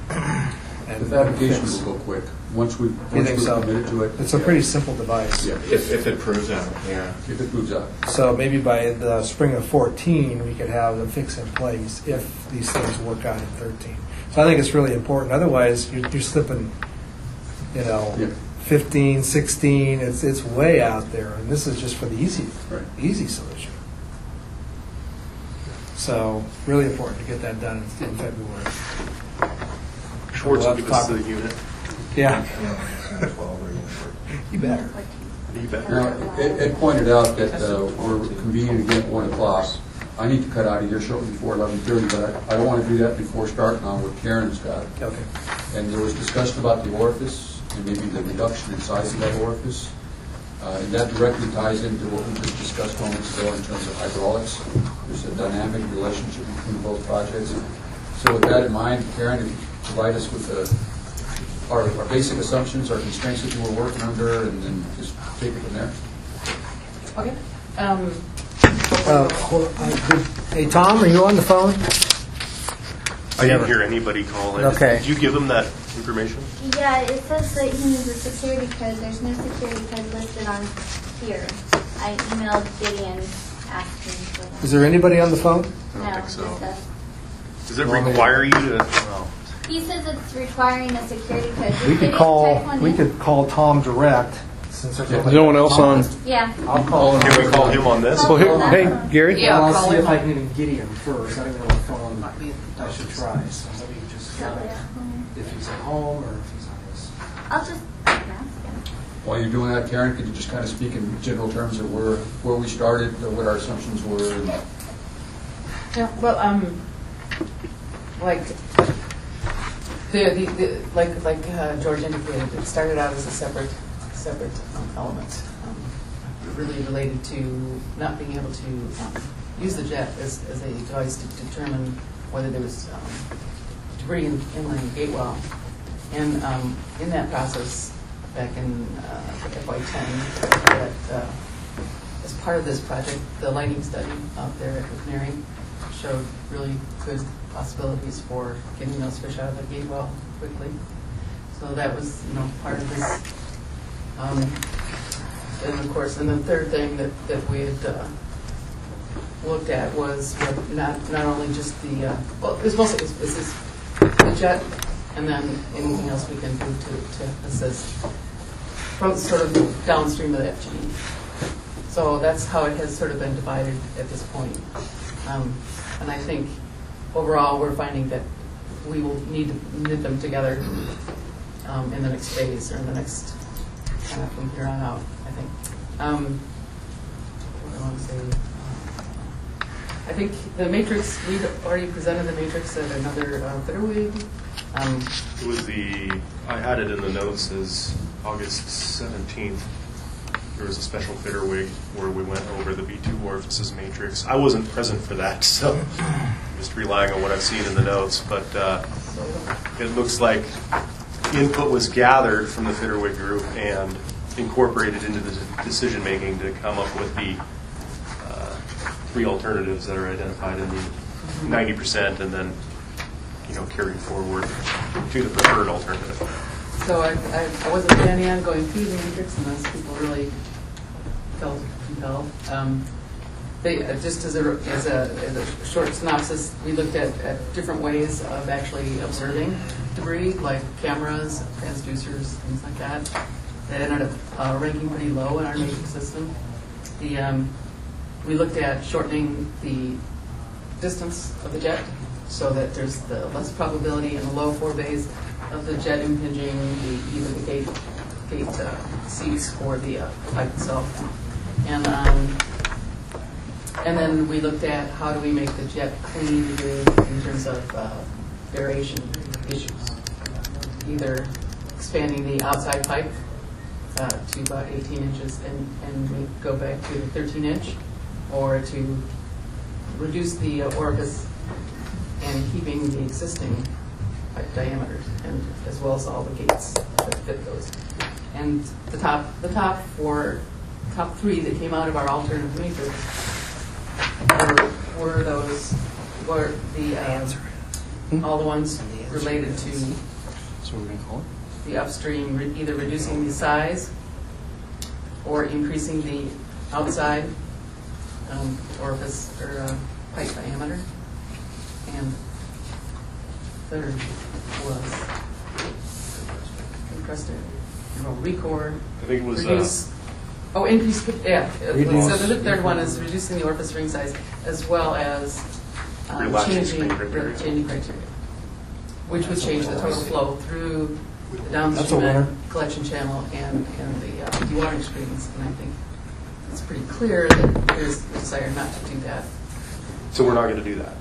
And The fabrication fix. will go quick. Once we, You once think we're so? committed to it. It's a pretty simple device. Yeah, If, if it proves out, yeah. if it proves out. So maybe by the spring of fourteen, we could have the fix in place if these things work out in thirteen. So I think it's really important. Otherwise, you're, you're slipping, you know, Yeah. fifteen, sixteen, it's, it's way out there. And this is just for the easy, Right. easy solution. So really important to get that done in in February. Schwartz will We'll have give to us talk- the unit. Yeah. You better. You bet. Now, Ed Ed pointed out that uh, we're convening again at one o'clock. I need to cut out of here shortly before eleven thirty, but I I don't want to do that before starting on what Karen's got. Okay. And there was discussion about the orifice and maybe the reduction in size of that orifice. Uh, And that directly ties into what we just discussed moments ago in terms of hydraulics. There's a dynamic relationship between both projects. So with that in mind, Karen, if you provide us with the, our, our basic assumptions, our constraints that you were working under, and then just take it from there. Okay. Um, Uh, hold- uh, did- Hey, Tom, are you on the phone? I didn't hear anybody call in. Okay. Did you give them that information? Yeah, it says that he needs a security code. There's no security code listed on here. I emailed Gideon asking for that. Is there anybody on the phone? I don't No, think so. just us. Does it require you to, well, He says it's requiring a security code. We Did could you call, type one we in? could call Tom direct, since there's There's no one else on. Yeah. I'll call him. can we call him on this? Oh, Well, here- hey, Gary? Yeah, Well, call I'll see him if I on- can even get him first. I don't know what phone I should try, so maybe just, uh, Probably at home. if he's at home or if he's on his. I'll just ask him. While you're doing that, Karen, could you just kind of speak in general terms of where, where we started, uh, what our assumptions were? and- Yeah, well, um, like, the, the, the like, like uh, George indicated, it started out as a separate, separate um, element, um, really related to not being able to um, use the jet as, as a device to determine whether there was um, debris in, in the gate wall. And um, in that process, back in uh, F Y ten that uh, as part of this project, the lighting study out there at McNary showed really good possibilities for getting those fish out of the gate well quickly. So that was, you know, part of this. Um, and of course, and the third thing that, that we had uh, looked at was what, not not only just the uh, well, it was mostly it was this, the jet, and then anything else we can do to, to assist from sort of downstream of the F G E. So that's how it has sort of been divided at this point. Um, and I think overall we're finding that we will need to knit them together um, in the next phase or in the next kind of from here on out, I think. Um, what do I want to say? I think the matrix, we've already presented the matrix at another uh, Fitterwig. Um, it was the, I had it in the notes as August seventeenth. There was a special Fitterwig where we went over the B two orifices matrix. I wasn't present for that, so just relying on what I've seen in the notes. But uh, it looks like input was gathered from the Fitterwig group and incorporated into the decision making to come up with the uh, three alternatives that are identified in the ninety percent, and then you know carried forward to the preferred alternative. So I, I, I wasn't planning on going through the matrix unless people really felt compelled. Um, they, uh, just as a, as, a, as a short synopsis, we looked at, at different ways of actually observing debris, like cameras, transducers, things like that. That ended up uh, ranking pretty low in our matrix system. The, um, we looked at shortening the distance of the jet so that there's the less probability in the low four bays of the jet impinging the, either the gate, gate uh, seats or the uh, pipe itself. And, um, and then we looked at how do we make the jet clean in terms of uh, variation issues. Either expanding the outside pipe uh, to about eighteen inches and, and we go back to the thirteen inch, or to reduce the uh, orifice and keeping the existing pipe diameters, and as well as all the gates that fit those. And the top, the top four, top three that came out of our alternative matrix were, were those, were the um, all the ones related to So we're going to call it? the upstream, re either reducing the size or increasing the outside um, orifice or uh, pipe diameter. And third was compressed air, no, record, I think it was reduce, uh, oh, increase, yeah. Reduce. So the third one is reducing the orifice ring size as well as um, Relaxing changing screen the criteria. changing criteria, which would change the total flow through the That's a downstream winner. collection channel and, and the uh, dewatering screens. And I think it's pretty clear that there's a desire not to do that. So we're not going to do that.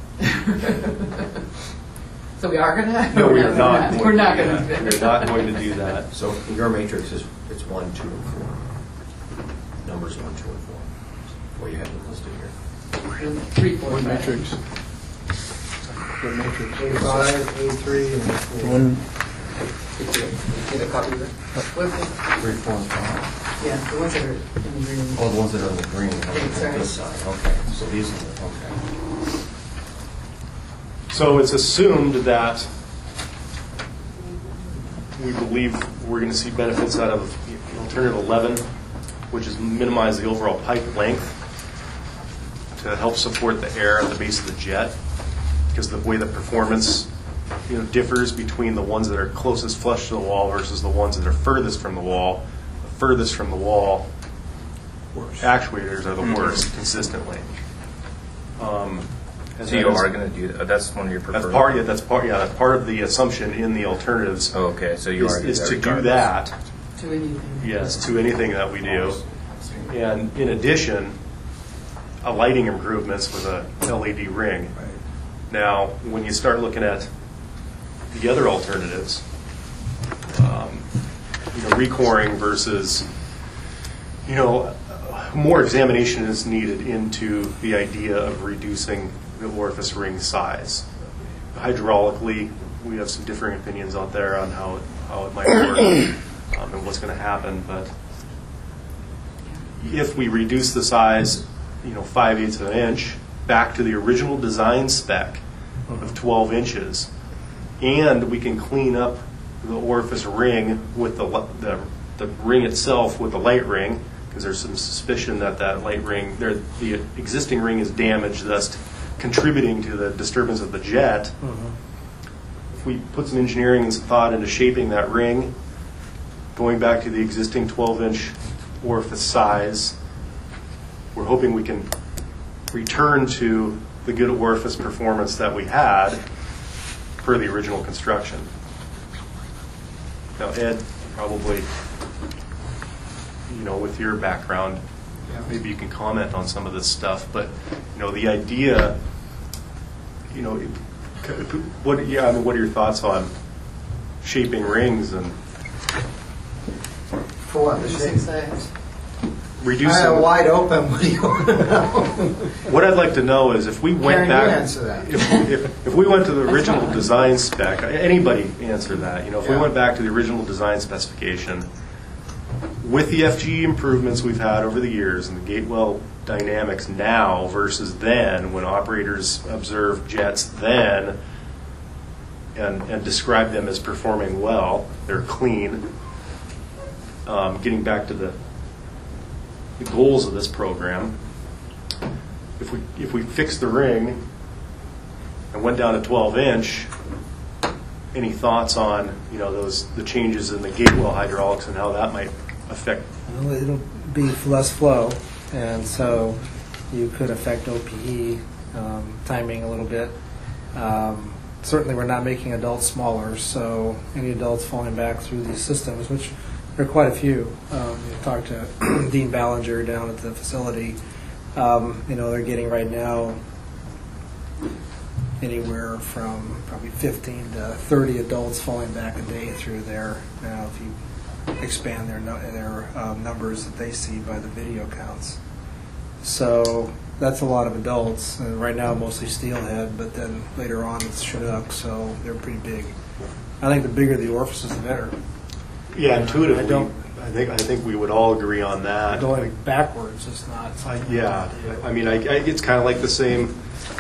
So we are going to? No, we are not. We're not going going to to do We're that. not going to do that. So your matrix is, it's one, two, and four. Numbers one, two, and four. What you have it listed here. Three, four, What five. matrix? What matrix? A five, A three, and A four. One, Get a copy of that? What- Three, four, and five. Yeah, the ones that are in green. Oh, the ones that are in the green. Okay, sorry. This side, okay. So these are, the- okay. So it's assumed that we believe we're going to see benefits out of alternative eleven, which is minimize the overall pipe length to help support the air at the base of the jet, because the way the performance you know differs between the ones that are closest flush to the wall versus the ones that are furthest from the wall. The furthest from the wall Worse. actuators are the worst consistently. Um, and So you that is- are going to do that? That's one of your preferred? That's part. Yeah, that's part. Yeah, that's part of the assumption in the alternatives. Oh, okay, so you is, are going is to to do do that. To anything. Yes, to anything that we do. And in addition, a lighting improvements with a L E D ring. Now, when you start looking at the other alternatives, um, you know, recoring versus, you know, more examination is needed into the idea of reducing the orifice ring size. Hydraulically, we have some differing opinions out there on how it, how it might work. um, and what's going to happen. But if we reduce the size, you know, five eighths of an inch back to the original design spec of twelve inches, and we can clean up the orifice ring with the the, the ring itself with the light ring, because there's some suspicion that that light ring, there, the existing ring is damaged, thus contributing to the disturbance of the jet. Mm-hmm. If we put some engineering and some thought into shaping that ring, going back to the existing twelve inch orifice size, we're hoping we can return to the good orifice performance that we had per the original construction. Now, Ed, probably, you know, with your background, maybe you can comment on some of this stuff. But, you know, the idea, you know, what? Yeah, I mean, what are your thoughts on shaping rings and For what? The shape? reducing? I am wide open. What do you want to know? What I'd like to know is if we went Karen, back, you answer that. If, if, if we went to the original design spec, anybody answer that. You know, if we Yeah. went back to the original design specification, with the F G E improvements we've had over the years and the Gatewell dynamics now versus then, when operators observed jets then and, and described them as performing well, they're clean. Um, getting back to the, the goals of this program, if we if we fixed the ring and went down to twelve inch, any thoughts on, you know, those the changes in the Gatewell hydraulics and how that might affect? Well, it'll be less flow, and so you could affect O P E um, timing a little bit. Um, certainly, we're not making adults smaller, so any adults falling back through these systems, which there are quite a few. Um, you talked to Dean Ballinger down at the facility. Um, you know, they're getting right now anywhere from probably fifteen to thirty adults falling back a day through there. Now, if you expand their no- their um, numbers that they see by the video counts. So that's a lot of adults. And right now, mostly steelhead, but then later on it's Chinook, so they're pretty big. I think the bigger the orifices, the better. Yeah, intuitively, I don't- I think I think we would all agree on that. Going backwards is not. I, yeah, I mean, I, I, it's kind of like the same.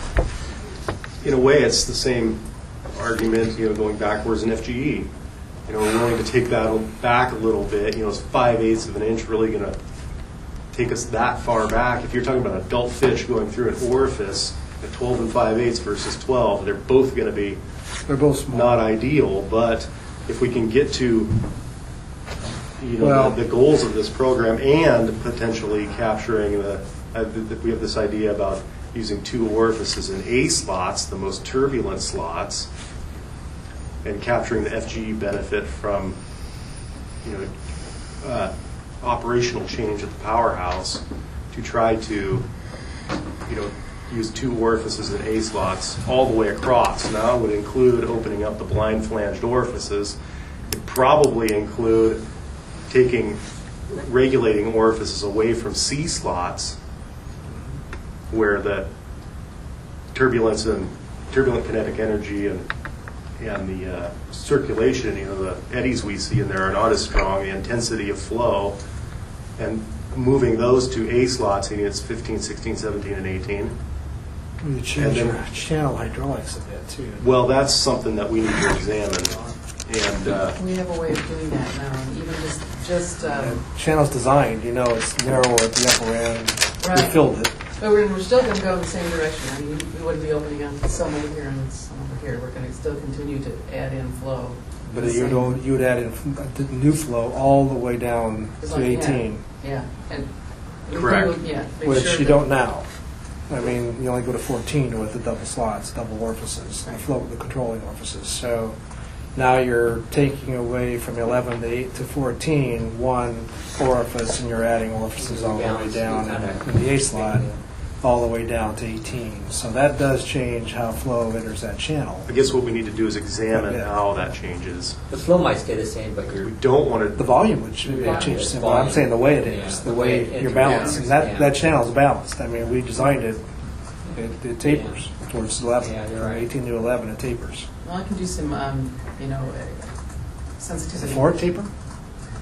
In a way, it's the same argument. You know, going backwards in F G E. You know, we're willing to take that back a little bit. You know, is five eighths of an inch really going to take us that far back? If you're talking about adult fish going through an orifice at twelve and five eighths versus twelve, they're both going to be they're both small. Not ideal. But if we can get to you know, well, the, the goals of this program and potentially capturing the, uh, the, we have this idea about using two orifices in A slots, the most turbulent slots, and capturing the F G E benefit from, you know, uh, operational change at the powerhouse to try to, you know, use two orifices in A slots all the way across. Now it would include opening up the blind flanged orifices. It probably include taking, regulating orifices away from C slots where the turbulence and turbulent kinetic energy and and the uh, circulation, you know, the eddies we see in there are not as strong, the intensity of flow, and moving those to A slots, and it's fifteen, sixteen, seventeen, and eighteen. You change your channel hydraulics a bit, too. Well, that's something that we need to examine. And uh, we have a way of doing that now, and even just just um, channel's designed, you know, it's narrower at the upper end. Right. We filled it. But we're, we're still going to go in the same direction. I mean, we wouldn't be opening on some over here and some over here. We're going to still continue to add in flow. But you would you would add in new flow all the way down It's to like, eighteen. Yeah, yeah. And we correct. do, yeah, make Which sure you that- don't now. I mean, you only go to fourteen with the double slots, double orifices, the flow, the controlling orifices. So now you're taking away from eleven to eight to fourteen one orifice, and you're adding orifices all the way down in, in the A slot, all the way down to eighteen. So that does change how flow enters that channel. I guess what we need to do is examine how that changes. The flow might stay the same, but you're We don't want to. The volume would should Yeah, change. it's But I'm volume. saying the way it is, Yeah, the the way way it you're enters, balanced, and that yeah. that channel is balanced. I mean, we designed it. It, it tapers towards eleven, Yeah, you're from right. eighteen to eleven. It tapers. Well, I can do some, um, you know, uh, Is sensitivity. it forward taper?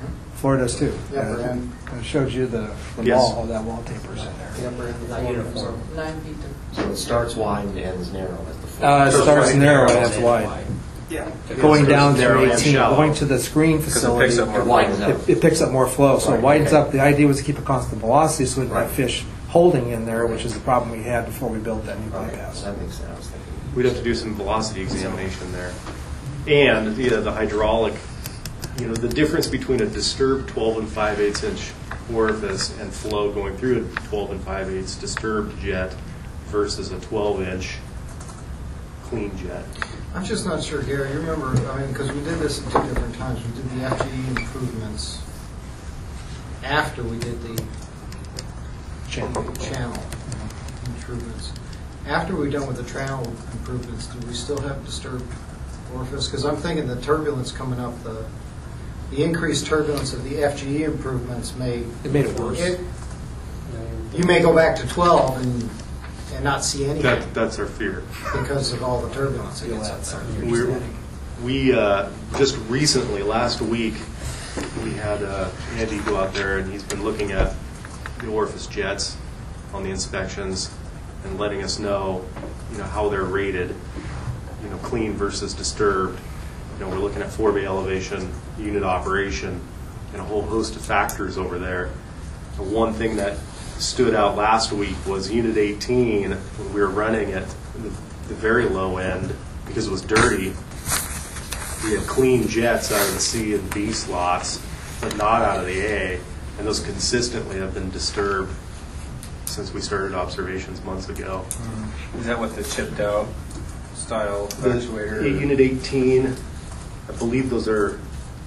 Floor does too. Yeah, And- but- and it showed you the, the Yes. wall, how that wallpaper's in there. The upper end of the Not floor. uniform. Nine feet to. So it starts wide and ends narrow at the floor. Uh, it So starts right narrow there, and ends wide. Yeah. Going down narrow through and eighteen, shallow. going to the screen Because it facility. picks up more It widens volume. up. It, it picks up more flow, so it Right, widens okay. up. The idea was to keep a constant velocity, so we didn't have Right. fish holding in there, which is the problem we had before we built that new Okay, bypass. that makes sense. I was thinking. We'd have to do some velocity examination there. And yeah, the hydraulic, you know, the difference between a disturbed twelve and five eighths inch orifice and flow going through a twelve and five eighths disturbed jet versus a twelve inch clean jet. I'm just not sure, Gary, you remember, I mean, because we did this at two different times. We did the F G E improvements after we did the Channel. channel improvements. After we're done with the channel improvements, do we still have disturbed orifice? Because I'm thinking the turbulence coming up, the, the increased turbulence of the F G E improvements may... It made it worse. It- You may go back to twelve and, and not see anything That, that's our fear. because of all the turbulence that gets up there. We're, we uh, just recently, last week, we had uh, Andy go out there, and he's been looking at the orifice jets on the inspections and letting us know, you know, how they're rated, you know, clean versus disturbed. You know, we're looking at four-bay elevation, unit operation, and a whole host of factors over there. The one thing that stood out last week was Unit eighteen, when we were running at the, the very low end, because it was dirty. We had clean jets out of the C and B slots, but not out of the A, and those consistently have been disturbed since we started observations months ago. Is that what the chipped out style The actuator? eight- Unit eighteen, I believe those are,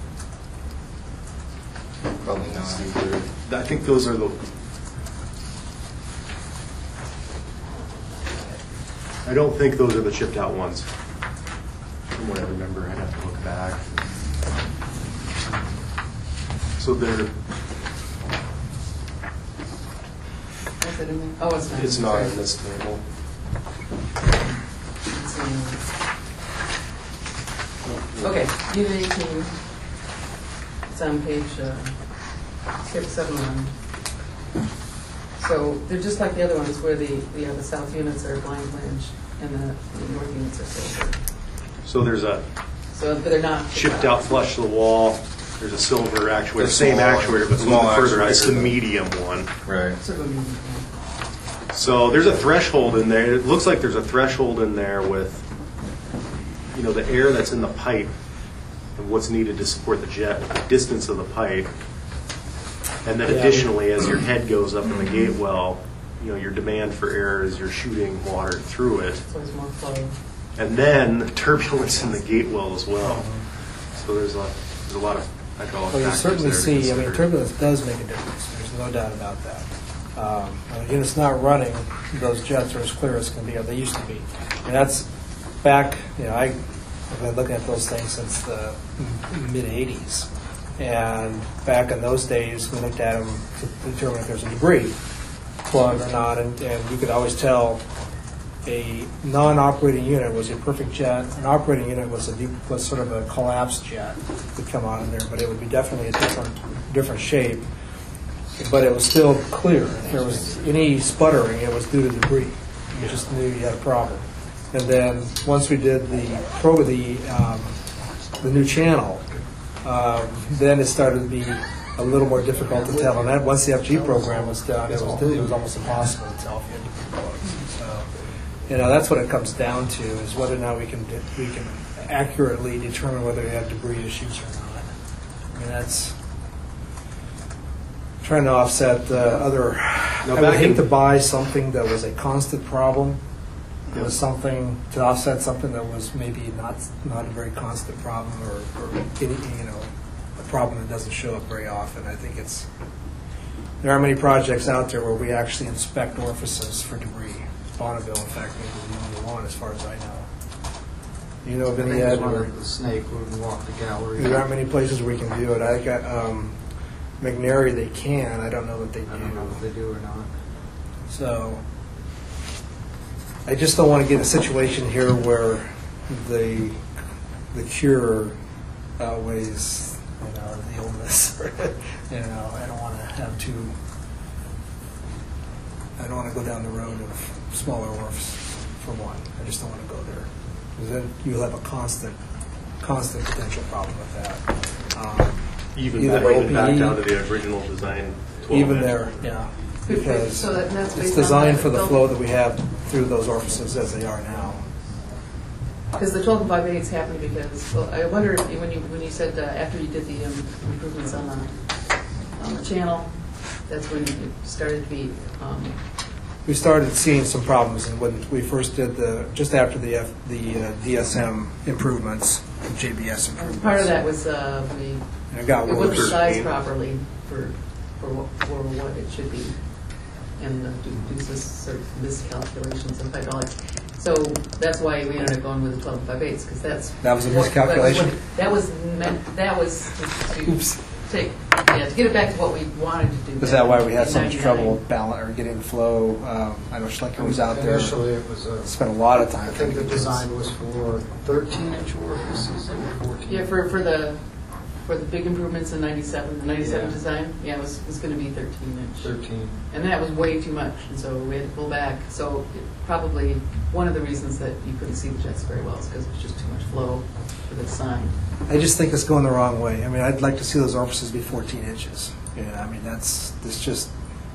Probably not. I think those are the, I don't think those are the chipped out ones. From what I remember, I'd have to look back. So they're, Is it in there? Oh, it's not. it's not in Sorry. this table. It's in- Okay, unit eighteen. It's on page uh, six seven one. So they're just like the other ones where the, the, uh, the south units are blind flange and the, the north units are silver. So there's a So, but they're not. chipped out flush to the wall. There's a silver actuator, The same small- actuator, but a small little bit further. It's the actuator. medium one. Right. Sort of a medium. So there's a threshold in there. It looks like there's a threshold in there with, you know, the air that's in the pipe and what's needed to support the jet, the distance of the pipe. And then Yeah. additionally, as your head goes up in the gate well, you know, your demand for air as you're shooting water through it. So there's more flow. And then turbulence in the gate well as well. So there's a, there's a lot of hydraulic Well, you factors certainly there to see, I mean, consider. turbulence does make a difference. There's no doubt about that. Um, when the unit's not running, those jets are as clear as can be, or they used to be. And that's back, you know, I, I've been looking at those things since the mid eighties. And back in those days, we looked at them to determine if there's a debris plug or not, and, and you could always tell a non-operating unit was a perfect jet. An operating unit was a deep, was sort of a collapsed jet that would come out in there, but it would be definitely a different different shape. But it was still clear. If there was any sputtering, it was due to debris. You just knew you had a problem. And then once we did the pro the um, the new channel, um, then it started to be a little more difficult to tell. And that once the F G program was done, it was it was almost impossible to tell if you had debris plugs. So, you know, that's what it comes down to, is whether or not we can de- we can accurately determine whether we have debris issues or not. I mean, that's trying to offset uh, other. Now, I would back hate in- to buy something that was a constant problem. It was something to offset something that was maybe not not a very constant problem, or, or any, you know, a problem that doesn't show up very often. I think it's there are many projects out there where we actually inspect orifices for debris. Bonneville, in fact, may be the only one, as far as I know. You know of I any think yet? it's one or- of the snake where we walk the gallery. There aren't many places where we can do it. I got um, McNary. They can. I don't know that they do. I don't know if they do or not. So I just don't want to get in a situation here where the the cure outweighs you know, the illness. You know, I don't want to have too. I don't want to go down the road of smaller wharfs for one. I just don't want to go there because then you'll have a constant, constant potential problem with that. Um, Even either back, even O P E, back down to the original design. twelve even inch. there, yeah, because So that- that's it's based on designed the for the building? flow that we have through those orifices as they are now. Because the twelve and five eighths happened because, well, I wonder if you- when you, when you said uh, after you did the um, improvements on the, on the channel, that's when it started to be, um, We started seeing some problems, and when we first did the, just after the F, the uh, D S M improvements, J B S improvements. part of that was uh, we, And it got it wasn't worse. sized properly for, for what, for what it should be. And uh, due due to sort of miscalculations of hydraulics. So that's why we ended up going with the twelve and five eighths, because that's. That was a what- that was miscalculation? what- That was meant, that was to- to Oops. take, yeah, to get it back to what we wanted to do. Is that why we had in so much ninety-nine. trouble balance or getting the flow? Um, I know Schlenker was out there. Initially, it was a, Spent a lot of time. I trying think to the get this. design was for thirteen inch orifices and fourteen. Yeah, for, for the, for the big improvements in ninety-seven, the ninety-seven Yeah. design, yeah, it was, was gonna be thirteen inch. thirteen. And that was way too much, and so we had to pull back. So it- probably one of the reasons that you couldn't see the jets very well is because it was just too much flow for the design. I just think it's going the wrong way. I mean, I'd like to see those orifices be fourteen inches. Yeah, I mean, that's, that's just,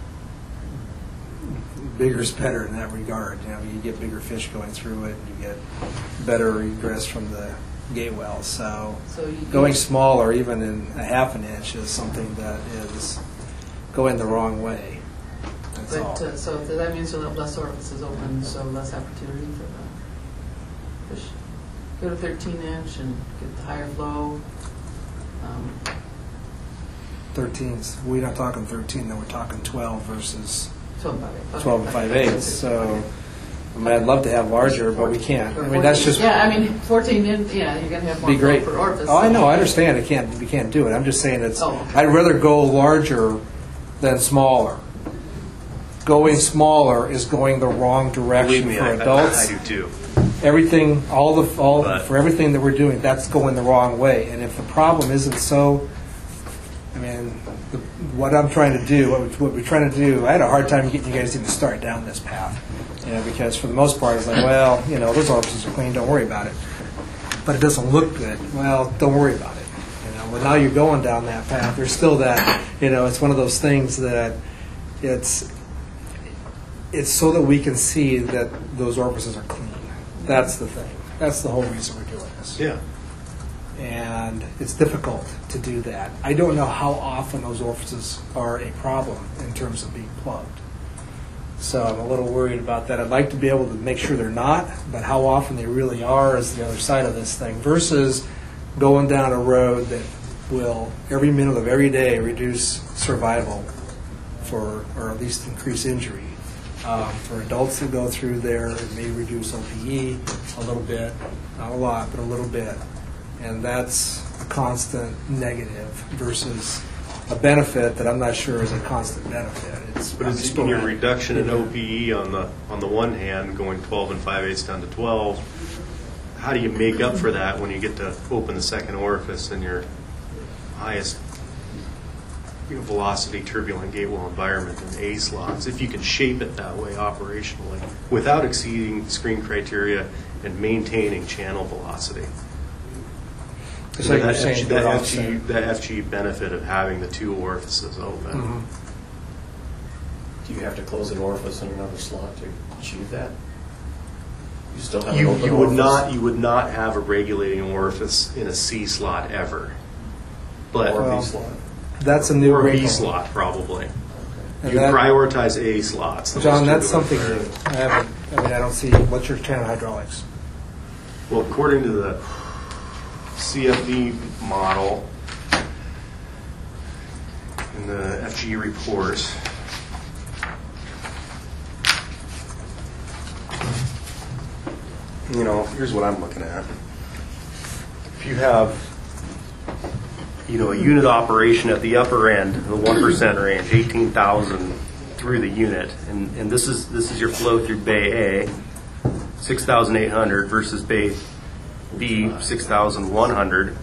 bigger is better in that regard. You know, you get bigger fish going through it, and you get better egress from the gate wells. So So you- going smaller, even in a half an inch, is something that is going the wrong way. That's all. But, uh, so that means you'll have less orifices open, so less opportunity for the fish. Go to thirteen inch and get the higher flow. Um, thirteens. We're not talking thirteen, though. We're talking twelve versus twelve and five eighths. Okay. twelve and five eighths. So, I mean, I'd love to have larger, but we can't. I mean, that's just Yeah, I mean, fourteen in, yeah, you're gonna have more be flow great. per orifice. Oh, I know. I understand. It can't. We can't do it. I'm just saying it's. Oh, okay. I'd rather go larger than smaller. Going smaller is going the wrong direction Believe me, for I, adults. I, I do too. Everything, all the, all But- for everything that we're doing, that's going the wrong way. And if the problem isn't so, I mean, the, what I'm trying to do, what, we, what we're trying to do, I had a hard time getting you guys to even start down this path. You know, because for the most part, it's like, well, you know, those orifices are clean, don't worry about it. But it doesn't look good. Well, don't worry about it. You know, well, now you're going down that path. There's still that, you know, it's one of those things that it's, it's so that we can see that those orifices are clean. That's the thing. That's the whole reason we're doing this. Yeah. And it's difficult to do that. I don't know how often those orifices are a problem in terms of being plugged. So I'm a little worried about that. I'd like to be able to make sure they're not, but how often they really are is the other side of this thing, versus going down a road that will, every minute of every day, reduce survival for, or at least increase injury. Um, for adults that go through there, it may reduce O P E a little bit, not a lot, but a little bit. And that's a constant negative versus a benefit that I'm not sure is a constant benefit. It's But it's in your reduction in O P E on the on the one hand, going twelve and five eighths down to twelve. How do you make up for that when you get to open the second orifice in your highest, you know, velocity turbulent gate wall environment in A slots? If you can shape it that way operationally without exceeding screen criteria and maintaining channel velocity. It's like that you're saying, F G, do it that, all F G, the that F G benefit of having the two orifices open. Mhm. Do you have to close an orifice in another slot to achieve that? You still have You, an open you would orifice? not you would not have a regulating orifice in a C slot ever, but Or Well, B slot? That's a new or a B wrinkle. slot probably. And You that- prioritize A slots. the John, most that's something turbulent new. environment. I haven't, I mean, I don't see, what's your channel hydraulics? Well, according to the C F D model in the F G report, you know, here's what I'm looking at. If you have, you know, a unit operation at the upper end, the one percent range, eighteen thousand through the unit, and, and this is this is your flow through Bay A, six thousand eight hundred versus Bay B, six thousand one hundred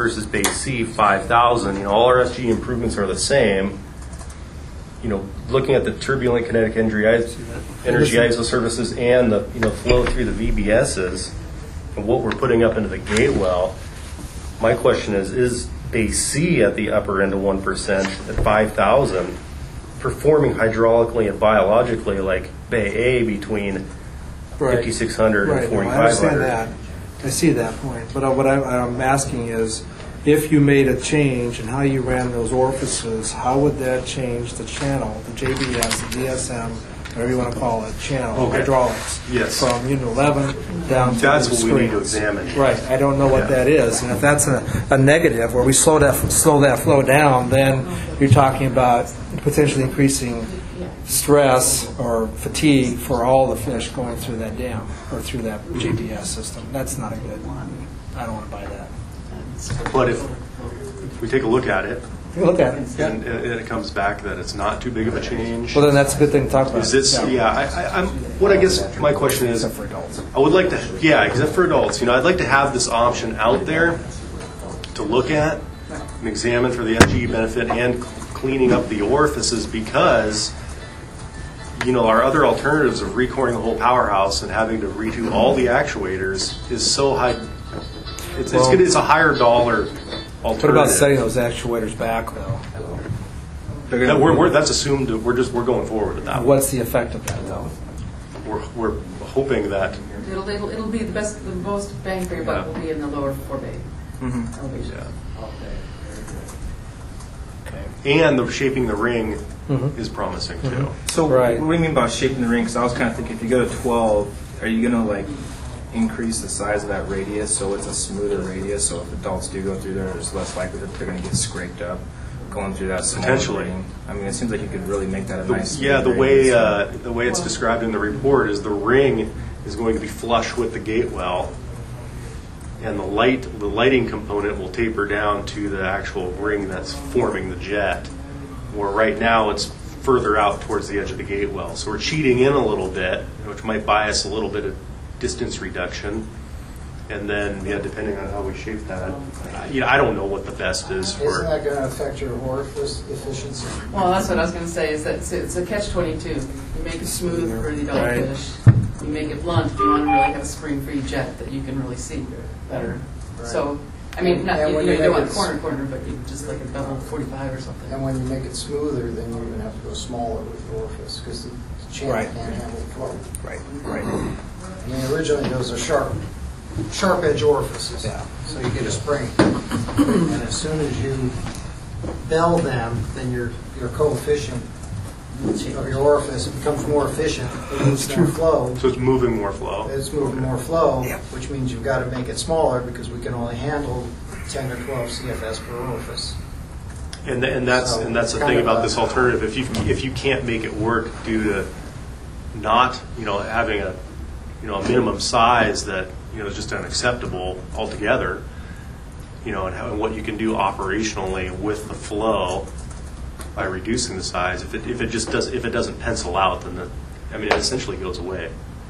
versus base C, five thousand. You know, all our F G E improvements are the same. You know, looking at the turbulent kinetic energy, energy iso services and the, you know, flow through the V B Ss and what we're putting up into the gate well, my question is, is base C at the upper end of one percent at five thousand performing hydraulically and biologically like Bay A between Right. fifty-six hundred Right, and no, I forty-five hundred? understand that. I see that point. But uh, what I, I'm asking is, if you made a change in how you ran those orifices, how would that change the channel, the J B S, the D S M, whatever you want to call it, channel, Okay. hydraulics? Yes. From unit eleven down to That's the what we need to screens. examine. Right. I don't know what Yeah. that is. And if that's a, a negative, where we slow that, slow that flow down, then you're talking about potentially increasing stress or fatigue for all the fish going through that dam or through that G P S system. That's not a good one. I don't want to buy that. But if we take a look at it, You look at it. and, and it comes back that it's not too big of a change. Well, then that's a good thing to talk about. Is this, yeah, I, I, I'm, what I guess my question is, Except for adults. I would like to, yeah, except for adults, you know, I'd like to have this option out there to look at and examine for the F G E benefit and cleaning up the orifices, because, you know, our other alternatives of recoring the whole powerhouse and having to redo all the actuators is so high. It's, it's, Well- gonna- it's a higher dollar alternative. What about setting those actuators back, though? That we're, we're, that's assumed, that we're just, we're going forward with that. one. What's the effect of that, though? We're, we're hoping that, It'll, it'll, it'll be the best, the most bang for your buck will be in the lower four bay elevation. yeah. And the shaping the ring Mhm. is promising too. So Right. what do you mean by shaping the ring? Because I was kind of thinking, if you go to twelve, are you going to like increase the size of that radius so it's a smoother radius? So if adults do go through there, there's less likely that they're going to get scraped up going through that small Potentially. ring. I mean, it seems like you could really make that a The- nice. yeah, the smooth way ring. uh, the way it's described in the report is the ring is going to be flush with the gate well, and the light the lighting component will taper down to the actual ring that's forming the jet. Where right now it's further out towards the edge of the gate well, so we're cheating in a little bit, which might buy us a little bit of distance reduction. And then, yeah, depending on how we shape that, I- you know, I don't know what the best is for. Isn't that going to affect your orifice efficiency? Well, that's what I was going to say, is that it's a, it's a catch twenty-two. You make it smooth for the adult Right. fish. You make it blunt if you want to really have a spring-free jet that you can really see better. So, I mean, not, And you, when you you don't make want it- corner corner, but you just like a double forty-five or something. And when you make it smoother, then you're going to have to go smaller with the orifice because the channel Right. can't handle the flow. Right, right. I mean, originally those are sharp, sharp edge orifices. Yeah. So you get a spring. And as soon as you bell them, then your, your coefficient of your orifice becomes more efficient. It moves more flow. So it's moving more flow. It's moving more flow, which means you've got to make it smaller because we can only handle ten or twelve C F S per orifice. And, and that's So and that's the kind thing of about a- this alternative. If you if you can't make it work due to not you know having a you know a minimum size that you know is just unacceptable altogether, you know, and, how, and what you can do operationally with the flow by reducing the size. If it if it just does if it doesn't pencil out, then the, I mean it essentially goes away.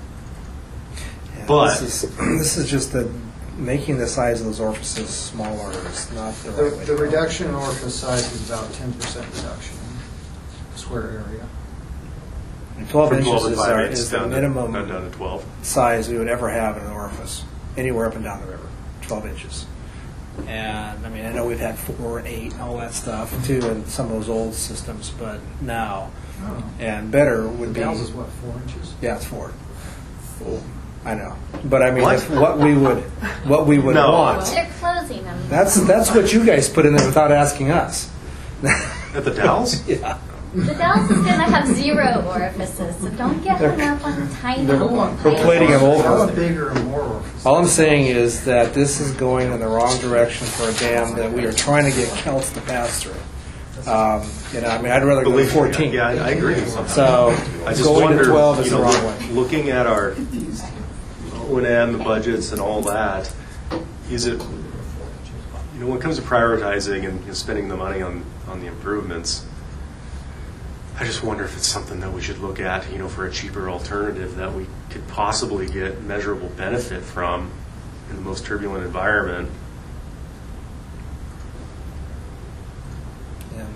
Yeah, But- this is, this is just the making the size of those orifices smaller is not the The, right way the to go. reduction in orifice size is about ten percent reduction in square area. And twelve From inches and is, five our, eighths is the down to- minimum down to twelve. size we would ever have in an orifice, anywhere up and down the river, twelve inches. And, I mean, I know we've had four and eight and all that stuff, too, in some of those old systems, but now, and better would be... Dow's is what, four inches? Yeah, it's four. I know. But, I mean, What? if what we would, what we would No. want, They're closing them. that's, that's what you guys put in there without asking us. At the Dalles? Yeah. The Dallas is going to have zero orifices, so don't get hung up on tiny. They're, they're plating them I want over. bigger and more orifices. All I'm saying is that this is going in the wrong direction for a dam that we are trying to get Celts to pass through. Um, you know, I mean, I'd rather go to Believe me, fourteen. Yeah, I, I agree. So I just going wonder, to twelve is you the know, wrong look- way. looking at our O and M, the budgets, and all that, is it, you know, when it comes to prioritizing and you know, spending the money on, on the improvements, I just wonder if it's something that we should look at, you know, for a cheaper alternative that we could possibly get measurable benefit from in the most turbulent environment.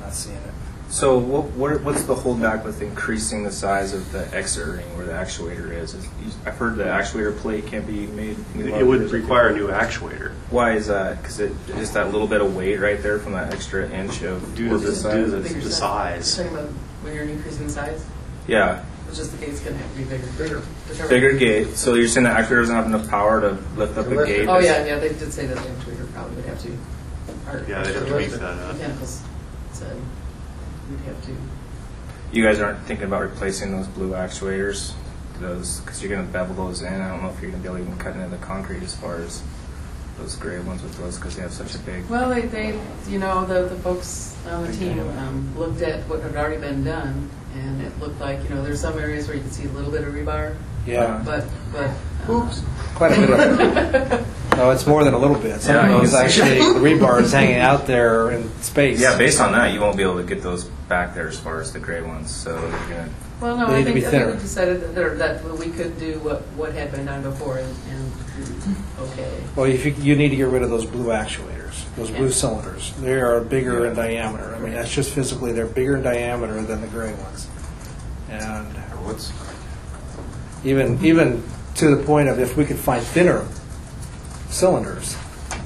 not seeing it. So what, what what's the holdback with increasing the size of the exit ring where the actuator is? Is- I've heard the actuator plate can't be made any It would larger. require a new actuator. Why is that? Because it just that little bit of weight right there from that extra inch of Due to orbit the- size. due to Bigger the size. You're talking about when you're increasing size? Yeah, It's just the gate's going to have to be bigger. Bigger. Whichever- bigger gate. So you're saying the actuator doesn't have enough power to lift up To a lift gate? it. Oh, yeah, yeah, they did say that the actuator probably would have to. or- Yeah, they'd have to beef that up. Mechanicals said we'd have to. You guys aren't thinking about replacing those blue actuators, those because you're going to bevel those in. I don't know if you're going to be able to even cut into the concrete as far as those gray ones with those because they have such a big. Well, they, they, you know, the, the folks on the team um, looked at what had already been done, and it looked like, you know, there's some areas where you can see a little bit of rebar. Yeah. But, but. Oops. Quite a bit of it. No, it's more than a little bit. Some Yeah, of those you- actually, the rebar is hanging out there in space. Yeah, based on that, you won't be able to get those back there as far as the gray ones. So you're gonna. Well, no, They I need to think, be I think thinner. we decided that, there- that we could do what, what had been done before and, and okay. Well, if you, you need to get rid of those blue actuators, those blue Yeah. cylinders. They are bigger in diameter. I mean, that's just physically, they're bigger in diameter than the gray ones. And What's, even, even to the point of if we could find thinner cylinders.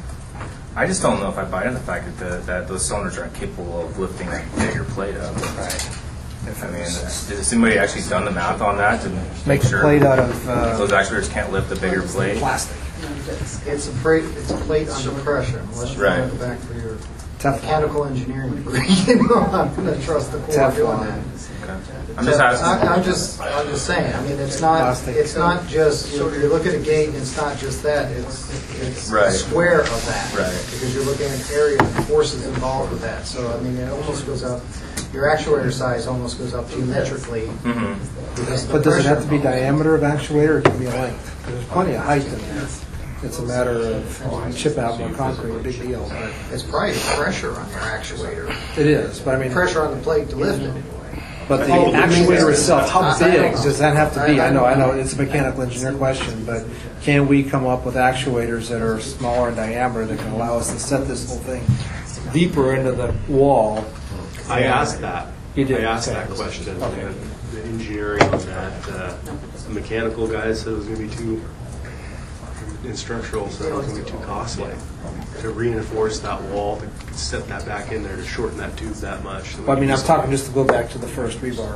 I just don't know if I buy into the fact that the, that those cylinders aren't capable of lifting a bigger plate up. Right. I mean, has somebody actually done the math on that to Make make the sure plate out of uh, those actuators can't lift a bigger plate? plastic. It's a plate, it's a plate under pressure, unless you Right. want to go back for your Teflon. mechanical engineering degree. You know, I'm going to trust the Corps doing Teflon. that. Okay. I'm just asking. I- I'm just, I'm just saying, I mean, it's not, Plastic. it's not just, you know, you look at a gate, it's not just that, it's, it's a Right. square of that. Right. Because you're looking at area and forces involved with that. So, I mean, it almost goes up, your actuator size almost goes up geometrically. Mhm. because of the But does it have pressure to be involved. diameter of actuator, or it can be a length? Because there's plenty of height in there. It's a matter of chip out more concrete, a big deal. But It's probably the pressure on your actuator, it is, but I mean, pressure on the plate to lift it. but the Oh, actuator itself, how I- I big don't know. does that have to be? I- I I know, I don't know, know. it's a mechanical engineer question, but can we come up with actuators that are smaller in diameter that can allow us to set this whole thing deeper into the wall? I asked that. You did? I asked Okay. that question. Okay. The- The engineering on that, uh, the mechanical guys said it was going to be too, in structural, said it was going to be too costly to reinforce that wall, to set that back in there, to shorten that tube that much. So we Well, I mean, could I'm do talking just to go back to the first rebar.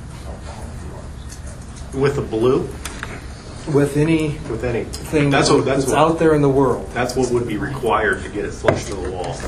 something. With the blue, With any with any. thing That's what, that's that's what, out there in the world, that's what would be required to get it flush to the wall.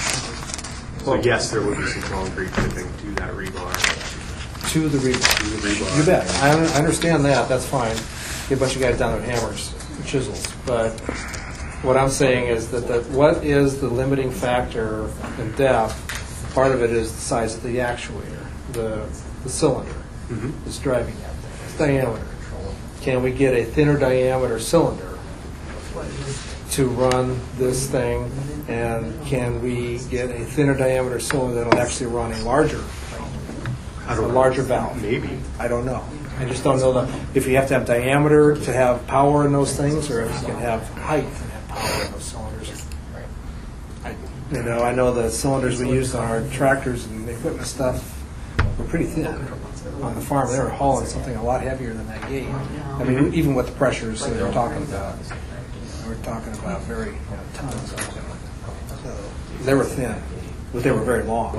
So yes, there would be some concrete tipping to that rebar. to the rebar. To the rebar. You bet. I un- I understand that, that's fine. Get a bunch of guys down there with hammers, and chisels. But what I'm saying is that, that what is the limiting factor in depth? Part of it is the size of the actuator, the, the cylinder Mhm. that's driving that thing, its diameter. Can we get a thinner diameter cylinder to run this thing? And can we get a thinner diameter cylinder that'll actually run a larger I a don't know. larger valve? Maybe. I don't know. I just don't know the, if you have to have diameter to have power in those things, or if you can have height and have power in those cylinders. I, you know, I know the cylinders we use on our tractors and equipment stuff were pretty thin. On the farm, they were hauling something a lot heavier than that gate. I mean, even with the pressures that they were talking about, we're talking about very, you know, tons of them. So they were thin, but they were very long.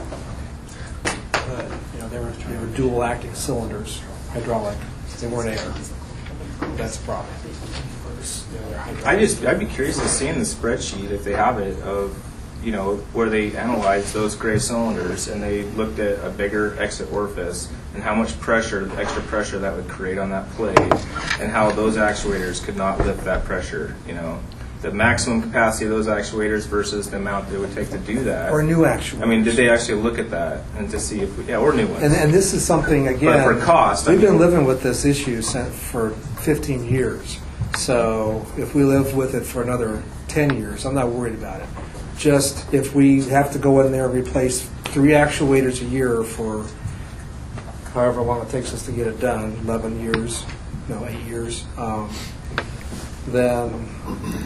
But, you know, they were, they were dual acting cylinders, hydraulic. They weren't air. That's the problem. You know, they're hydraulic. I just, I'd be curious to see in the spreadsheet if they have it of, you know, where they analyzed those gray cylinders and they looked at a bigger exit orifice and how much pressure, extra pressure that would create on that plate, and how those actuators could not lift that pressure. You know, the maximum capacity of those actuators versus the amount it would take to do that. Or new actuators. I mean, did they actually look at that and to see if we, yeah, or new ones? And, and this is something, again, But for cost, I we've been mean- living with this issue since, for fifteen years. So if we live with it for another ten years, I'm not worried about it. Just if we have to go in there and replace three actuators a year for however long it takes us to get it done, eleven years, no, eight years, um, then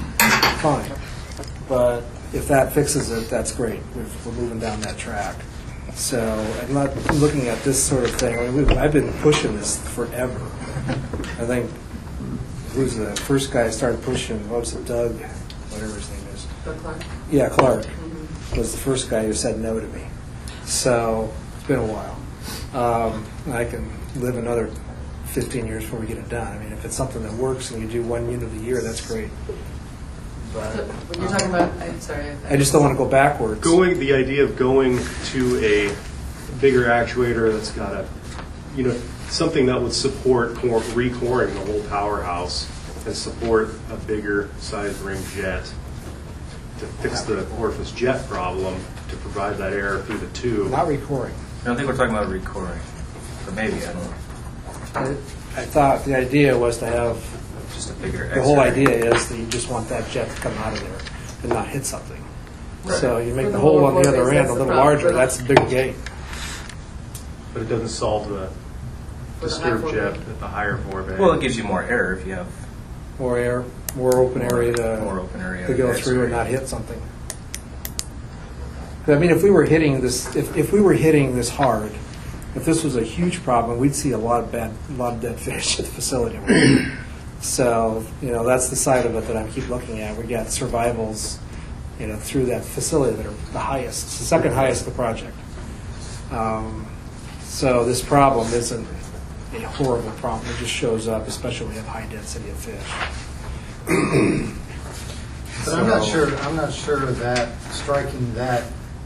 fine. But if that fixes it, that's great. We're, we're moving down that track. So I'm not looking at this sort of thing. I mean, we've, I've been pushing this forever. I think who's the first guy I started pushing? What was it, Doug? Whatever his name is. Doug Clark? Yeah, Clark Mm-hmm. was the first guy who said no to me. So it's been a while. Um, I can live another fifteen years before we get it done. I mean, if it's something that works and you do one unit a year, that's great. But So when you're talking about, I'm sorry. I just don't want to go backwards. Going, the idea of going to a bigger actuator that's got a, you know, something that would support core, recoring the whole powerhouse and support a bigger size ring jet to fix the orifice jet problem, to provide that air through the tube. Not recoring. I don't think we're talking about recoring, but maybe, I don't know. I, I thought the idea was to have, Just a bigger the whole X-ray. idea is that you just want that jet to come out of there and not hit something. Right. So you make For the the hole lower on the floor other base, end that's a the little problem. larger. That's a big gate. But it doesn't solve the For the high disturbed floor jet bay. at the higher floor bay. Well, it gives you more air if you have More air, more open area to, more open area to go to through and X-ray. not hit something. 'Cause I mean, if we were hitting this, if, if we were hitting this hard, if this was a huge problem, we'd see a lot of bad, a lot of dead fish at the facility. So, you know, that's the side of it that I keep looking at. We got survivals, you know, through that facility that are the highest, it's the second highest of the project. Um, so this problem isn't a horrible problem. It just shows up, especially when we have high density of fish. But I'm not So- sure, I'm not sure that striking that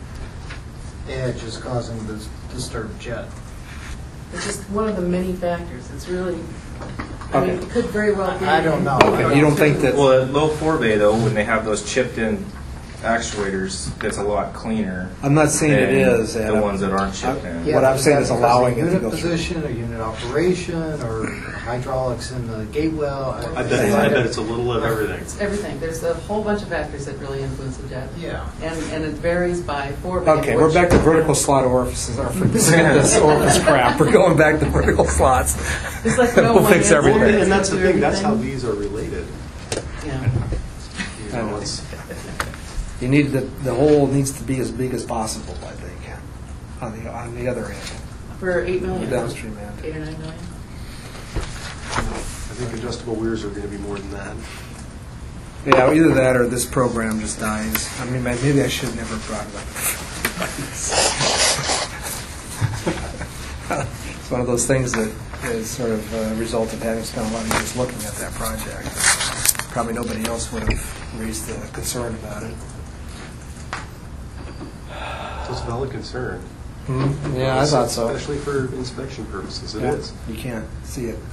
edge is causing this disturbed jet. It's just one of the many factors. It's really, I mean, Okay. it could very well be. I don't know. Okay, you don't think that? Well, at low four bay though, when they have those chipped in actuators, that's a lot cleaner. I'm not saying it than is, the Adam. ones that aren't chipped in. What I'm saying is allowing it to Unit go through. position, or unit operation, or hydraulics in the gate well. I bet, I bet it's a little of everything. It's everything. There's a whole bunch of factors that really influence the jet. Yeah. And, and it varies by four. Okay, we're back to vertical slot orifices. Or forget this orifice crap. We're going back to vertical slots. It's like no We'll one fix answer everything. And that's the thing, that's how everything. these are related. Yeah. You I know, know. it's, You need the the hole needs to be as big as possible. I think on the on the other end, For eight million. the downstream end. Eight or nine million. I think adjustable weirs are going to be more than that. Yeah, either that or this program just dies. I mean, maybe I should never have brought it up. It's one of those things that is sort of a result of having spent a lot of years looking at that project. Probably nobody else would have raised the concern about it. So it's a valid concern. Hmm? Yeah, I thought so. Especially for inspection purposes, it Yeah, is. you can't see it.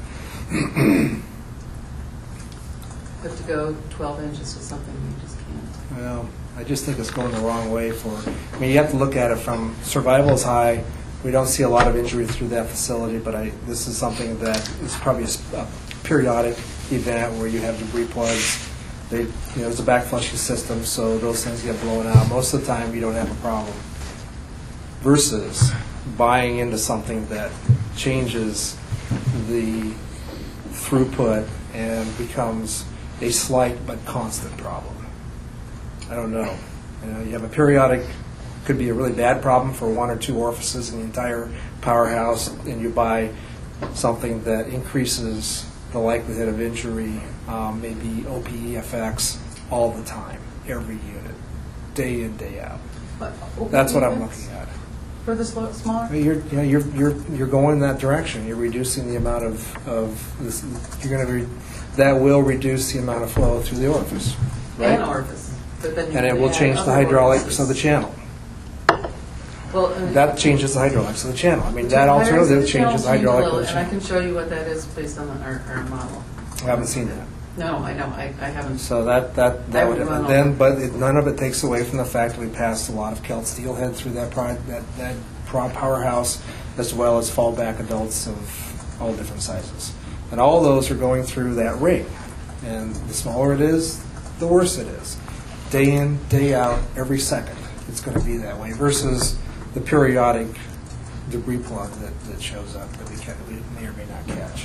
But to go twelve inches with something, you just can't. Well, I just think it's going the wrong way for, I mean, you have to look at it from, survival is high. We don't see a lot of injury through that facility, but I, this is something that is probably a s- a periodic event where you have debris plugs. They, you know, it's a back flushing system, so those things get blown out. Most of the time, you don't have a problem. Versus buying into something that changes the throughput and becomes a slight but constant problem. I don't know. You know, you have a periodic, could be a really bad problem for one or two orifices in the entire powerhouse, and you buy something that increases the likelihood of injury, um, maybe O P E effects all the time, every unit, day in, day out. But That's what I'm effects looking at. For the slow, smaller? You're, you know, you're, you're, you're going in that direction. You're reducing the amount of, of this, you're going to, re, that will reduce the amount of flow through the orifice, right? And orifice. But then you And it will add change the other hydraulics orifices. of the channel. Well, uh, That changes the hydraulics of the channel. I mean, the that hydraulics of alternative the channel changes the change a hydraulic little, of the And I channel. can show you what that is based on the- our, our model. I haven't seen that. No, I know, I, I haven't. So that, that, I that would, would run all then, that. but it- none of it takes away from the fact that we passed a lot of Kelt steelhead through that pro, that, that pro- powerhouse, as well as fallback adults of all different sizes. And all those are going through that ring. And the smaller it is, the worse it is. Day in, day out, every second, it's going to be that way, versus the periodic debris plug that, that shows up that we, can, we may or may not catch.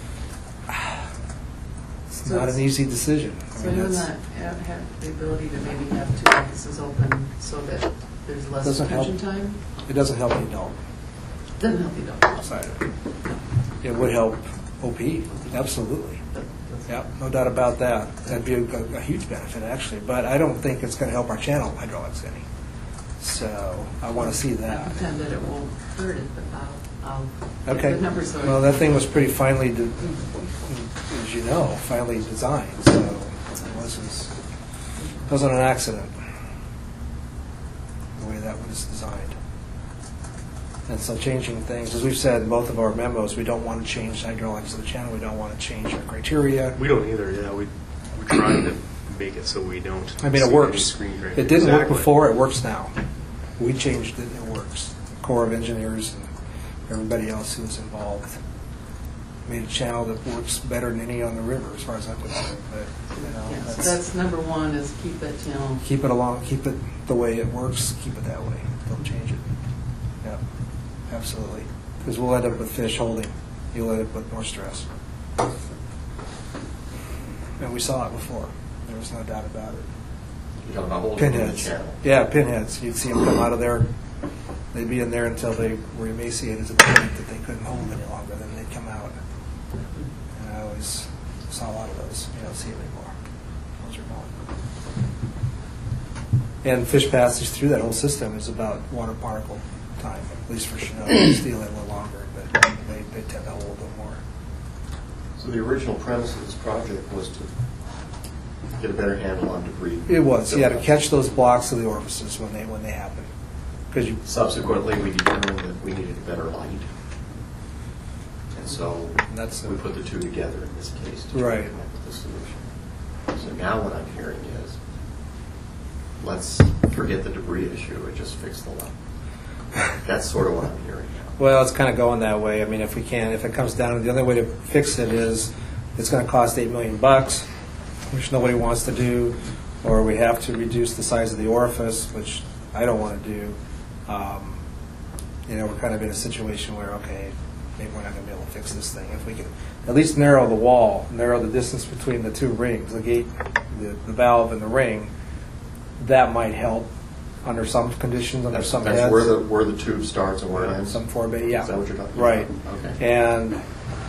It's So not it's- an easy decision. I So mean, even that's- that, have, have the ability to maybe have two offices open so that there's less Doesn't help. diffusion time? It doesn't help the adult Doesn't help you though. side of it. It would help O P, absolutely. Yeah, no doubt about that. That'd be a, a huge benefit, actually. But I don't think it's going to help our channel hydraulics any. So I want to see I that. pretend that it won't hurt it, but I'll, I'll Okay. get the numbers so Well, that thing was pretty finely, de- as you know, finely designed. So it wasn't, wasn't an accident the way that was designed. And so changing things, as we've said in both of our memos, we don't want to change hydraulics of the channel. We don't want to change our criteria. We don't either, yeah. We, we're trying to make it so we don't. I mean, it see works. any screen drain. It didn't work Exactly. before, it works now. We changed it, it works. Corps of Engineers and everybody else who was involved made a channel that works better than any on the river, as far as I'm concerned. But, you know, Yeah, so that's, that's number one, is keep that channel. keep it along, keep it the way it works, keep it that way. Don't change it. Yeah, absolutely. Because we'll end up with fish holding. You'll end up with more stress. And we saw it before. There was no doubt about it. You're talking about holding in the Pinheads. channel. Yeah, pinheads. You'd see them come out of there. They'd be in there until they were emaciated to the point that they couldn't hold any longer. Then they'd come out. And I always saw a lot of those. You don't see them anymore. Those are gone. And fish passage through that whole system is about water particle time, at least for Chinook. Steel it a little longer, but they, they tend to hold a little more. So the original premise of this project was to get a better handle on debris. It was. You had to catch those blocks of the orifices when they when they happen. Because you Subsequently, we determined that we needed better light. And so That's we a- put the two together in this case to try Right. to come up with a solution. So now what I'm hearing is, let's forget the debris issue and just fix the light. That's sort of what I'm hearing now. Well, it's kind of going that way. I mean, if we can, if it comes down to the only way to fix it is it's going to cost eight million bucks, which nobody wants to do, or we have to reduce the size of the orifice, which I don't want to do. Um, you know, we're kind of in a situation where, okay, maybe we're not going to be able to fix this thing. If we can at least narrow the wall, narrow the distance between the two rings, the gate, the, the valve, and the ring, that might help under some conditions, under That's, some that's heads. where the where the tube starts and where it ends. Some four bay, yeah. Is that what you're talking right. about? Okay. And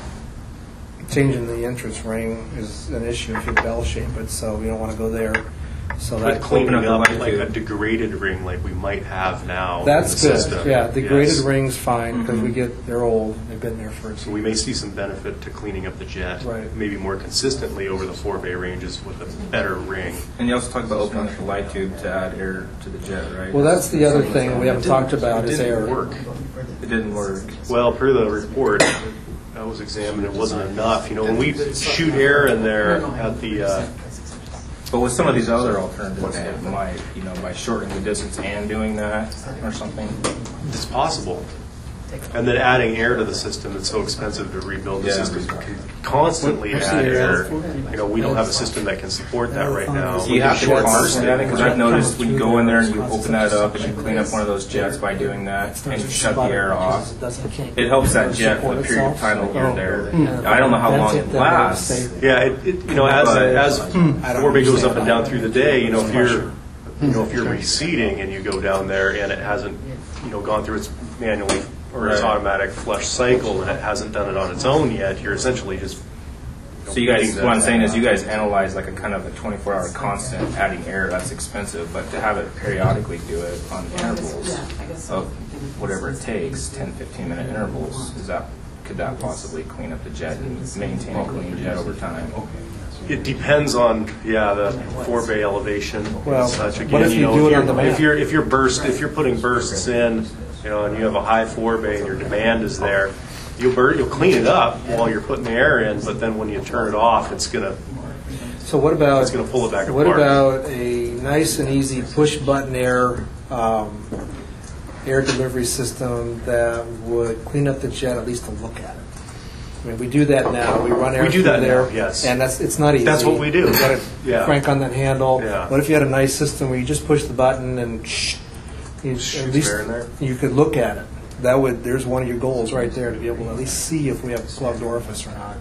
changing the entrance ring is an issue if you bell shape it, so we don't want to go there. So But that cleaning Open up up the like light a tube. degraded ring like we might have now that's in the good. system. Yeah, degraded Yes. rings fine because we get they're old. They've been there for. So we may see some benefit to cleaning up the jet, Right. maybe more consistently over the four bay ranges with a better ring. And you also talked about opening up the light tube to add air to the jet, right? Well, that's the other thing we haven't talked about It is didn't air. work. It didn't work. Well, per the report that was examined, it wasn't enough. You know, when we shoot air in there at the, uh, But with some of these other alternatives, it might, you know, by shortening the distance and doing that or something. it's possible. And then adding air to the system, it's so expensive to rebuild the Yeah. system. You can constantly add air. You know, we don't have a system that can support that right now. Do you have to Short constantly add it? Because I've Comes noticed when you through go in there there, and you open that up and you clean up one of those jets by doing that and you shut the air off, it helps that jet for the period of time that you're there. I don't know how long it lasts. Yeah, it, it, you know, as But- as I don't four bay goes understand up and down through the day, you know, if you're, you know, if you're receding and you go down there and it hasn't, you know, gone through its manually or its Right. automatic flush cycle and it hasn't done it on its own yet, you're essentially just. know, So you guys, getting what I'm that- saying is you guys analyze like a kind of a twenty-four hour constant adding air, that's expensive, but to have it periodically do it on intervals of whatever it takes, ten, fifteen minute intervals, is that, could that possibly clean up the jet and maintain a clean jet over time? It depends on, yeah, the four bay elevation Well, and such. what Again, if you you know, do if it on you're, demand? if you're, if you're burst, if you're putting bursts in, you know, and you have a high four bay and your demand is there, you'll bur you'll clean it up while you're putting the air in, but then when you turn it off, it's gonna, So what about it's gonna pull it back what apart. about a nice and easy push button air um, air delivery system that would clean up the jet at least to look at it? I mean, we do that now. We run air We do through that there, now, yes. and that's it's not easy. That's what we do. You got to Yeah. crank on that handle. Yeah. What if you had a nice system where you just push the button and shh, you, Shoots at least air in there? you could look at it. That would there's one of your goals right there to be able to at least see if we have a plugged orifice or not.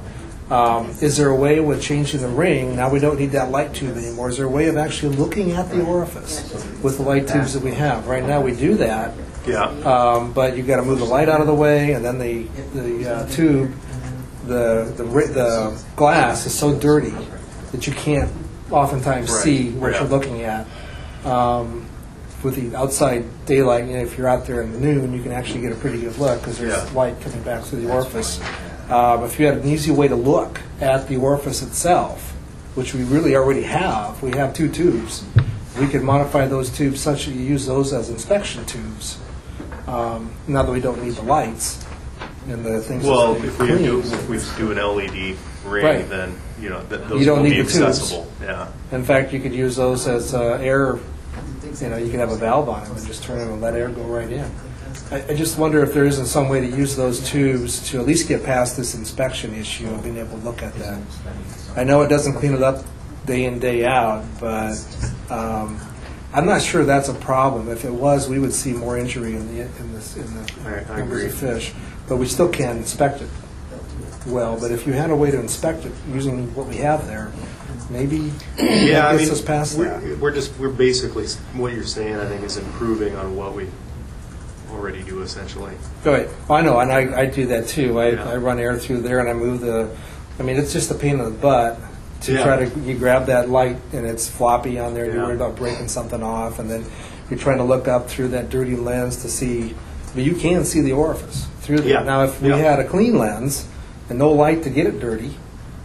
Um, is there a way with changing the ring, now we don't need that light tube anymore, is there a way of actually looking at the orifice with the light tubes that we have? Right now we do that, Yeah. um, but you've got to move the light out of the way, and then the, the uh, tube, the, the, ri- the glass is so dirty that you can't oftentimes Right. see what Yeah. you're looking at. Um, with the outside daylight, you know, if you're out there in noon, you can actually get a pretty good look because there's Yeah. light coming back through the orifice. Um, if you had an easy way to look at the orifice itself, which we really already have, we have two tubes. We could modify those tubes such that you use those as inspection tubes. Um, now that we don't need the lights and the things. Well, that if we clean. do, if we do an L E D ring, Right. then, you know, th- those You don't will need be the tubes. accessible. Yeah. In fact, you could use those as uh, air. You know, you could have a valve on them and just turn them and let air go right in. I, I just wonder if there isn't some way to use those tubes to at least get past this inspection issue of being able to look at that. I know it doesn't clean it up day in, day out, but um, I'm not sure that's a problem. If it was, we would see more injury in the in, this, in the I- I numbers agree. of fish. But we still can't inspect it well. But if you had a way to inspect it using what we have there, maybe Yeah, that I gets mean, us past that. we're, we're just, we're basically, what you're saying, I think, is improving on what we already do essentially. Right. Well, I know, and I, I do that too. I, Yeah. I run air through there and I move the, I mean, it's just a pain in the butt to Yeah. try to, you grab that light and it's floppy on there, you're Yeah. worried about breaking something off, and then you're trying to look up through that dirty lens to see, but you can see the orifice through there. Yeah. Now, if we Yeah. had a clean lens and no light to get it dirty,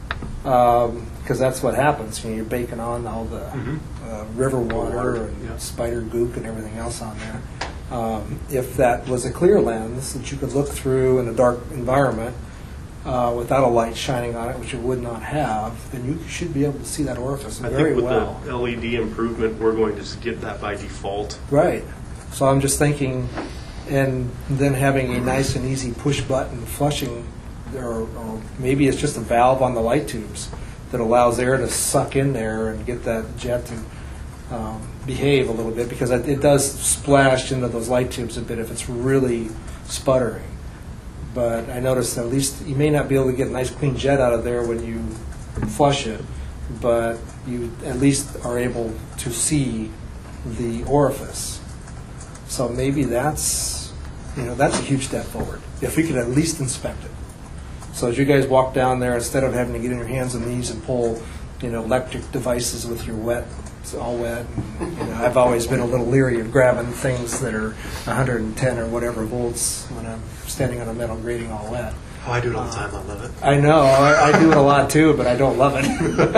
because that's what happens, you know, you're baking on all the Mhm. uh, river water Water, and yeah. spider goop and everything else on there. Um, if that was a clear lens that you could look through in a dark environment uh, without a light shining on it, which you would not have, then you should be able to see that orifice I very think with well. the L E D improvement, we're going to just get that by default. Right. So I'm just thinking, and then having a nice and easy push button flushing, or, or maybe it's just a valve on the light tubes that allows air to suck in there and get that jet to um, behave a little bit, because it, it does splash into those light tubes a bit if it's really sputtering. But I noticed at least you may not be able to get a nice clean jet out of there when you flush it, but you at least are able to see the orifice. So maybe that's, you know, that's a huge step forward, if we could at least inspect it. So as you guys walk down there, instead of having to get on your hands and knees and pull, you know, electric devices with your wet, it's all wet. And, you know, I've always been a little leery of grabbing things that are one hundred ten or whatever volts when I'm standing on a metal grating all wet. Oh, I do it all the time. I love it. I know, I, I do it a lot too, but I don't love it.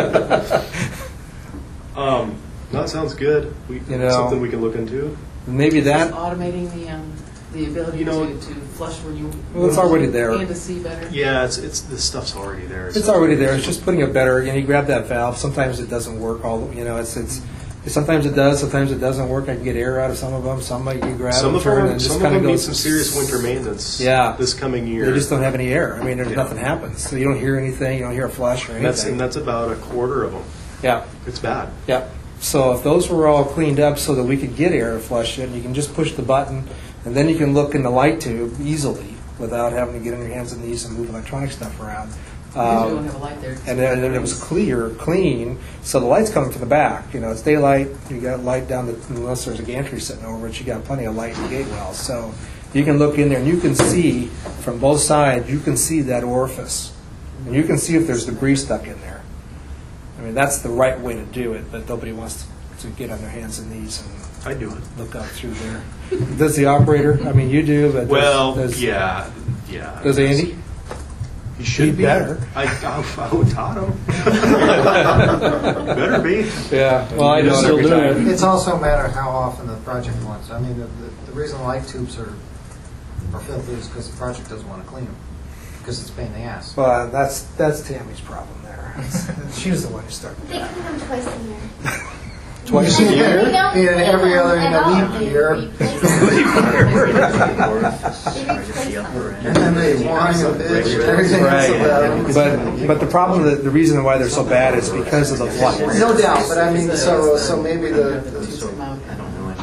Um, that sounds good. We, You know, something we can look into. Maybe that, Automating the, um, the ability You know- to, to flush when you. Well, it's already there. And to see better. Yeah, it's it's the stuff's already there. it's already there. It's just putting it better. You know, you grab that valve. Sometimes it doesn't work. All the- you know, it's it's. Sometimes it does. Sometimes it doesn't work. I can get air out of some of them. Some might you grab Some and of turn them, and just some of kind them of need goes. some serious winter maintenance. Yeah. This coming year. They just don't have any air. I mean, there's Yeah. nothing happens. So you don't hear anything. You don't hear a flash or And that's anything. and that's about a quarter of them. Yeah. It's bad. Yep. So if those were all cleaned up so that we could get air to flush it, you can just push the button, and then you can look in the light tube easily without having to get on your hands and knees and move electronic stuff around. Because Um, you don't have a light there. and then, and then it was clear, clean, so the light's coming from the back. You know, it's daylight, you got light down the, unless there's a gantry sitting over it, you got plenty of light in the gate well. So you can look in there and you can see from both sides, you can see that orifice. And you can see if there's debris stuck in there. I mean, that's the right way to do it, but nobody wants to get on their hands and knees and I do it. look up through there. Does the operator? I mean, you do, but does, Well, does, yeah, yeah. does Andy? He should He'd be better. I, I, I would taught him. Better be. Yeah. Well, I don't Still every doing time. It's also a matter of how often the project wants. I mean, the, the, the reason light tubes are, are filthy is because the project doesn't want to clean them, because it's a pain in the ass. Well, that's that's Tammy's problem there. It's- she was the one who started They that. clean them twice a year. Twice a We year? don't And clean every them other in at a all. leap They year. replace them. They replace them. And then they whine and bitch and everything else about Right. them. But but the problem, that the reason why they're so bad is because of the flood. No doubt, but I mean, so so maybe the, Teach them out. I don't know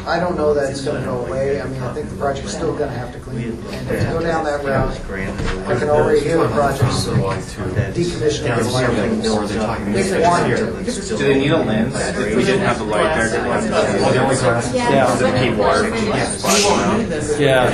I don't know that it's going to go away. I mean, I think the project's still going to have to clean. And if you go down that route, I can already hear projects decommissioning. They want to. Do they need a lens? We didn't have the light there. Did we have to- Yeah. The P water. Yeah.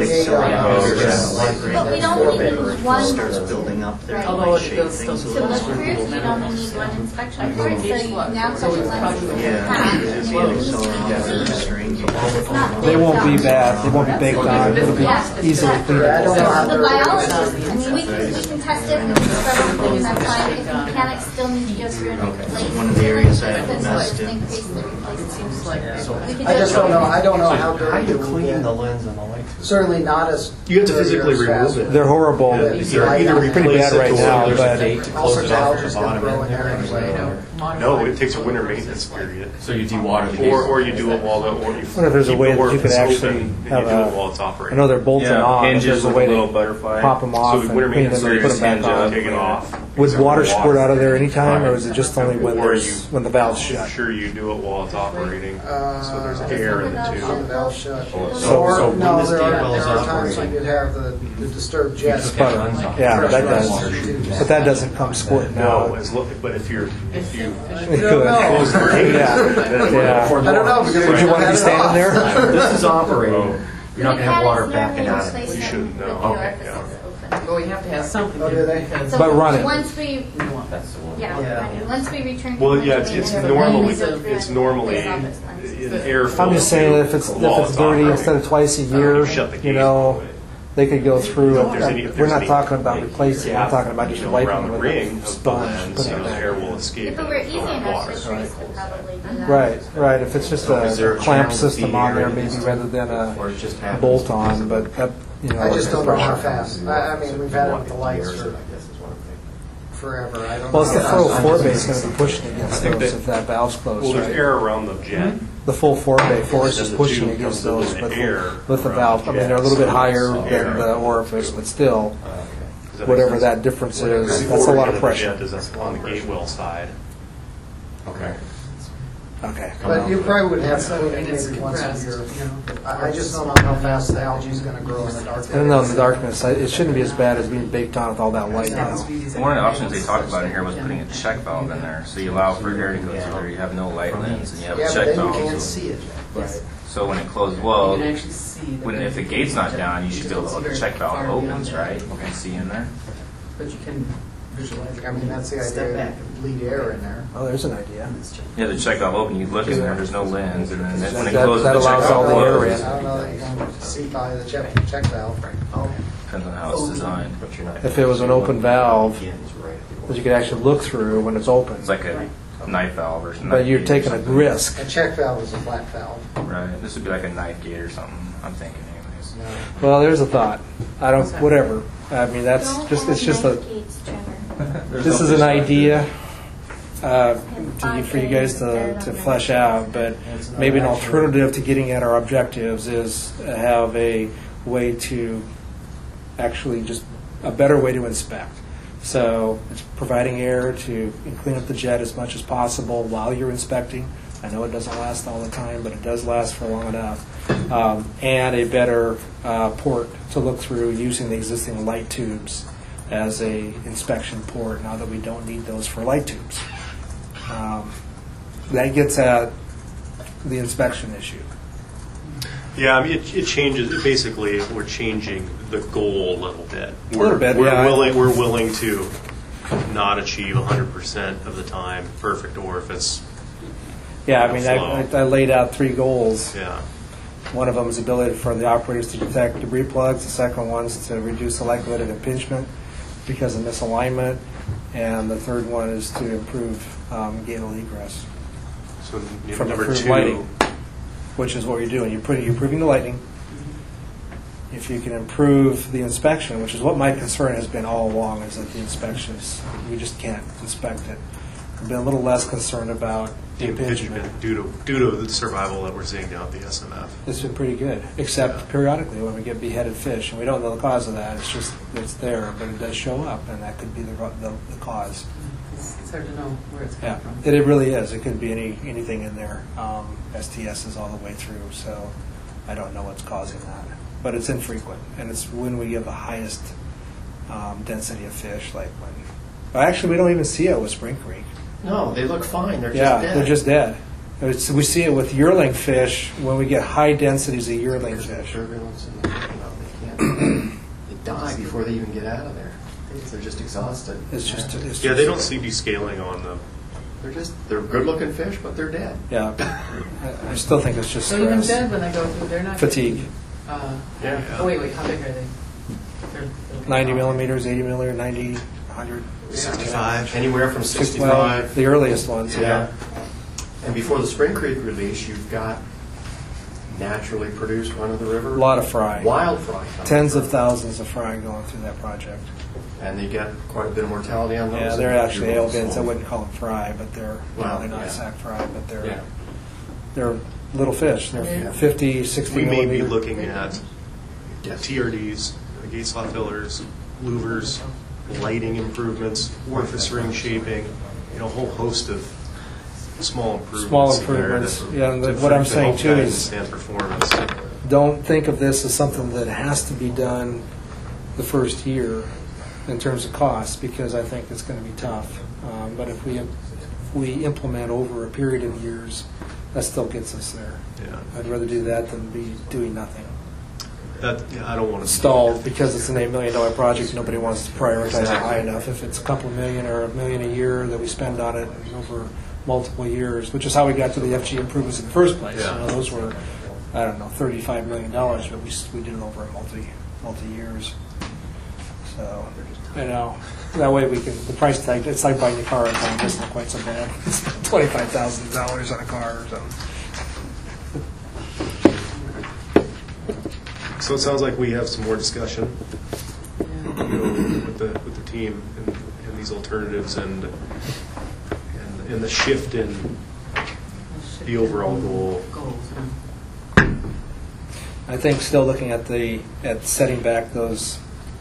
But we only need one. Starts building up there. Although it goes still. To look through, we only need one inspection report, so you now put the lenses in Yeah. half. It's and yellow, then so you yeah, can see. strings. It's not They won't be baked on. bad, they won't be baked on, it'll be easily I don't cleanable. know how The they're. biologists, I mean, we can, we can test it, we can scrub everything, that's fine. If the mechanics still need to go through and replace. One of the areas I then have let's messed in. increase the replacement. Seems like We can I just don't know, I don't know how How do dirty you it will clean get. the lens and the light? Certainly not as. You have to dirty or physically as remove fast. it. They're horrible. Yeah, either, Either either pretty replace bad it right or now, there's but- a gate to All close sorts it of off. algae is going to grow in there anyway. No, it takes a winter maintenance period. So you dewater the Or, or you do it while the, or you. Wonder if there's a keep way the that you could orifice actually open and have you do a- it while it's I operating. know they're bolted Yeah, on, if hinges there's a with way a little to butterfly. pop them off So and winter clean them maintenance and put period, them back hinge up, on. take it off. Would water squirt out of there anytime, or is it just only when Or there's, you- when the valve's I'm shut? sure you do it while it's operating, Uh, so there's air in the On the tube. valve shut. So- Or, so no, when there this are, depot is there are times when operating- you'd have the, the disturbed jets. Sputter. Yeah, but that does, but that doesn't come squirting No, out. as lo- but if you're, if you It could. close the gate, Yeah, yeah. I don't know. because Would you want to be had it standing off. there? This is operating. You're not going to have water The backing mechanics out of it. normally You replace shouldn't them know. with the Okay, orifices yeah. open. But we have to have something. Oh, do they? because- So But run it. Once we, That's the one. yeah, Yeah. I mean, once we return. Well, to yeah, it's, it's maintenance, normally, we go through it's and normally replace all those lenses. an air I'm just saying that if it's, if while it's dirty, operating. instead of twice a year, You shut the you gate know, all the way. they could go through If it. there's any- if We're there's not any talking about replacing, we're gap, talking about just you know, wiping around it the with ring a of the sponge. lens, putting you it know, back. air will escape. If it were and easy fill with enough, water. Fish Race could probably do that. Right, right, if it's just Is there a a clamp channel system feed on there, area? maybe rather than Or a it just happens. bolt on, but that, you know. I just don't know how pressure. fast. I, I mean, we've had it with the lights for forever. I don't know. Well, it's the how full fast- four bay is going to be pushing against think those that- if that valve's closed, Well, there's right? air around the jet. The full four bay force is the pushing tube against comes those in with, the air with the around valve. the I mean, they're a little jet, bit so higher it's than air. the orifice, but still, Does that make whatever sense? that difference is, The that's a lot origin of the pressure. jet is on the gate well side. Okay. Okay. But you probably would have to And it's maybe once a compressed, year. you know. I I just don't know how fast the algae is going to grow in the dark. I don't know, in the darkness, I- it shouldn't be as bad as being baked on with all that light now. One of the options they talked about in here was putting a check valve in there, so you allow for air to go through there. You have no light lens, and you have Yeah, a but check then you valve. can't so- see it. Yes. So when it closes, You well, can actually see. the- when if the gate's not down, you should be able to, the check valve opens, right? You can see in there. But you can visualize. I mean, that's the Step idea, back. lead air in there. Oh, there's an idea. Yeah, the check valve open, you look in there, there's no lens, and then when it That- closes, that the check allows all valve the air closes. in. I don't know that you can see by the check, check valve. Depends on how it's designed. But you're not. If it was an open valve, Again, it's right at the that you could actually look through when it's open. It's like a knife valve or something. But you're taking a risk. A check valve is a flat valve. Right, this would be like a knife gate or something, I'm thinking anyways. No. Well, there's a thought. I don't, whatever. I mean, that's Don't just, it's have just a, knife gates, Trevor. this is an idea uh, to, for you guys to, to flesh out, but maybe an alternative to getting at our objectives is have a way to actually just, a better way to inspect. So it's providing air to clean up the jet as much as possible while you're inspecting. I know it doesn't last all the time, but it does last for long enough. Um, and a better uh, port to look through using the existing light tubes as a inspection port now that we don't need those for light tubes. Um, that gets at the inspection issue. Yeah, I mean, it, it changes, it basically, we're changing the goal a little bit. A little bit, We're yeah. willing, we're willing to not achieve one hundred percent of the time perfect orifice. Yeah, I mean, I, I I laid out three goals. Yeah. One of them is ability for the operators to detect debris plugs. The second one is to reduce the likelihood of impingement because of misalignment. And the third one is to improve um, gable egress So n- from number improved two, lighting, which is what you're doing. You're, putting, you're improving the lighting. If you can improve the inspection, which is what my concern has been all along, is that the inspections, we just can't inspect it. I've been a little less concerned about the impingement. impingement due to, due to the survival that we're seeing down at the S M F. It's been pretty good, except periodically when we get beheaded fish, and we don't know the cause of that. It's just it's there, but it does show up, and that could be the the, the cause. It's it's hard to know where it's Yeah, coming from. it, it really is. It could be any anything in there. Um, S T S is all the way through, so I don't know what's causing that. But it's infrequent, and it's when we get the highest um, density of fish, like when. Well, actually, we don't even see it with Spring Creek. No, they look fine. They're yeah, just dead. they're just dead. It's, we see it with yearling fish when we get high densities of yearling There's no fish. turbulence in the, you know, they can't. They die before they even get out of there. They're just exhausted. It's just, it's Yeah, just they don't see descaling on them. They're just they're good-looking fish, but they're dead. Yeah, I, I still think it's just So even stress. dead when they go through, they're not. Fatigue. Uh, Yeah. Oh, wait, wait, how big are they? They're, they're ninety millimeters, eighty millimeters, ninety, one hundred. sixty-five. Anywhere from Well, sixty-five. the earliest ones. Yeah. And before the Spring Creek release, you've got naturally produced run of the river. A lot of fry. Wild fry. Tens of thousands of fry going through that project. And they get quite a bit of mortality on those. Yeah, they're actually ale bins. I Well, wouldn't call them fry, but they're well, they're not yeah. sack fry, but they're Yeah. they're little fish. They're Yeah. fifty, sixty We may be millimeter. looking at Yes. T R Ds, gate slot fillers, louvers, lighting improvements, orifice ring shaping, you know, a whole host of small improvements. Small in there improvements. to- Yeah, and the- to- what I'm to saying help too guide is- and stand performance. Don't think of this as something that has to be done the first year in terms of cost, because I think it's going to be tough. Um, but if we if we implement over a period of years, that still gets us there. Yeah. I'd rather do that than be doing nothing. That, yeah, I don't want to Stalled because it's an eight million dollar project. Nobody wants to prioritize it high enough. If it's a couple of million or a million a year that we spend on it over multiple years, which is how we got to the F G improvements in the first place. Yeah. You know, those were, I don't know, thirty-five million dollars, but we s- we did it over multi multi years. So, you know, that way we can the price tag. It's like buying a car at home. It's not quite so bad. It's twenty-five thousand dollars on a car or something. So it sounds like we have some more discussion you know, with the with the team and, and these alternatives and, and and the shift in the overall goal. Goals, yeah. I think still looking at the at setting back those,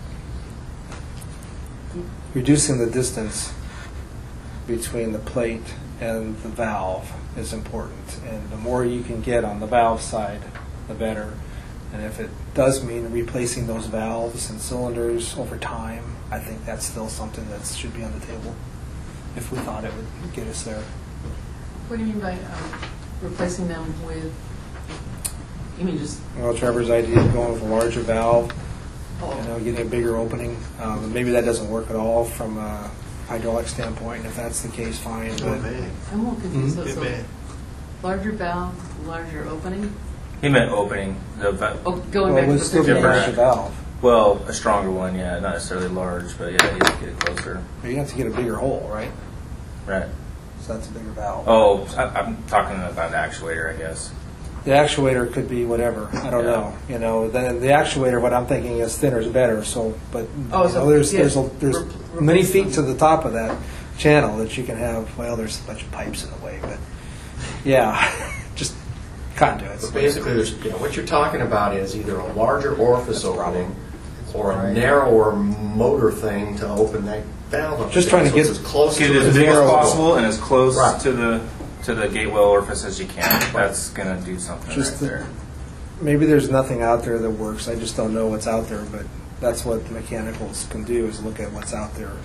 reducing the distance between the plate and the valve is important, and the more you can get on the valve side, the better. And if it does mean replacing those valves and cylinders over time, I think that's still something that should be on the table if we thought it would get us there. What do you mean by um, replacing them with, you mean just, Well, Trevor's idea of going with a larger valve, oh, you know, getting a bigger opening. Um, maybe that doesn't work at all from a hydraulic standpoint. And if that's the case, fine. But I'm a little confused. So- It so may. Larger valve, larger opening? He meant opening. The va- Oh, going well, back it to would the still be a fifteen. larger valve. well, a stronger one, yeah, not necessarily large, but yeah, you have to get it closer. But you have to get a bigger hole, right? Right. So that's a bigger valve. Oh, I, I'm talking about the actuator, I guess. The actuator could be whatever. I don't Yeah. know. You know, the, the actuator. What I'm thinking is thinner is better. So, but Oh, you so- know, there's yeah. there's a, there's Re- many replace feet them. to the top of that channel that you can have. Well, there's a bunch of pipes in the way, but yeah, just conduits. But basically, there's, you know, what you're talking about is either a larger orifice opening or a narrower motor thing to open that valve up. Just trying to so get- it's as close Get to it as the big as narrow- possible and as close Right. to the to the gateway orifice as you can. That's going to do something Just right the- there. Maybe there's nothing out there that works. I just don't know what's out there. But that's what mechanicals can do: is look at what's out there.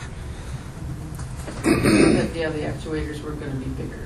That, yeah, the actuators were going to be bigger.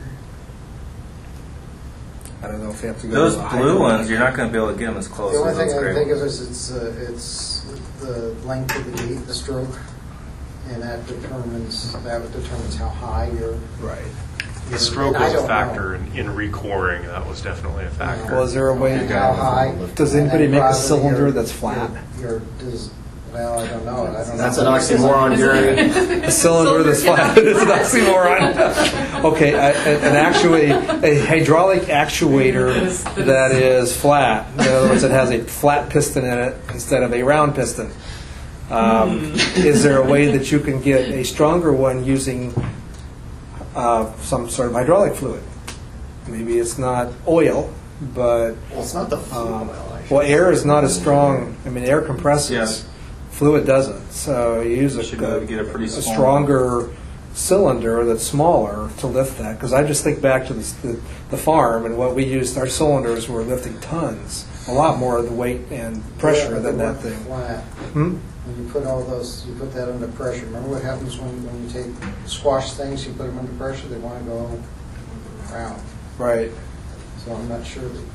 I don't know if you have to go. Those to a blue higher- ones, you're not going to be able to get them as close The only as thing those I can gray think of ones. is it's, uh, it's the length of the gate, the stroke, and that determines, that determines how high you're. Right. The stroke And I was a don't factor in, in recoring. That was definitely a factor. Well, is there a way? And how high. Does and anybody then make a probably cylinder your- that's flat? Your, your does, well, I don't know. I don't know. That's an oxymoron, Gary. A cylinder that's flat is an oxymoron. Okay, I- and actually, a hydraulic actuator that is flat. In other words, it has a flat piston in it instead of a round piston. Um, is there a way that you can get a stronger one using uh, some sort of hydraulic fluid? Maybe it's not oil, but Well, it's not the fuel um, oil, I should well, say. air is not as strong. I mean, air compresses. Yes. Fluid doesn't. So you use a, Should be able to get a pretty a small- stronger cylinder that's smaller to lift that, because I just think back to the, the, the farm and what we used, our cylinders were lifting tons, a lot more of the weight and pressure Yeah, than they that weren't thing. Flat. Hmm? When you put all those, you put that under pressure. Remember what happens when, when you take squash things, you put them under pressure, they want to go round. Right. So I'm not sure. That,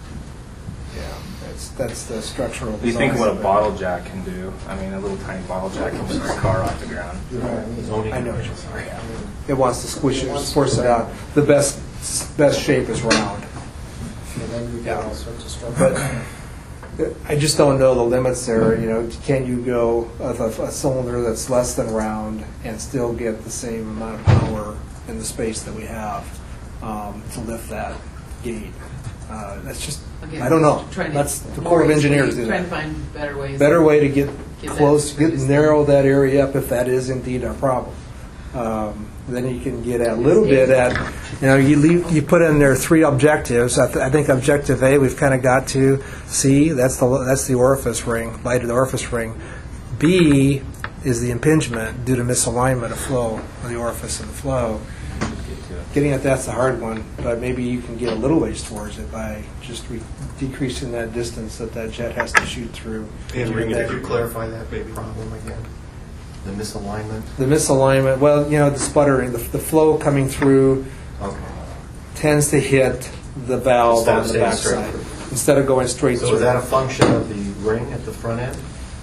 Yeah, that's, that's the structural You think design what a of it. bottle jack can do? I mean, a little tiny bottle jack can lift a car off the ground. you know what I mean? I know what you're saying. It wants to squish it, force it out. The best best shape is round. And then you get Yeah. all sorts of structure. But I just don't know the limits there. You know, can you go with a, a cylinder that's less than round and still get the same amount of power in the space that we have um, to lift that gate? Uh, that's just, Again, I don't know. trying to- That's the more Corps of easily- Engineers do Trying to that. find better ways. Better way to get Get that close, get reduced. narrow that area up if that is indeed our problem. Um, then you can get at a little bit at, you know, you leave, you put in there three objectives. I, th- I think objective A we've kind of got to. C, that's the that's the orifice ring, lighted orifice ring. B is the impingement due to misalignment of flow, of the orifice and the flow. Getting at that's the hard one, but maybe you can get a little ways towards it by just re- decreasing that distance that that jet has to shoot through. And to Ring, get could you that- clarify that big problem again? The misalignment? The misalignment, well, you know, the sputtering, the, the flow coming through Okay. tends to hit the valve Instead of on the staying straight backside through. instead of going straight So through. is that a function of the ring at the front end?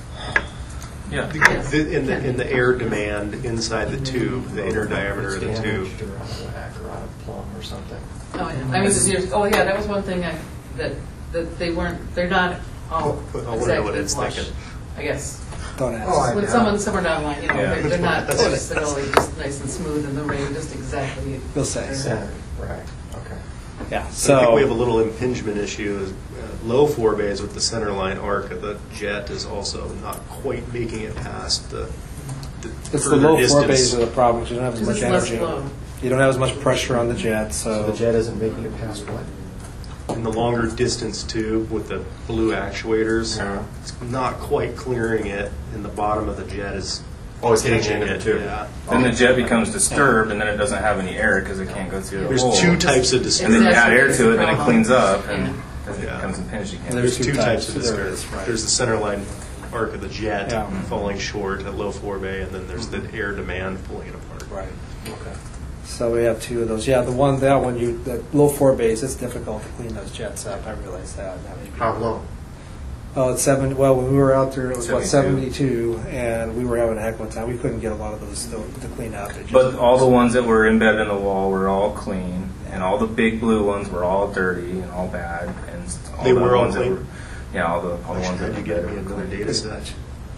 Yeah. The- In the, in the air demand inside the tube, the inner diameter of the It's tube. damaged or out of whack or out of plumb or something. Oh, yeah. I mean, this year's- oh, yeah, that was one thing I, that, that they weren't, they're not all I wonder what exactly it's flush, thinking. I guess. Don't ask. Oh, I When doubt someone, it. somewhere down the line, you know, Yeah. they're, they're not necessarily just nice and smooth in the ring, just exactly. They'll say. Center, right, okay. Yeah, So I think we have a so, little impingement issue. Uh, Low four bays with the center line arc of the jet is also not quite making it past the, the it's the further low distance. four bays are the problem, because you don't have as Because much it's less energy. flow. You don't have as much pressure on the jet, So so. the jet isn't making it past what? In the longer distance tube with the blue actuators, Yeah. it's not quite clearing it, and the bottom of the jet is Oh, it's hitting catching into it. the tube. Yeah. Then the jet becomes disturbed, and then it doesn't have any air because it can't go through the There's hole. two types of And then you add air Exactly. to it, then it cleans up, and Yeah. then it Yeah. becomes impinged again. There's There's two two types, types of there disturbance. is, right. There's the center line arc of the jet Yeah. falling short at low four bay, and then there's the air demand pulling it apart. Right. Okay. So we have two of those. Yeah, the one, that one, you, that low four bays, it's difficult to clean those jets up. I realize that. That may be- How low? Oh, it's seven. Well, when we were out there, it was about seventy-two. seventy-two, and we were having a heck of a time. We couldn't get a lot of those still to clean up. It just- But all the ones that were embedded in the wall were all clean, and all the big blue ones were all dirty and all bad, and all They the were all ones that clean? were, yeah, all the all the ones that Had were you get me embedded were another clean. data set?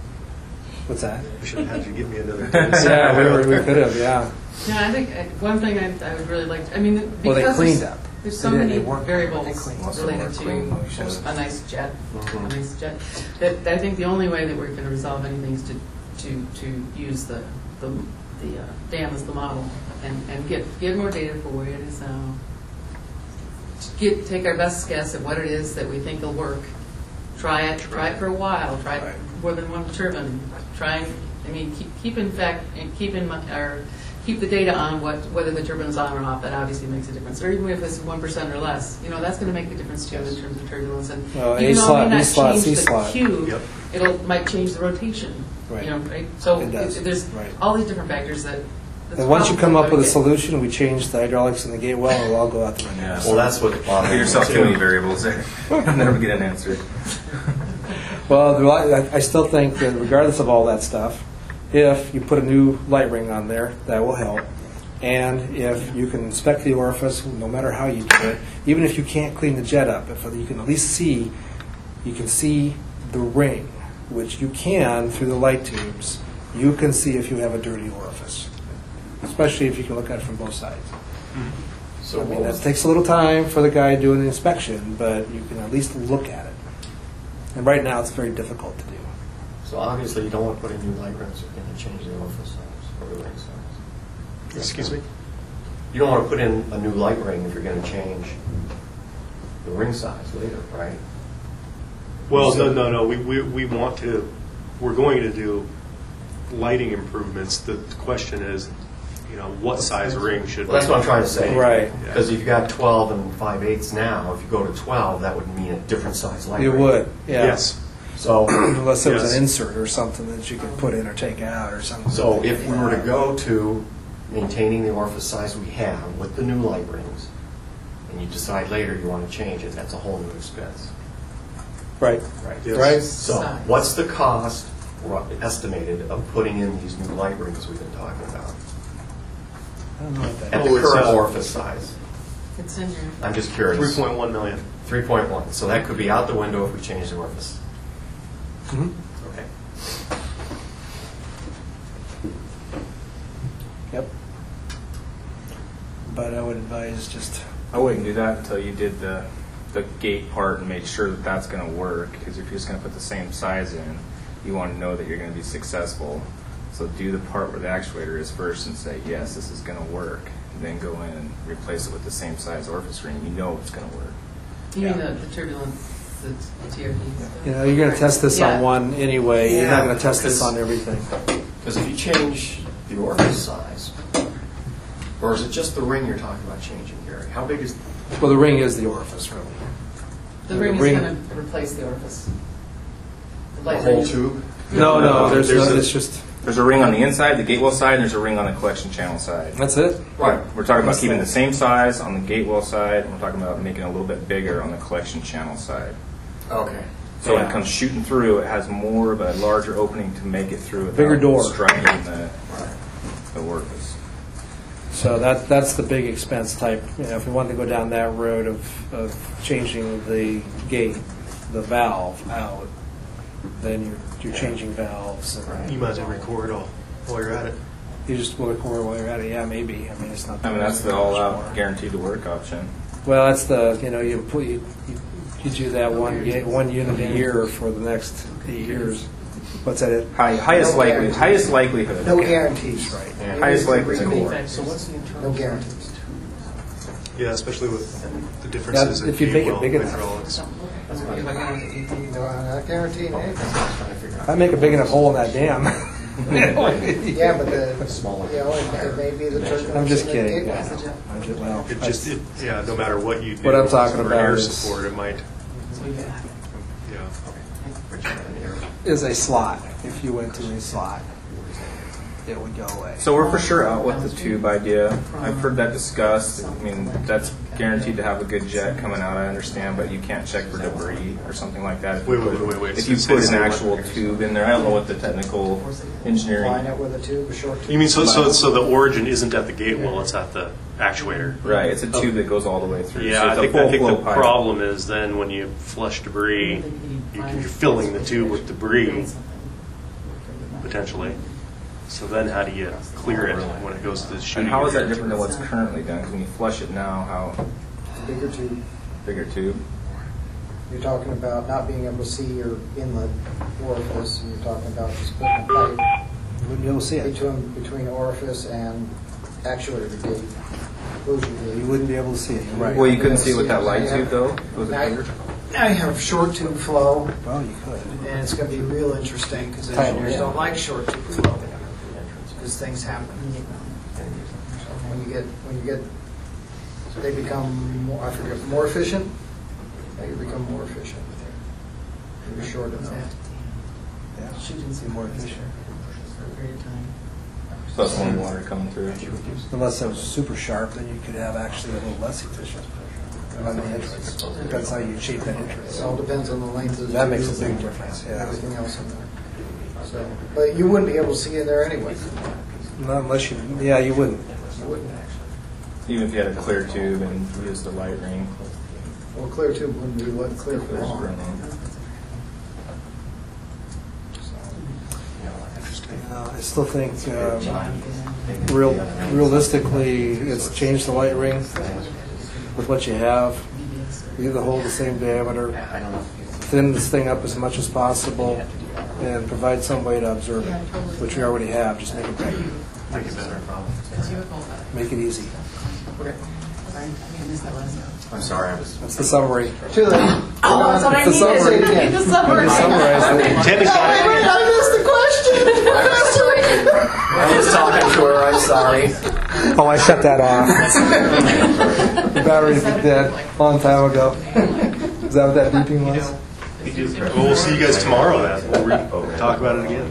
What's that? We should have had you give me another data set. Yeah, we, were, we could have. Yeah. Yeah, I think, uh, one thing I, I would really like, I mean, because Well, they cleaned there's, up. there's so They didn't- many they weren't- they variables cleaned. Most of them related were clean, we to should've- a nice jet, Mhm. a nice jet, that I think the only way that we're going to resolve anything is to, to, to use the, the, the uh, dam as the model and, and get, get more data for where it is now. To Get, take our best guess at what it is that we think will work. Try it, try it for a while, try it Right. more than one turbine. Try, and- I mean, keep, keep in fact, and keep in, mi- or keep the data on what, whether the turbine's on or off, that obviously makes a difference. Or even if it's one percent or less, you know, that's gonna make a difference too in terms of turbulence. And Well, A even though slot, it B may slot, not C change the slot. cube, Yep. it'll, might change the rotation. Right. You know, right? So It does, it- there's right. all these different factors that. that's And once you come probably up with a gonna get- solution, we change the hydraulics in the gate well, and we'll all go out the window. Yeah. Well, that's what bothers Give me yourself too. too many variables there. You'll never get an answer. Well, the li- I I still think that regardless of all that stuff, if you put a new light ring on there, that will help. And if you can inspect the orifice, no matter how you do it, even if you can't clean the jet up, if you can at least see, you can see the ring, which you can through the light tubes. You can see if you have a dirty orifice, especially if you can look at it from both sides. So I mean, what that was- takes a little time for the guy doing the inspection, but you can at least look at it. And right now, it's very difficult to do. So obviously, you don't want to put in new light rings if you're going to change the orifice size or the ring size. Excuse me? You don't want to put in a new light ring if you're going to change the ring size later, right? Well, no, no, no. We, we, we want to, we're going to do lighting improvements. The question is, you know, what size ring should. Well, that's what I'm trying to say. Right. Because if you've got twelve and five eighths now, if you go to twelve, that would mean a different size light You ring. would, yeah. Yes. So Unless there was Yes. an insert or something that you could put in or take out or something. So if we were to go to maintaining the orifice size we have with the new light rings, and you decide later you want to change it, that's a whole new expense. Right. Right. Yes. Right. So Size. what's the cost ro- estimated of putting in these new light rings we've been talking about? I don't know what that At Oh, the it's, current uh, orifice size? It's in your. I'm just curious. Three point one million. three point one. So that could be out the window if we change the orifice. Mhm. Okay. Yep. But I would advise just, I wouldn't do that until you did the, the gate part and made sure that that's going to work. Because if you're just going to put the same size in, you want to know that you're going to be successful. So do the part where the actuator is first and say, yes, this is going to work. And then go in and replace it with the same size orifice ring. You know it's going to work. You mean the, the turbulence, the, the T R P? you know, you're going to test this Yeah. on one anyway. You're not Yeah, going to test this because- on everything. Because if you change the orifice size, or is it just the ring you're talking about changing, Gary? How big is Well, the ring is the orifice, really. The The ring is ring- going to replace the orifice. The the light whole ring. tube? No, no, there's, There's no, a- it's just, There's a ring on the inside, the gatewell side, and there's a ring on the collection channel side. that's it? Right. We're talking about keeping the same size on the gatewell side, and we're talking about making it a little bit bigger on the collection channel side. Okay. So when Yeah. it comes shooting through, it has more of a larger opening to make it through without Bigger door. striking the, the orifice. So that, that's the big expense type. You know, if we wanted to go down that road of, of changing the gate, the valve out, then you're, you're changing valves. And You might as well record all while you're at it. you just will record while you're at it. Yeah, maybe. I mean, it's not. I mean, that's the all-out guaranteed to work option. Well, that's the, you know, you put, you, you, you do that one, ga- one unit a year for the next eight years. What's that? It? High, highest No likelihood. guarantees. Highest likelihood. No guarantees, right? Yeah. Highest likelihood. Record. So what's the internal? No guarantees. Yeah, especially with the differences That- in if you make it gate big well enough. hydraulics. No, I'm not guaranteeing anything. If I make a big enough hole in that dam. Yeah, but the, Smaller. you know, it it may be the turbulence. I'm just in the kidding. gate. Yeah. I'm just- well, It just, it, yeah, no matter what you do. What I'm talking for about air is- support, it might, yeah. is a slot. If you went to a slot, it would go away. So we're for sure out with the tube idea. I've heard that discussed. I mean, that's guaranteed to have a good jet coming out, I understand, but you can't check for debris or something like that. If Wait, you wait, put- wait, wait. If you Say- put say an what? actual tube in there, I don't know what the technical engineering. Line it with a tube, a short tube. You mean, so, so, so the origin isn't at the gate well, it's at the actuator? Right, it's a tube that goes all the way through. Yeah, so I it's a think, full I think flow the pipe. problem is then when you flush debris, you- you're filling the tube with debris, potentially. So then how do you clear it when it goes to the shooting? And how is that area? different than what's currently done? 'Cause when you flush it now, how Bigger tube. bigger tube? You're talking about not being able to see your inlet orifice, and you're talking about just putting a pipe You wouldn't be able to see it. between, between orifice and actuator gate, closure You gate. wouldn't be able to see it. You're right. Well, you couldn't see it with that light Yeah. tube though. Was it Now bigger? now you have short tube flow, Well, you could. and it's going to be real interesting, because Tight, engineers yeah. don't like short tube flow, because things happen. When you get, when you get, they become, more I forget, more efficient, they become more efficient. You're short enough. Yeah, be more efficient. So that's only water coming through. Unless it was super sharp, then you could have actually a little less efficient on the entrance. Depends how you shape that It entrance. all depends on the length of the. That makes a tube big difference, and yeah. Everything else in there. So, but you wouldn't be able to see in there anyway. Not unless you, yeah, you wouldn't. You wouldn't. Even if you had a clear tube and used the light ring. Well, clear tube wouldn't be what clear for There's long. running. Uh, I still think, um, real, realistically, it's change the light ring with what you have. Leave the hole the same diameter. Thin this thing up as much as possible and provide some way to observe it, which we already have. Just make it better. Make it better. Make it easy. I'm sorry, I was. That's the summary. Too late. Oh, that's what I It's the needed. summary. I need the summary. Summarize it. Tammy's got it. I missed the question. I was talking to her, I Sorry. Oh, I shut that off. The battery's dead a long time ago. Is that what that beeping was? Well, we'll see you guys tomorrow then. We'll re- talk about it again.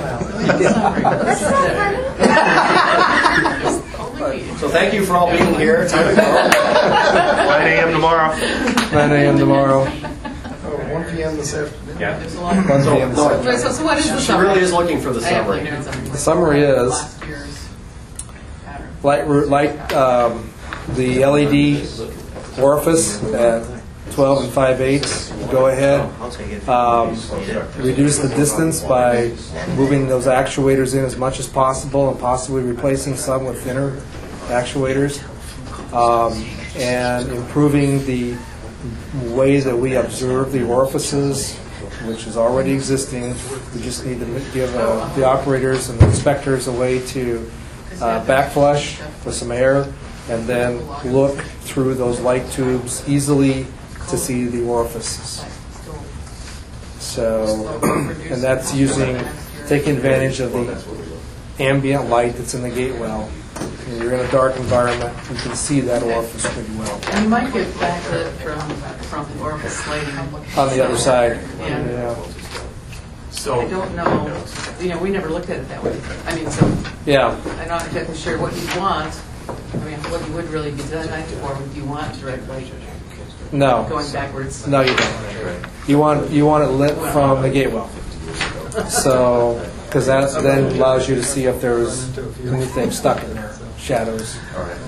So thank you for all being here. Time to go. nine a.m. tomorrow. nine a.m. tomorrow. one p.m. this afternoon. Yeah. one p.m. this afternoon. Wait, so, so what is the She summary? really is looking for the I have summary. my notes on The summary is, last year's pattern. like, like um, the L E D orifice at twelve and five eighths, go ahead. Um, reduce the distance by moving those actuators in as much as possible and possibly replacing some with thinner actuators. Um, and improving the way that we observe the orifices, which is already existing. We just need to give uh, the operators and the inspectors a way to uh, backflush with some air and then look through those light tubes easily to see the orifices. So, and that's using, taking advantage of the ambient light that's in the gate well. When you're in a dark environment, you can see that orifice pretty well. And you might get backlit from, from the orifice slating. On the other side. Yeah. Yeah. So I don't know, you know, we never looked at it that way. I mean, so Yeah. I'm not exactly sure what you want. I mean, what you would really be designed for. Do you want direct light No. going backwards? No, you don't. You want you want it lit from the gate well. So, because that then allows you to see if there's anything stuck in there, shadows. all right.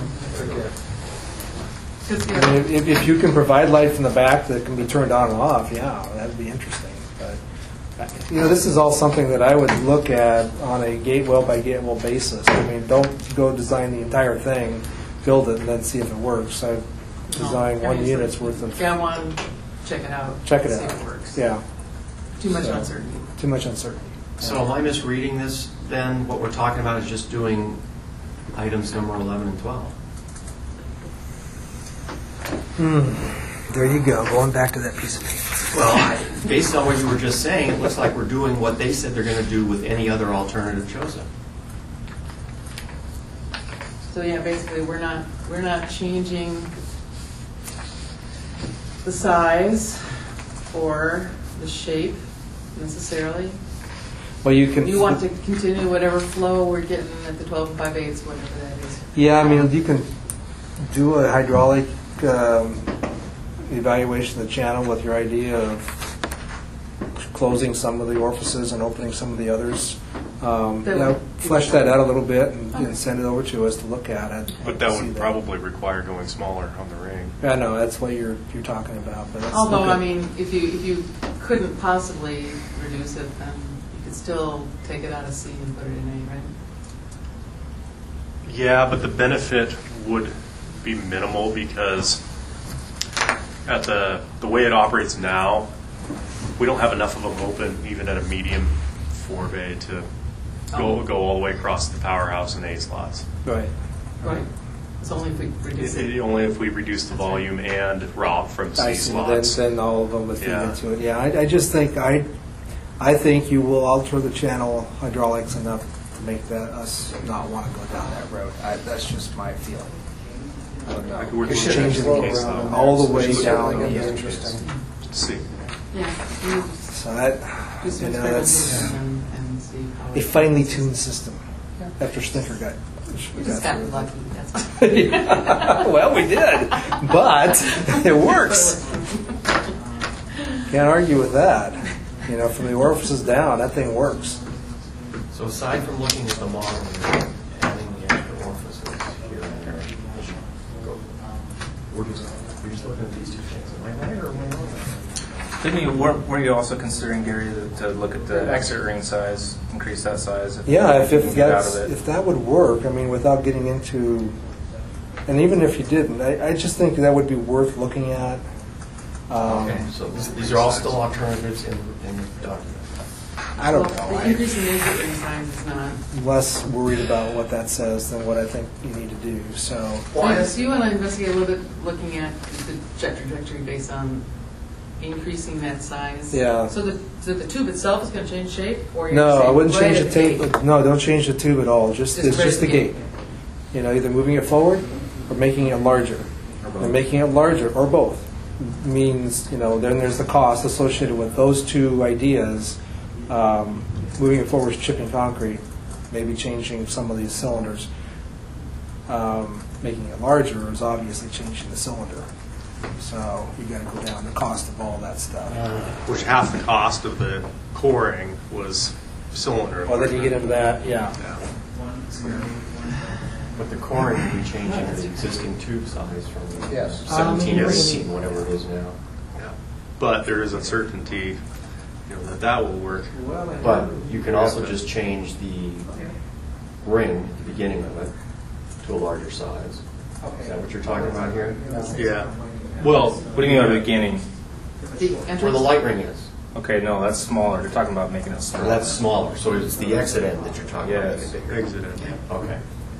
I mean, if, if you can provide light from the back that can be turned on and off, yeah, that'd be interesting. But you know, this is all something that I would look at on a gate well by gate well basis. I mean, don't go design the entire thing, build it, and then see if it works. I design one unit's worth of. Yeah, one, check it out. Check it see out. if it works. Yeah. Too much So, uncertainty. Too much uncertainty. So am I misreading this then? What we're talking about is just doing items number eleven and twelve. Hmm. There you go. Going back to that piece of paper. Well, I- based on what you were just saying, it looks like we're doing what they said they're going to do with any other alternative chosen. So yeah, basically, we're not, we're not changing the size or the shape necessarily. Well, you can. You want to continue whatever flow we're getting at the twelve and five eighths, whatever that is. Yeah, I mean, you can do a hydraulic um, evaluation of the channel with your idea of closing some of the orifices and opening some of the others. Um, That you know, would- flesh that out a little bit and, Okay. and send it over to us to look at it. But that See would probably require going smaller on the ring. I know that's what you're you're talking about. But let's Although, look at- I mean, if you, if you couldn't possibly reduce it, then you could still take it out of C and put it in A, right? Yeah, but the benefit would be minimal because at the the way it operates now, we don't have enough of them open even at a medium four bay to go Oh. go all the way across the powerhouse and A slots. right. Right. It's only if we reduce It, it. it, only if we reduce the volume and route from I C see. Then, slots. then all of them would feed Yeah. into it. Yeah, I, I just think I, I think you will alter the channel hydraulics enough to make that us not want to go down that road. I, that's just my feeling. I don't know. I could work You're with changing the the case, road though. all the way Just down. look at Yeah. the Interesting. See. Yeah. you So that, Do some you know, that's experimentation and, and see how a it finely goes. tuned system. After Stinker got. We just got lucky. That's Well, we did, but it works. Can't argue with that. You know, from the orifices down, that thing works. So aside from looking at the model and adding the extra orifices here and there, go- we're just, we're just looking at these two things. Am I right or am I wrong? Didn't you, weren't were you also considering, Gary, to, to look at the exit ring size, increase that size? Yeah, if, you if can get out that's, of it? if that would work, I mean, without getting into, and even if you didn't, I, I just think that would be worth looking at. Um, Okay, so this- these are all still alternatives in, in the document. I don't Well, know. The I- increase in exit ring size is not. less worried about what that says than what I think you need to do. So, Yeah, so you want to investigate a little bit, looking at the jet trajectory based on increasing that size? Yeah. So the, so the tube itself is going to change shape? Or you're No, I saying wouldn't change the right tape. at No, don't change the tube at all. Just, Just it's right just the at the gate. You know, either moving it forward or making it larger. And making it larger, or both, means, you know, then there's the cost associated with those two ideas. Um, moving it forward is chipping concrete, maybe changing some of these cylinders. Um, making it larger is obviously changing the cylinder. So you got to go down the cost of all that stuff. Which half the cost of the coring was cylinder. Well, then you get into that, yeah. But the coring would be changing the existing tube size from Yes. seventeen to Um, eighteen, whatever it is now. Yeah. But there is uncertainty, you know, that that will work. But you can also just change the ring at the beginning of it to a larger size. Is that what you're talking about here? Yeah. Well, What do you mean by the beginning? The Where the entrance? light ring is. Okay, no, that's smaller. They're talking about making it Or smaller. that's smaller, so it's the exit end that you're talking about. Yes. getting bigger. exit it. Okay.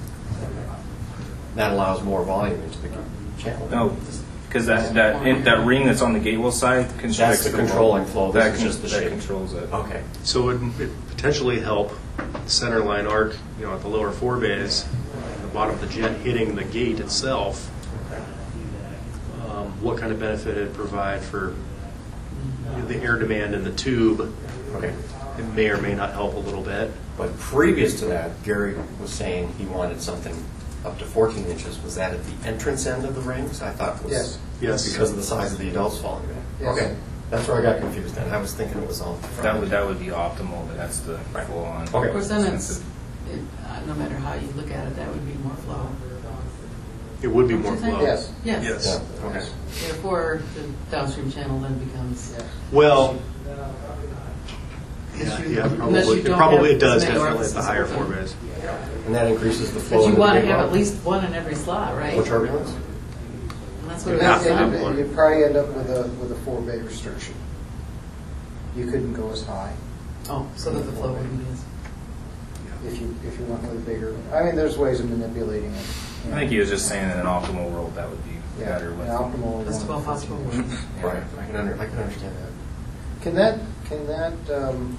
That allows more volume into the channel. No, because that that in, that ring that's on the gatewell side constricts That's the the controlling flow. This That, is con- just the that shape. controls it. Okay. So it would potentially help center line arc, you know, at the lower four bays, the bottom of the jet hitting the gate itself. Um, what kind of benefit it provide for you know, the air demand in the tube? Okay. It may or may not help a little bit. But previous to that, Gary was saying he wanted something up to fourteen inches. Was that at the entrance end of the rings? I thought it was Yes. Yes. because of the size of the adults falling back. Yes. Okay. That's where I got confused then. I was thinking it was all the front. That would that would be optimal, but that's the full on. Okay. Of course, then it's, it, uh, no matter how you look at it, that would be more flow. It would be Don't more you think? flow. Yes. Yes. Yes. Yeah. Okay. Therefore, the downstream channel then becomes. Well, Unless yeah, you- yeah, unless probably, you it don't probably have it does as many definitely at the orifices higher open. four bays. And that increases the flow. But you into the want to big have one. at least one in every slot, right? For turbulence? And that's what You'd it have is to now. have one. you'd probably end up with a, with a four-bay restriction. You couldn't go as high Oh, so that the flow wouldn't be as. if you, if you went with a bigger, I mean, there's ways of manipulating it. you I know. think he was just saying in an optimal world that would be Yeah, better an with. optimal Best of all one. possible worlds. Right. I can, under, I can understand that. Can that, can that, um,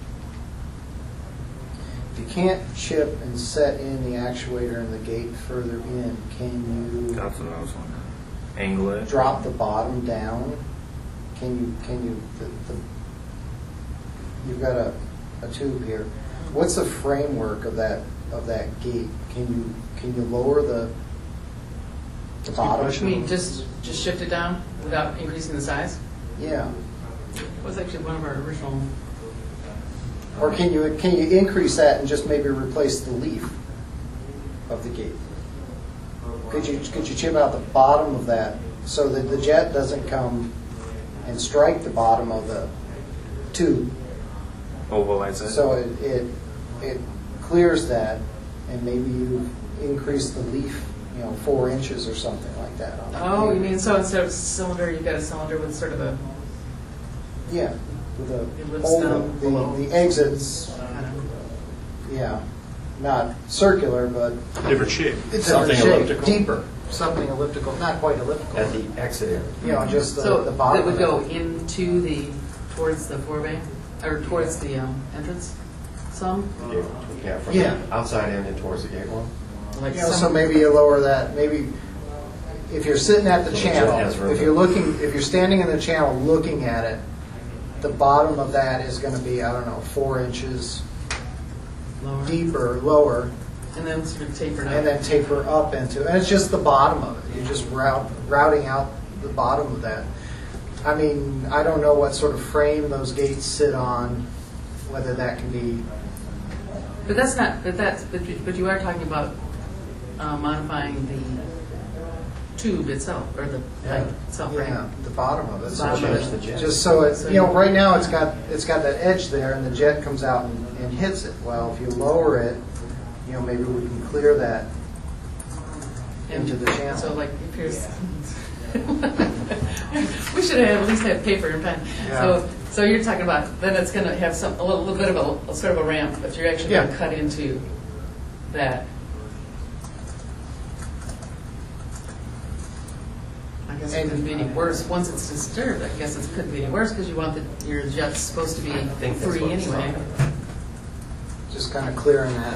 if you can't chip and set in the actuator and the gate further in, can you That's what I was wondering. Angle it. drop the bottom down? Can you, can you, the, the, you've got a, a tube here. What's the framework of that, of that gate? Can you, can you lower the, the bottom? I mean, just, just shift it down without increasing the size? Yeah. It was actually one of our original, Or can you, can you increase that and just maybe replace the leaf of the gate? Could you, could you chip out the bottom of that so that the jet doesn't come and strike the bottom of the tube? Ovalize it. So it, it, it clears that, and maybe you increase the leaf, you know, four inches or something like that. on the oh, you gate. mean, so instead of cylinder, you've got a cylinder with sort of a, Yeah, with It a lifts hole, down below. the, the exits, kind of, yeah, not circular, but Different shape. it's Something shape, elliptical? deeper, something elliptical, not quite elliptical. At the exit area. You know, just the, so the bottom. that would of go into the, towards the forebay, or towards the um, entrance some? Yeah, yeah, from Yeah. the outside end and towards the gate wall. Like You know, so some- maybe you lower that, maybe if you're sitting at the So the jet channel, has room if to- you're looking, if you're standing in the channel looking at it, the bottom of that is gonna be, I don't know, four inches lower. deeper, lower, And then sort of tapered up. and then taper up into, and it's just the bottom of it. You're just route, routing out the bottom of that. I mean, I don't know what sort of frame those gates sit on, whether that can be, But that's not, but that's, but you, but you are talking about uh, modifying the tube itself, or the pipe itself, right? yeah, the bottom of it. The So bottom of just- it. the jet. Just so it, you know, right now it's got, it's got that edge there and the jet comes out and, and hits it. Well, if you lower it, you know, maybe we can clear that into the channel. So like, if here's, we should have at least had paper and pen. Yeah. So, so you're talking about, then it's going to have some, a little, little bit of a, a sort of a ramp, but you're actually going to Yeah. cut into that. I guess it couldn't be any worse. Once it's disturbed, I guess it couldn't be any worse because you want the, your jet's supposed to be think that's free what it's anyway. Just kind of clearing that.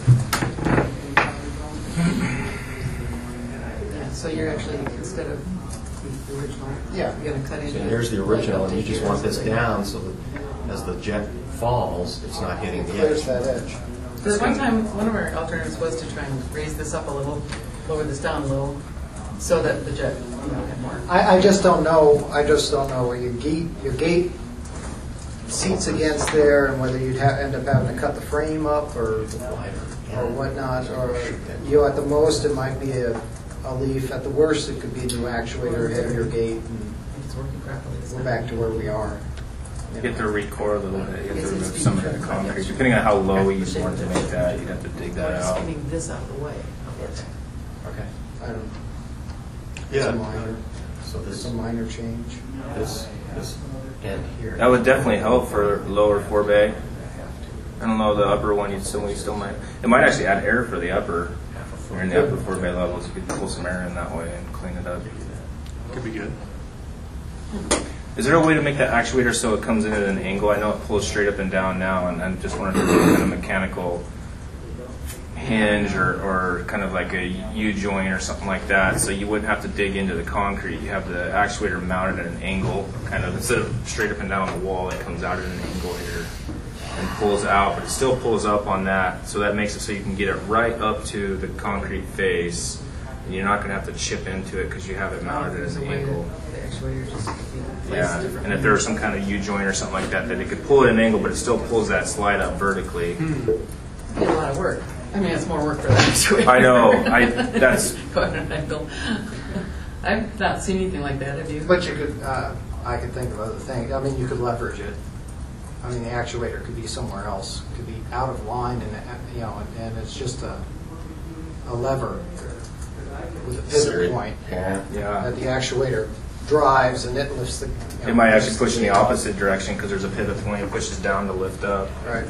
Yeah, so you're actually, instead of the original, Yeah. you're going to cut into And here's the original, and you just want this down so that as the jet falls, it's not hitting the Clears edge. that edge. Because one time, one of our alternatives was to try and raise this up a little, lower this down a little, so that the jet, you know, had more. I, I just don't know, I just don't know where your gate, your gate seats against there and whether you'd ha- end up having to cut the frame up or, or whatnot, or, you know, at the most, it might be a, a leaf. At the worst, it could be a new actuator ahead of your gate and It's working properly. we're back to where we are. You have to recore a little bit. You have to remove some of the concrete. Depending on how low you want to make that, you'd have to dig that out. Spinning this out of the way of it. Okay. I don't, it's Yeah. a minor, So it's this, a minor change. this, this end here. That would definitely help for lower forebay. I don't know, the upper one, you still, you still might, it might actually add air for the upper, or in the upper forebay levels. You could pull some air in that way and clean it up. Could be good. Is there a way to make that actuator so it comes in at an angle? I know it pulls straight up and down now, and I'm just wondering if there's kind of mechanical hinge or, or kind of like a U-joint or something like that, so you wouldn't have to dig into the concrete. You have the actuator mounted at an angle, kind of, instead of straight up and down the wall, it comes out at an angle here and pulls out, but it still pulls up on that, so that makes it so you can get it right up to the concrete face, and you're not going to have to chip into it because you have it mounted at an angle. The actuator just be placed Yeah, differently. and if there was some kind of U-joint or something like that, that it could pull at an angle, but it still pulls that slide up vertically. It's a lot of work. I mean, it's more work for the actuator. I know. I that's Going at an angle. I've not seen anything like that, have you? But you could, uh, I could think of other things. I mean, you could leverage it. I mean, the actuator could be somewhere else, could be out of line, and uh, you know, and, and it's just a a lever with a pivot point Yeah. yeah. that the actuator drives, and it lifts the. You know, It might actually lifts push in the gate up. opposite direction because there's a pivot point. It pushes down to lift up. Right.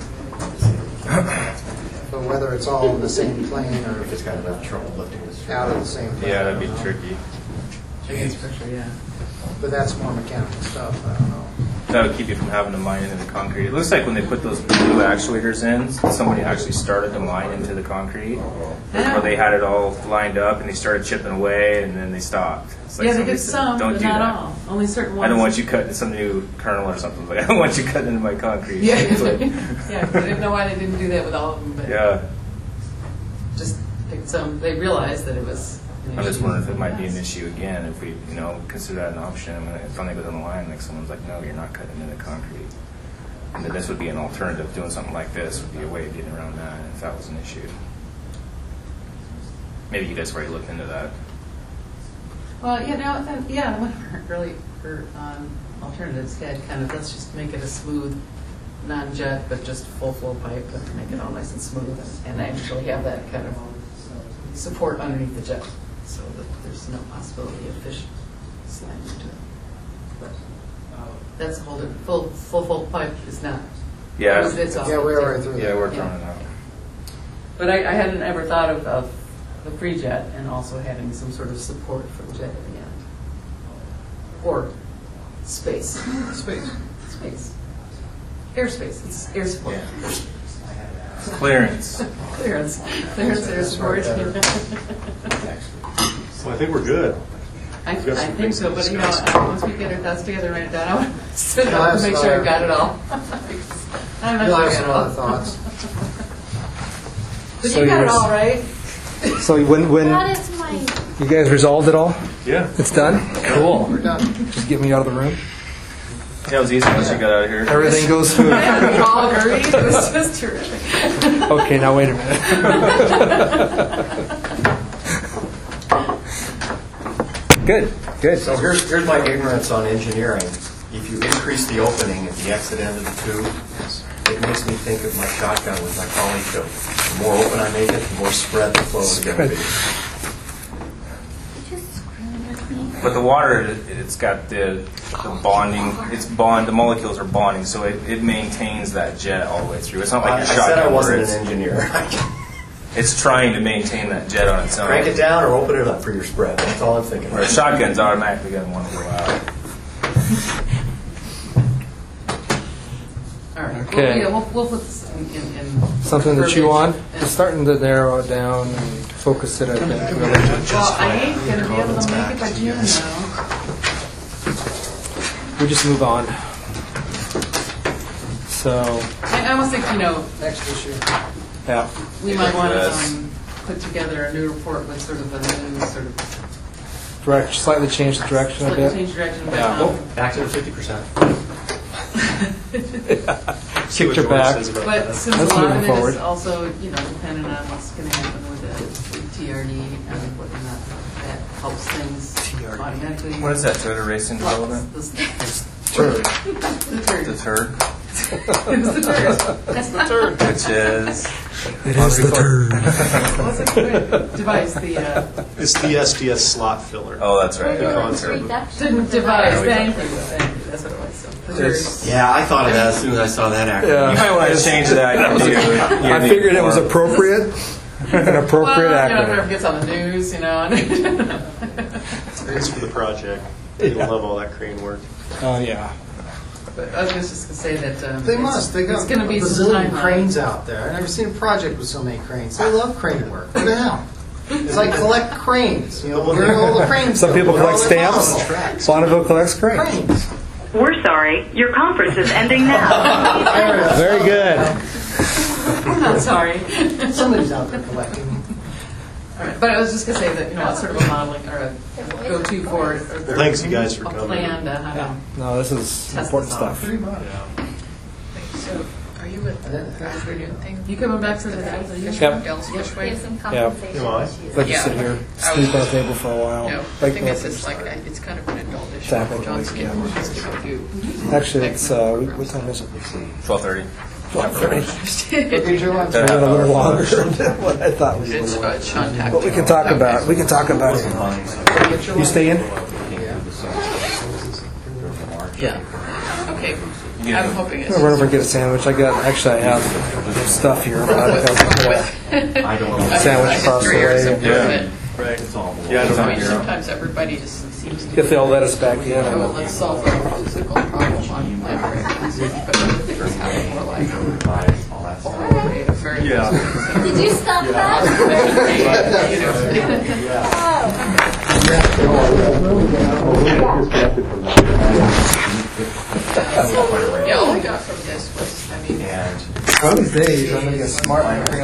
But whether it's all in the same plane or If it's got enough trouble lifting this. out of the same plane. Yeah, I that'd be don't know. tricky. Chicken structure, yeah. But that's more mechanical stuff. I don't know. That would keep you from having to mine into the concrete. It looks like when they put those blue actuators in, somebody actually started to mine into the concrete. Or they had it all lined up and they started chipping away and then they stopped. It's like Yeah, they somebody did said, some, don't but do not that. all. Only certain ones. I don't want you cutting some new kernel or something. Like, I don't want you cutting into my concrete. Yeah, But- yeah. 'Cause I didn't know why they didn't do that with all of them, but yeah. just picked some. They realized that it was. an I'm just issue. wondering if it might be an issue again if we, you know, consider that an option. I mean, if something goes on the line, like someone's like, no, you're not cutting into the concrete. And then this would be an alternative. Doing something like this would be a way of getting around that if that was an issue. Maybe you guys already looked into that. Well, yeah, now, then, yeah, one of our early for, um, alternatives had kind of, let's just make it a smooth, non-jet, but just full flow pipe, but make it all nice and smooth, and, and actually have that kind of support underneath the jet, so that there's no possibility of fish sliding into it. But that's a whole different, full, full flow pipe is not. Yeah. It's- it's off Yeah, the we're table. already through Yeah, that. we're throwing it out. But I, I hadn't ever thought of, of the pre-jet and also having some sort of support for the jet at the end. Or space. Space. Space. Airspace. It's air support. Clearance. Clearance. Clearance air support. Well, I think we're good. I, I We've got some think things so, to but you know, discuss. uh, once we get our thoughts together and write it down, I want to sit You'll down have and make some sure other- I've got it all. I'm not You'll sure I have some got it all. other thoughts. But So you got it yours- all, right? So when, when That is my, you guys resolved it all? Yeah. It's done? Cool. We're done. Just get me out of the room. Yeah, it was easy once you got out of here. Everything goes smooth. We all agreed. It was just terrific. Okay, now wait a minute. Good, good. So here's, here's my ignorance on engineering. If you increase the opening at the exit end of the tube, it makes me think of my shotgun with my poly coat. The more open I make it, the more spread the flow is going to be. just screwing with me. But the water, it- it's got the, the bonding, it's bond, the molecules are bonding, so it, it maintains that jet all the way through. It's not like I your I shotgun said I where wasn't it's- an engineer. it's trying to maintain that jet on its own. Crank it down or open it up for your spread. That's all I'm thinking. Or a shotgun's automatically going to want to go out. All right. Okay. Well, yeah, we'll, we'll put this in, in, in Something that you verbiage want? and- It's starting to narrow it down and focus it, I think, really. Well, I ain't gonna be able to make it by June though. We just move on. So, I I almost think, you know, Next issue. yeah. we might want to Yes. um, put together a new report with sort of a new sort of Direct, slightly change the direction a slightly bit. change direction. But, Yeah. um, Back to the fifty percent. Kicked her back. But since a Let's lot move of it forward. is also, you know, dependent on what's going to happen with the with T R D and whether or not that helps things automatically. What is that, Toyota Racing Well, Development? this- Turd. The turd. The turd? It was the turd. That's the turd. Which is... It is the turd. What's it called? Device, the, uh, It's the S D S slot filler. Oh, that's right. We're Yeah. doing Concept. reduction didn't of devise, device. thank you, thank you, that's what it was. So, the turd. It's- Yeah, I thought of that as soon as I saw that acronym. Yeah. You might want to change that to... I figured it was appropriate, an appropriate Well, you know, if it ever acronym. gets on the news, you know. It's for the project. You'll love all that crane work. Oh, yeah. But I was just going to say that. Um, They it's- must. They got It's going to be a some bazillion time cranes out there. I've never seen a project with so many cranes. They love crane work. What the hell? It's like collect cranes. You know, where are all the cranes? Some go? people Where are all collect their stamps. models? Bonneville collects cranes. Cranes. We're sorry. Your conference is ending now. Very good. I'm not sorry. Somebody's out there collecting. All right, but I was just going to say that, you know, it's sort of a modeling or a go-to for. Or Thanks, you guys, for a coming. plan to how to No, this is test important this out. stuff. So, are you with the Heritage Radio thing? You coming back to the the issue? Yep. Dells We Bushway? have some Yeah. compensation Come on. issues. Like you Yeah. sit here, I was- sleep on the table for a while. No, the Like thing is, most it's like, things. I- it's kind of an adult issue. Exactly. John's Yeah. getting just to do. Actually, it's, uh, what what time is it? twelve thirty. twelve thirty. Okay, Joe, I'm We went a little longer than what I thought we It's would. uh, Sean Tack. But we can talk about, we can talk about it. You stay in? Yeah. Okay. I'm hoping I'm it's. gonna run over and get a sandwich. I got, actually, I have stuff here. But I got I don't know. I sandwich have across the three years way. of doing it. Right. It's all Yeah, I don't I mean, know. sometimes everybody just seems to. If they'll let us back in. Oh, and- let's solve a physical problem on library. But it's kind of more like all that stuff. a very. Yeah. Did you stop that? Yeah, all I got from this was, I mean. And One of these days, I'm gonna get smart.